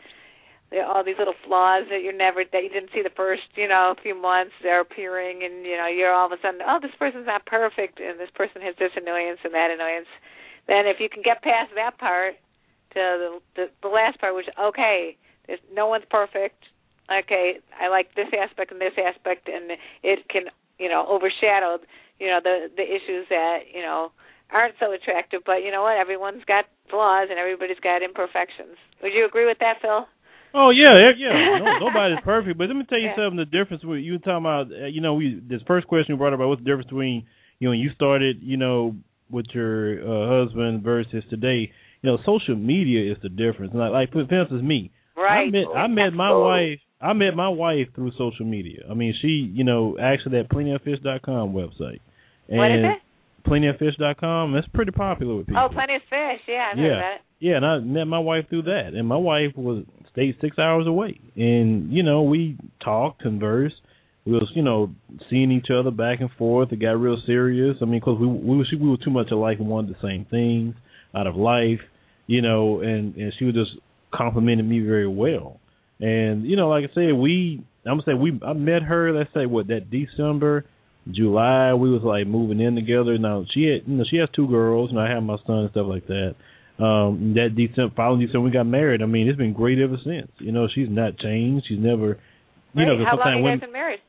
all these little flaws that you never that you didn't see the first you know few months, they're appearing, and you know you're all of a sudden, oh, this person's not perfect, and this person has this annoyance and that annoyance. Then if you can get past that part to the the, the last part, which okay, there's no one's perfect. Okay, I like this aspect and this aspect, and it can you know overshadow you know the the issues that you know aren't so attractive. But you know what? Everyone's got flaws and everybody's got imperfections. Would you agree with that, Phil? Oh yeah, yeah, yeah. No, nobody's perfect, but let me tell you yeah. something. The difference with you were talking about, uh, you know, we this first question you brought up about what's the difference between you know when you started, you know, with your uh, husband versus today. You know, social media is the difference. Like, like for instance, me. Right. I met I met my Oh. wife. I met my wife through social media. I mean, she, you know, actually that plenty of fish dot com website. And What is it? plenty of fish dot com. That's pretty popular with people. Oh, Plenty of Fish. Yeah, I've yeah. heard about it. Yeah, and I met my wife through that. And my wife was stayed six hours away. And, you know, we talked, conversed. We was, you know, seeing each other back and forth. It got real serious. I mean, because we, we, were, we were too much alike and wanted the same things out of life, you know, and, and she was just complimenting me very well. And, you know, like I said, we, I'm going to say, we, I met her, let's say, what, that December, July, we was, like, moving in together. Now, she had, you know, she has two girls, and I have my son and stuff like that. Um, that December, following December, we got married. I mean, it's been great ever since. You know, she's not changed. She's never, you Great. know, How long have you women, guys been married?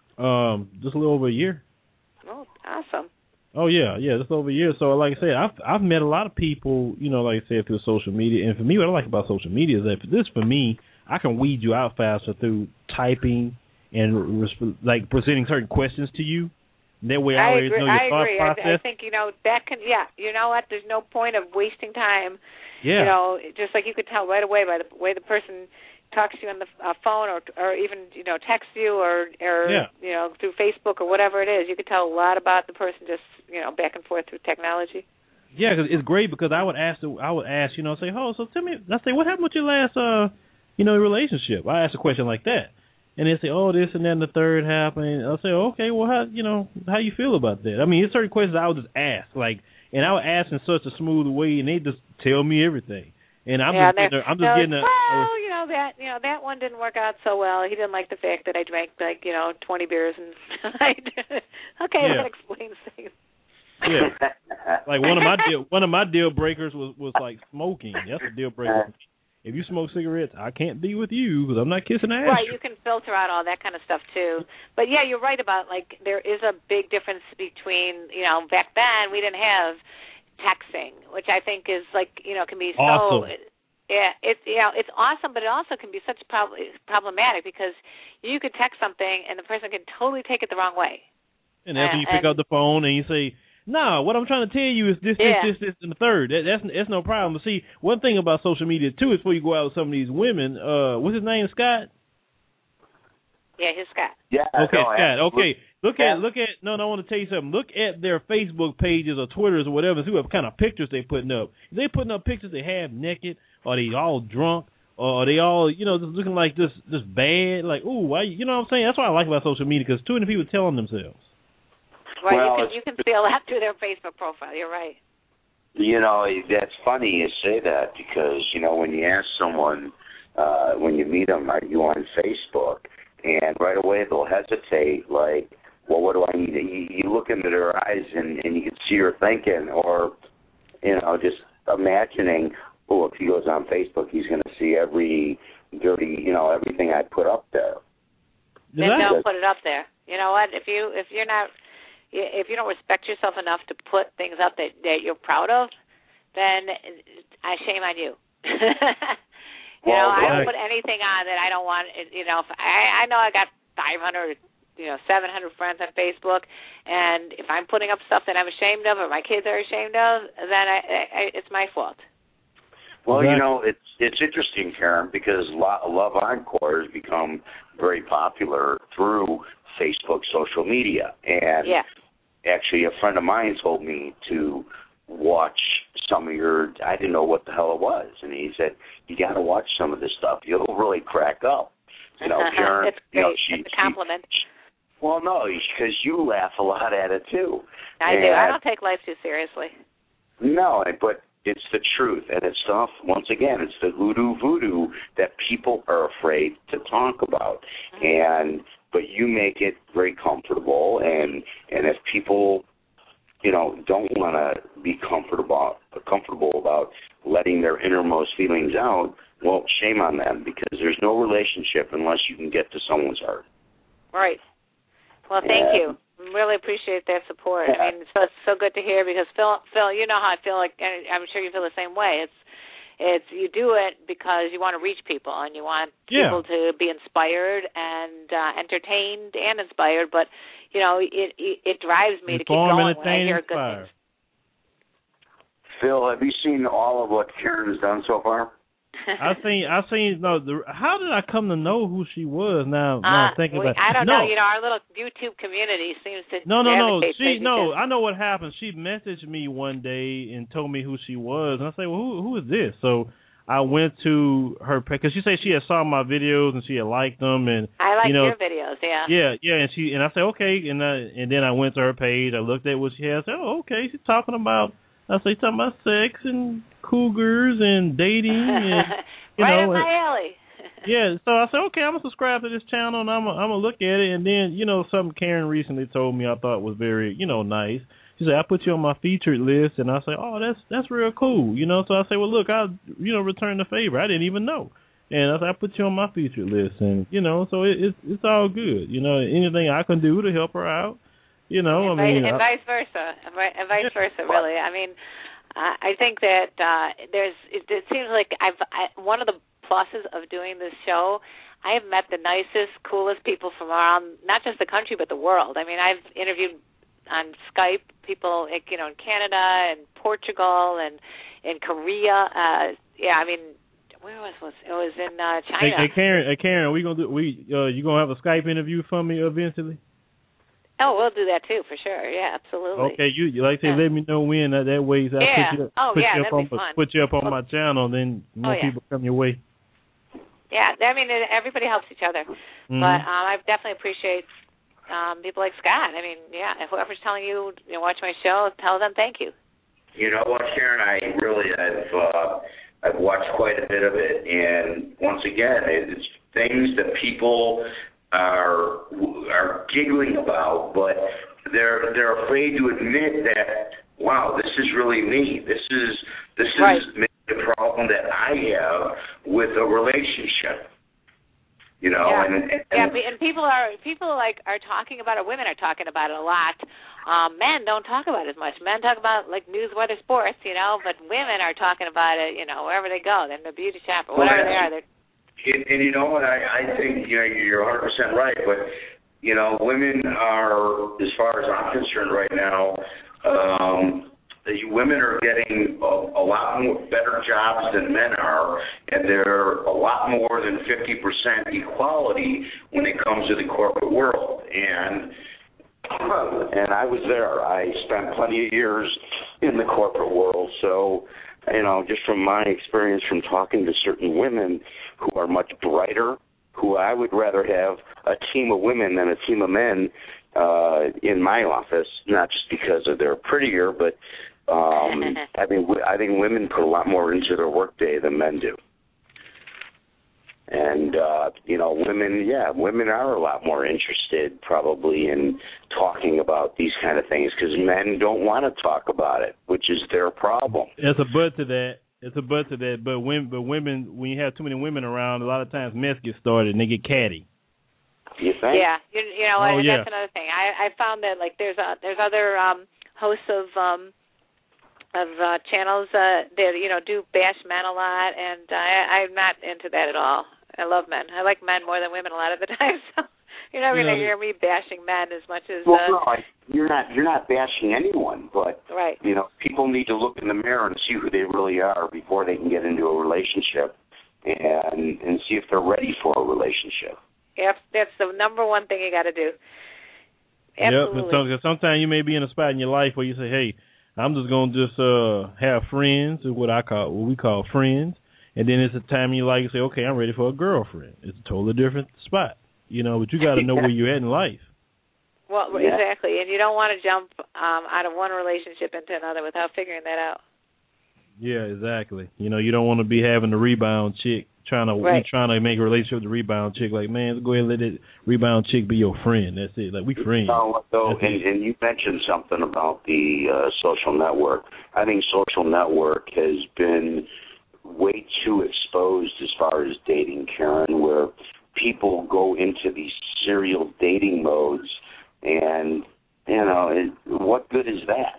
Um, just a little over a year. Oh, awesome. Oh yeah, yeah, just over a year. So, like I said, I've I've met a lot of people, you know, like I said, through social media. And for me, what I like about social media is that for this, for me, I can weed you out faster through typing and resp- like presenting certain questions to you. That way, I, I always agree. know your I thought agree. process. I, I think you know that can. Yeah, you know what? There's no point of wasting time. Yeah. You know, just like you could tell right away by the way the person, talks to you on the uh, phone or or even you know texts you or or yeah. you know through Facebook or whatever it is. You could tell a lot about the person just you know back and forth through technology. Yeah, because it's great because I would ask, the, I would ask, you know, say, oh, so tell me, I say, what happened with your last, uh, you know, relationship? I ask a question like that, and they say, oh, this and then the third happened. I'll say, okay, well, how, you know, how you feel about that? I mean, there's certain questions I would just ask, like, and I would ask in such a smooth way, and they just tell me everything, and I'm yeah, just, getting, I'm just no, getting a, well, you know that, you know that one didn't work out so well. He didn't like the fact that I drank like you know twenty beers and okay, yeah. that explains things. Yeah, like one of my deal, one of my deal breakers was, was like smoking. That's a deal breaker. If you smoke cigarettes, I can't be with you because I'm not kissing ass. Right, you can filter out all that kind of stuff too. But yeah, you're right about like there is a big difference between you know back then we didn't have texting, which I think is like you know can be awesome. so. Yeah, it's you know it's awesome, but it also can be such prob- problematic because you could text something and the person can totally take it the wrong way. And after and, you pick and, up the phone and you say, no, what I'm trying to tell you is this, yeah. this, this, this, and the third. That, that's that's no problem. But see, one thing about social media too is before you go out with some of these women, uh, what's his name, Scott? Yeah, his Scott. Yeah. Okay, no, Scott. Okay, look yeah. at look at. No, no, I want to tell you something. Look at their Facebook pages or Twitters or whatever. See what kind of pictures they putting up. If they putting up pictures they have naked, or they all drunk, or are they all you know just looking like this just bad. Like, ooh, why? You know what I'm saying? That's what I like about social media because too many people telling themselves. Right, well, you can you can feel that through their Facebook profile. You're right. You know, that's funny you say that because, you know, when you ask someone, uh, when you meet them, are you on Facebook? And right away they'll hesitate, like, well, what do I need? You, you look into their eyes and, and you can see her thinking or, you know, just imagining, oh, if he goes on Facebook, he's going to see every dirty, you know, everything I put up there. Then don't put it up there. You know what? If you if you're not if you don't respect yourself enough to put things up that, that you're proud of, then I shame on you. you well, know, I right. don't put anything on that I don't want. You know, if I I know I got five hundred, you know, seven hundred friends on Facebook, and if I'm putting up stuff that I'm ashamed of or my kids are ashamed of, then I, I, it's my fault. Well, exactly. you know, it's it's interesting, Karen, because Love Encore has become very popular through Facebook, social media, and yeah. actually, a friend of mine told me to watch some of your. I didn't know what the hell it was, and he said you got to watch some of this stuff. You'll really crack up. You know, Karen. It's great. You know, she, it's a compliment. She, well, no, because you laugh a lot at it too. I and do. I don't take life too seriously. No, but it's the truth, and it's stuff. Once again, it's the hoodoo voodoo that people are afraid to talk about, mm-hmm. and. But you make it very comfortable, and and if people, you know, don't want to be comfortable comfortable about letting their innermost feelings out, well, shame on them because there's no relationship unless you can get to someone's heart. Right. Well, thank yeah. you. Really appreciate that support. Yeah. I mean, it's so, it's so good to hear because Phil, Phil, you know how I feel like, and I'm sure you feel the same way. It's It's you do it because you want to reach people and you want yeah. people to be inspired and uh, entertained and inspired. But you know, it it, it drives me Inform, to keep going when I hear good inspire. things. Phil, have you seen all of what Karen has done so far? I seen, I seen. No, the, how did I come to know who she was? Now, uh, now I'm thinking we, about. I don't no. know. You know, our little YouTube community seems to. No, no, no. to She, no. I know what happened. She messaged me one day and told me who she was, and I said, "Well, who, who is this?" So I went to her because she said she had saw my videos and she had liked them, and I like you know, your videos, yeah. Yeah, yeah, and she and I said okay, and I, and then I went to her page. I looked at what she had. I said, "Oh, okay." She's talking about. I say talking about sex and cougars and dating and. You right know, in my alley. yeah, so I said, okay, I'm going to subscribe to this channel, and I'm going to look at it. And then, you know, something Karen recently told me I thought was very, you know, nice. She said, I put you on my featured list. And I said, oh, that's that's real cool. You know, so I said, well, look, I'll, you know, return the favor. I didn't even know. And I said, I put you on my featured list. And, you know, so it, it's it's all good. You know, anything I can do to help her out, you know, and I mean. And I, vice versa. And vice yeah. versa, really. I mean, I think that uh, there's, it, it seems like I've, I, one of the pluses of doing this show, I have met the nicest, coolest people from around, not just the country, but the world. I mean, I've interviewed on Skype people, like, you know, in Canada and Portugal and in Korea. Uh, yeah, I mean, where was was it was in uh, China. Hey, hey Karen, hey Karen, are we gonna do we uh, you gonna have a Skype interview for me eventually? Oh, we'll do that too for sure. Yeah, absolutely. Okay, you, you like I say, yeah. Let me know when. That, that way, I yeah. put you, oh, put yeah, you that'd up on, be fun. Put you up on my channel, then more oh, yeah. people come your way. Yeah, I mean, everybody helps each other. Mm-hmm. But um, I definitely appreciate um, people like Scott. I mean, yeah, if whoever's telling you, you know, watch my show, tell them thank you. You know what, Sharon? I really, I've, uh, I've watched quite a bit of it, and once again, it's things that people are are giggling about, but they're they're afraid to admit that, wow, this is really me. This is this right. is maybe a problem that I have with a relationship. You know, yeah. and, and yeah, and people are people like are talking about it. Women are talking about it a lot. Um, men don't talk about it as much. Men talk about like news, weather, sports, you know, but women are talking about it, you know, wherever they go. They're in the beauty shop or whatever well, they are. They're And, and you know what? I, I think you know you're one hundred percent right. But you know, women are, as far as I'm concerned right now, um, the women are getting a, a lot more better jobs than men are, and they're a lot more than fifty percent equality when it comes to the corporate world. And and I was there. I spent plenty of years in the corporate world, so you know, just from my experience from talking to certain women who are much brighter, who I would rather have a team of women than a team of men uh, in my office, not just because of they're prettier, but um, I mean, I think women put a lot more into their workday than men do. And, uh, you know, women, yeah, women are a lot more interested probably in talking about these kind of things because men don't want to talk about it, which is their problem. It's a but to that. It's a but to that. But women, but women, when you have too many women around, a lot of times mess gets started and they get catty. You think? Yeah, you, you know, oh, and yeah. that's another thing. I, I found that like there's a, there's other um, hosts of um, of uh, channels uh, that you know do bash men a lot, and I, I'm not into that at all. I love men. I like men more than women a lot of the time. So you're never you going to know, hear me bashing men as much as. Well, uh, no, I, you're not. You're not bashing anyone, but right. you know, people need to look in the mirror and see who they really are before they can get into a relationship, and and see if they're ready for a relationship. Yep, that's the number one thing you got to do. Absolutely. Yep. So, sometimes you may be in a spot in your life where you say, "Hey, I'm just gonna just uh, have friends," or what I call what we call friends. And then it's a time you like you say, okay, I'm ready for a girlfriend. It's a totally different spot, you know. But you got to know where you're at in life. Well, yeah. exactly, and you don't want to jump um, out of one relationship into another without figuring that out. Yeah, exactly. You know, you don't want to be having the rebound chick trying to right. trying to make a relationship with the rebound chick. Like, man, go ahead and let that rebound chick be your friend. That's it. Like, we friends. No, so, and, and you mentioned something about the uh, social network. I think social network has been way too exposed as far as dating, Karen, where people go into these serial dating modes, and you know, it, what good is that?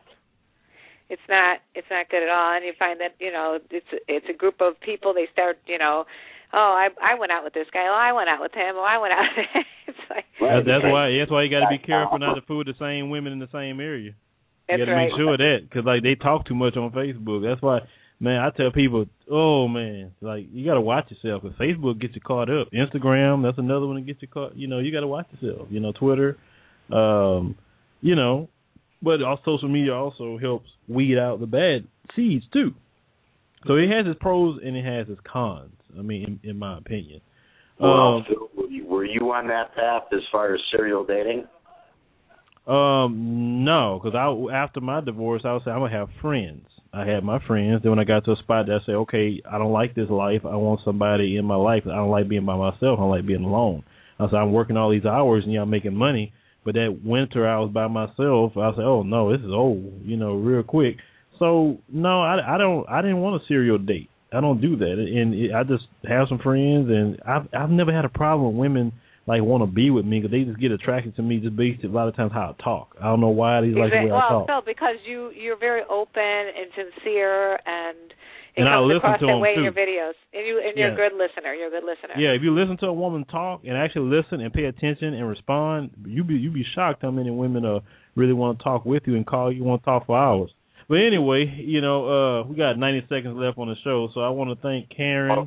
It's not. It's not good at all. And you find that you know, it's it's a group of people. They start, you know, oh, I I went out with this guy. Oh, I went out with him. Oh, I went out with him. It's like right. that's why. That's why you got to be careful not to fool with the same women in the same area. That's you got to right. make sure of that because like they talk too much on Facebook. That's why. Man, I tell people, oh, man, like, you got to watch yourself. Because Facebook gets you caught up. Instagram, that's another one that gets you caught. You know, you got to watch yourself. You know, Twitter, um, you know. But all social media also helps weed out the bad seeds, too. So it has its pros and it has its cons, I mean, in, in my opinion. Well, um, Phil, were, you, were you on that path as far as serial dating? Um, no, because I, after my divorce, I would say I'm going to have friends. I had my friends. Then when I got to a spot that I said, okay, I don't like this life. I want somebody in my life. I don't like being by myself. I don't like being alone. I said, I'm working all these hours and y'all making money. But that winter I was by myself, I said, oh, no, this is old, you know, real quick. So, no, I, I don't. I didn't want a serial date. I don't do that. And it, I just have some friends, and I've, I've never had a problem with women like want to be with me because they just get attracted to me just based a lot of times how I talk. I don't know why they like the way well, I talk. Well, Phil, because you you're very open and sincere, and it and comes I listen across to that them way too. in your videos. And you and yeah. you're a good listener. You're a good listener. Yeah, if you listen to a woman talk and actually listen and pay attention and respond, you be you be shocked how many women uh really want to talk with you and call you want to talk for hours. But anyway, you know, uh, we got ninety seconds left on the show, so I want to thank Karen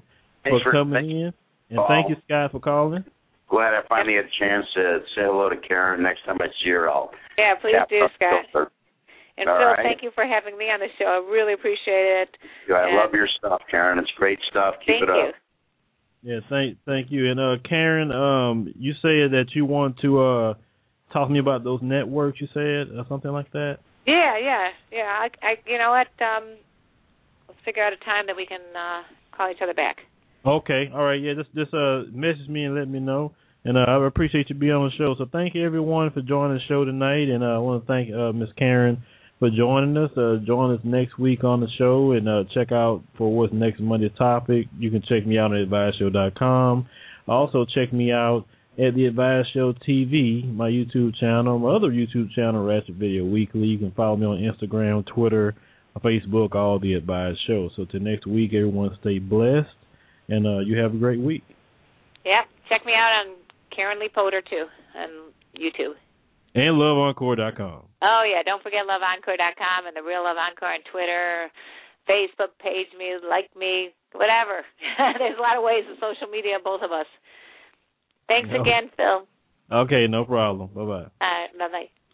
for, for coming in. And Paul. thank you, Scott, for calling. Glad I finally had a chance to say hello to Karen. Next time I see her, I'll Yeah, please tap do, up Scott. filter. And All Phil, right. thank you for having me on the show. I really appreciate it. Yeah, I and love your stuff, Karen. It's great stuff. Keep thank it you. up. Yeah, thank thank you. And uh, Karen, um, you said that you want to uh, talk to me about those networks. You said or something like that. Yeah, yeah, yeah. I, I you know what? Um, let's figure out a time that we can uh, call each other back. Okay, all right. Yeah, just just uh, message me and let me know. And uh, I appreciate you being on the show. So thank you everyone for joining the show tonight. And uh, I want to thank uh, Miss Karen for joining us. Uh, join us next week on the show, and uh, check out for what's next Monday topic. You can check me out at advise show dot com. Also check me out at the Advise Show T V, my YouTube channel, my other YouTube channel, Ratchet Video Weekly. You can follow me on Instagram, Twitter, Facebook, all the Advise Show. So till next week, everyone stay blessed, and uh, you have a great week. Yeah, check me out on Karen Lee Potter too on YouTube. And love encore dot com. Oh, yeah, don't forget love encore dot com and The Real Love Encore on Twitter, Facebook, page me, like me, whatever. There's a lot of ways of social media, both of us. Thanks No. again, Phil. Okay, no problem. Bye-bye. All right, bye-bye.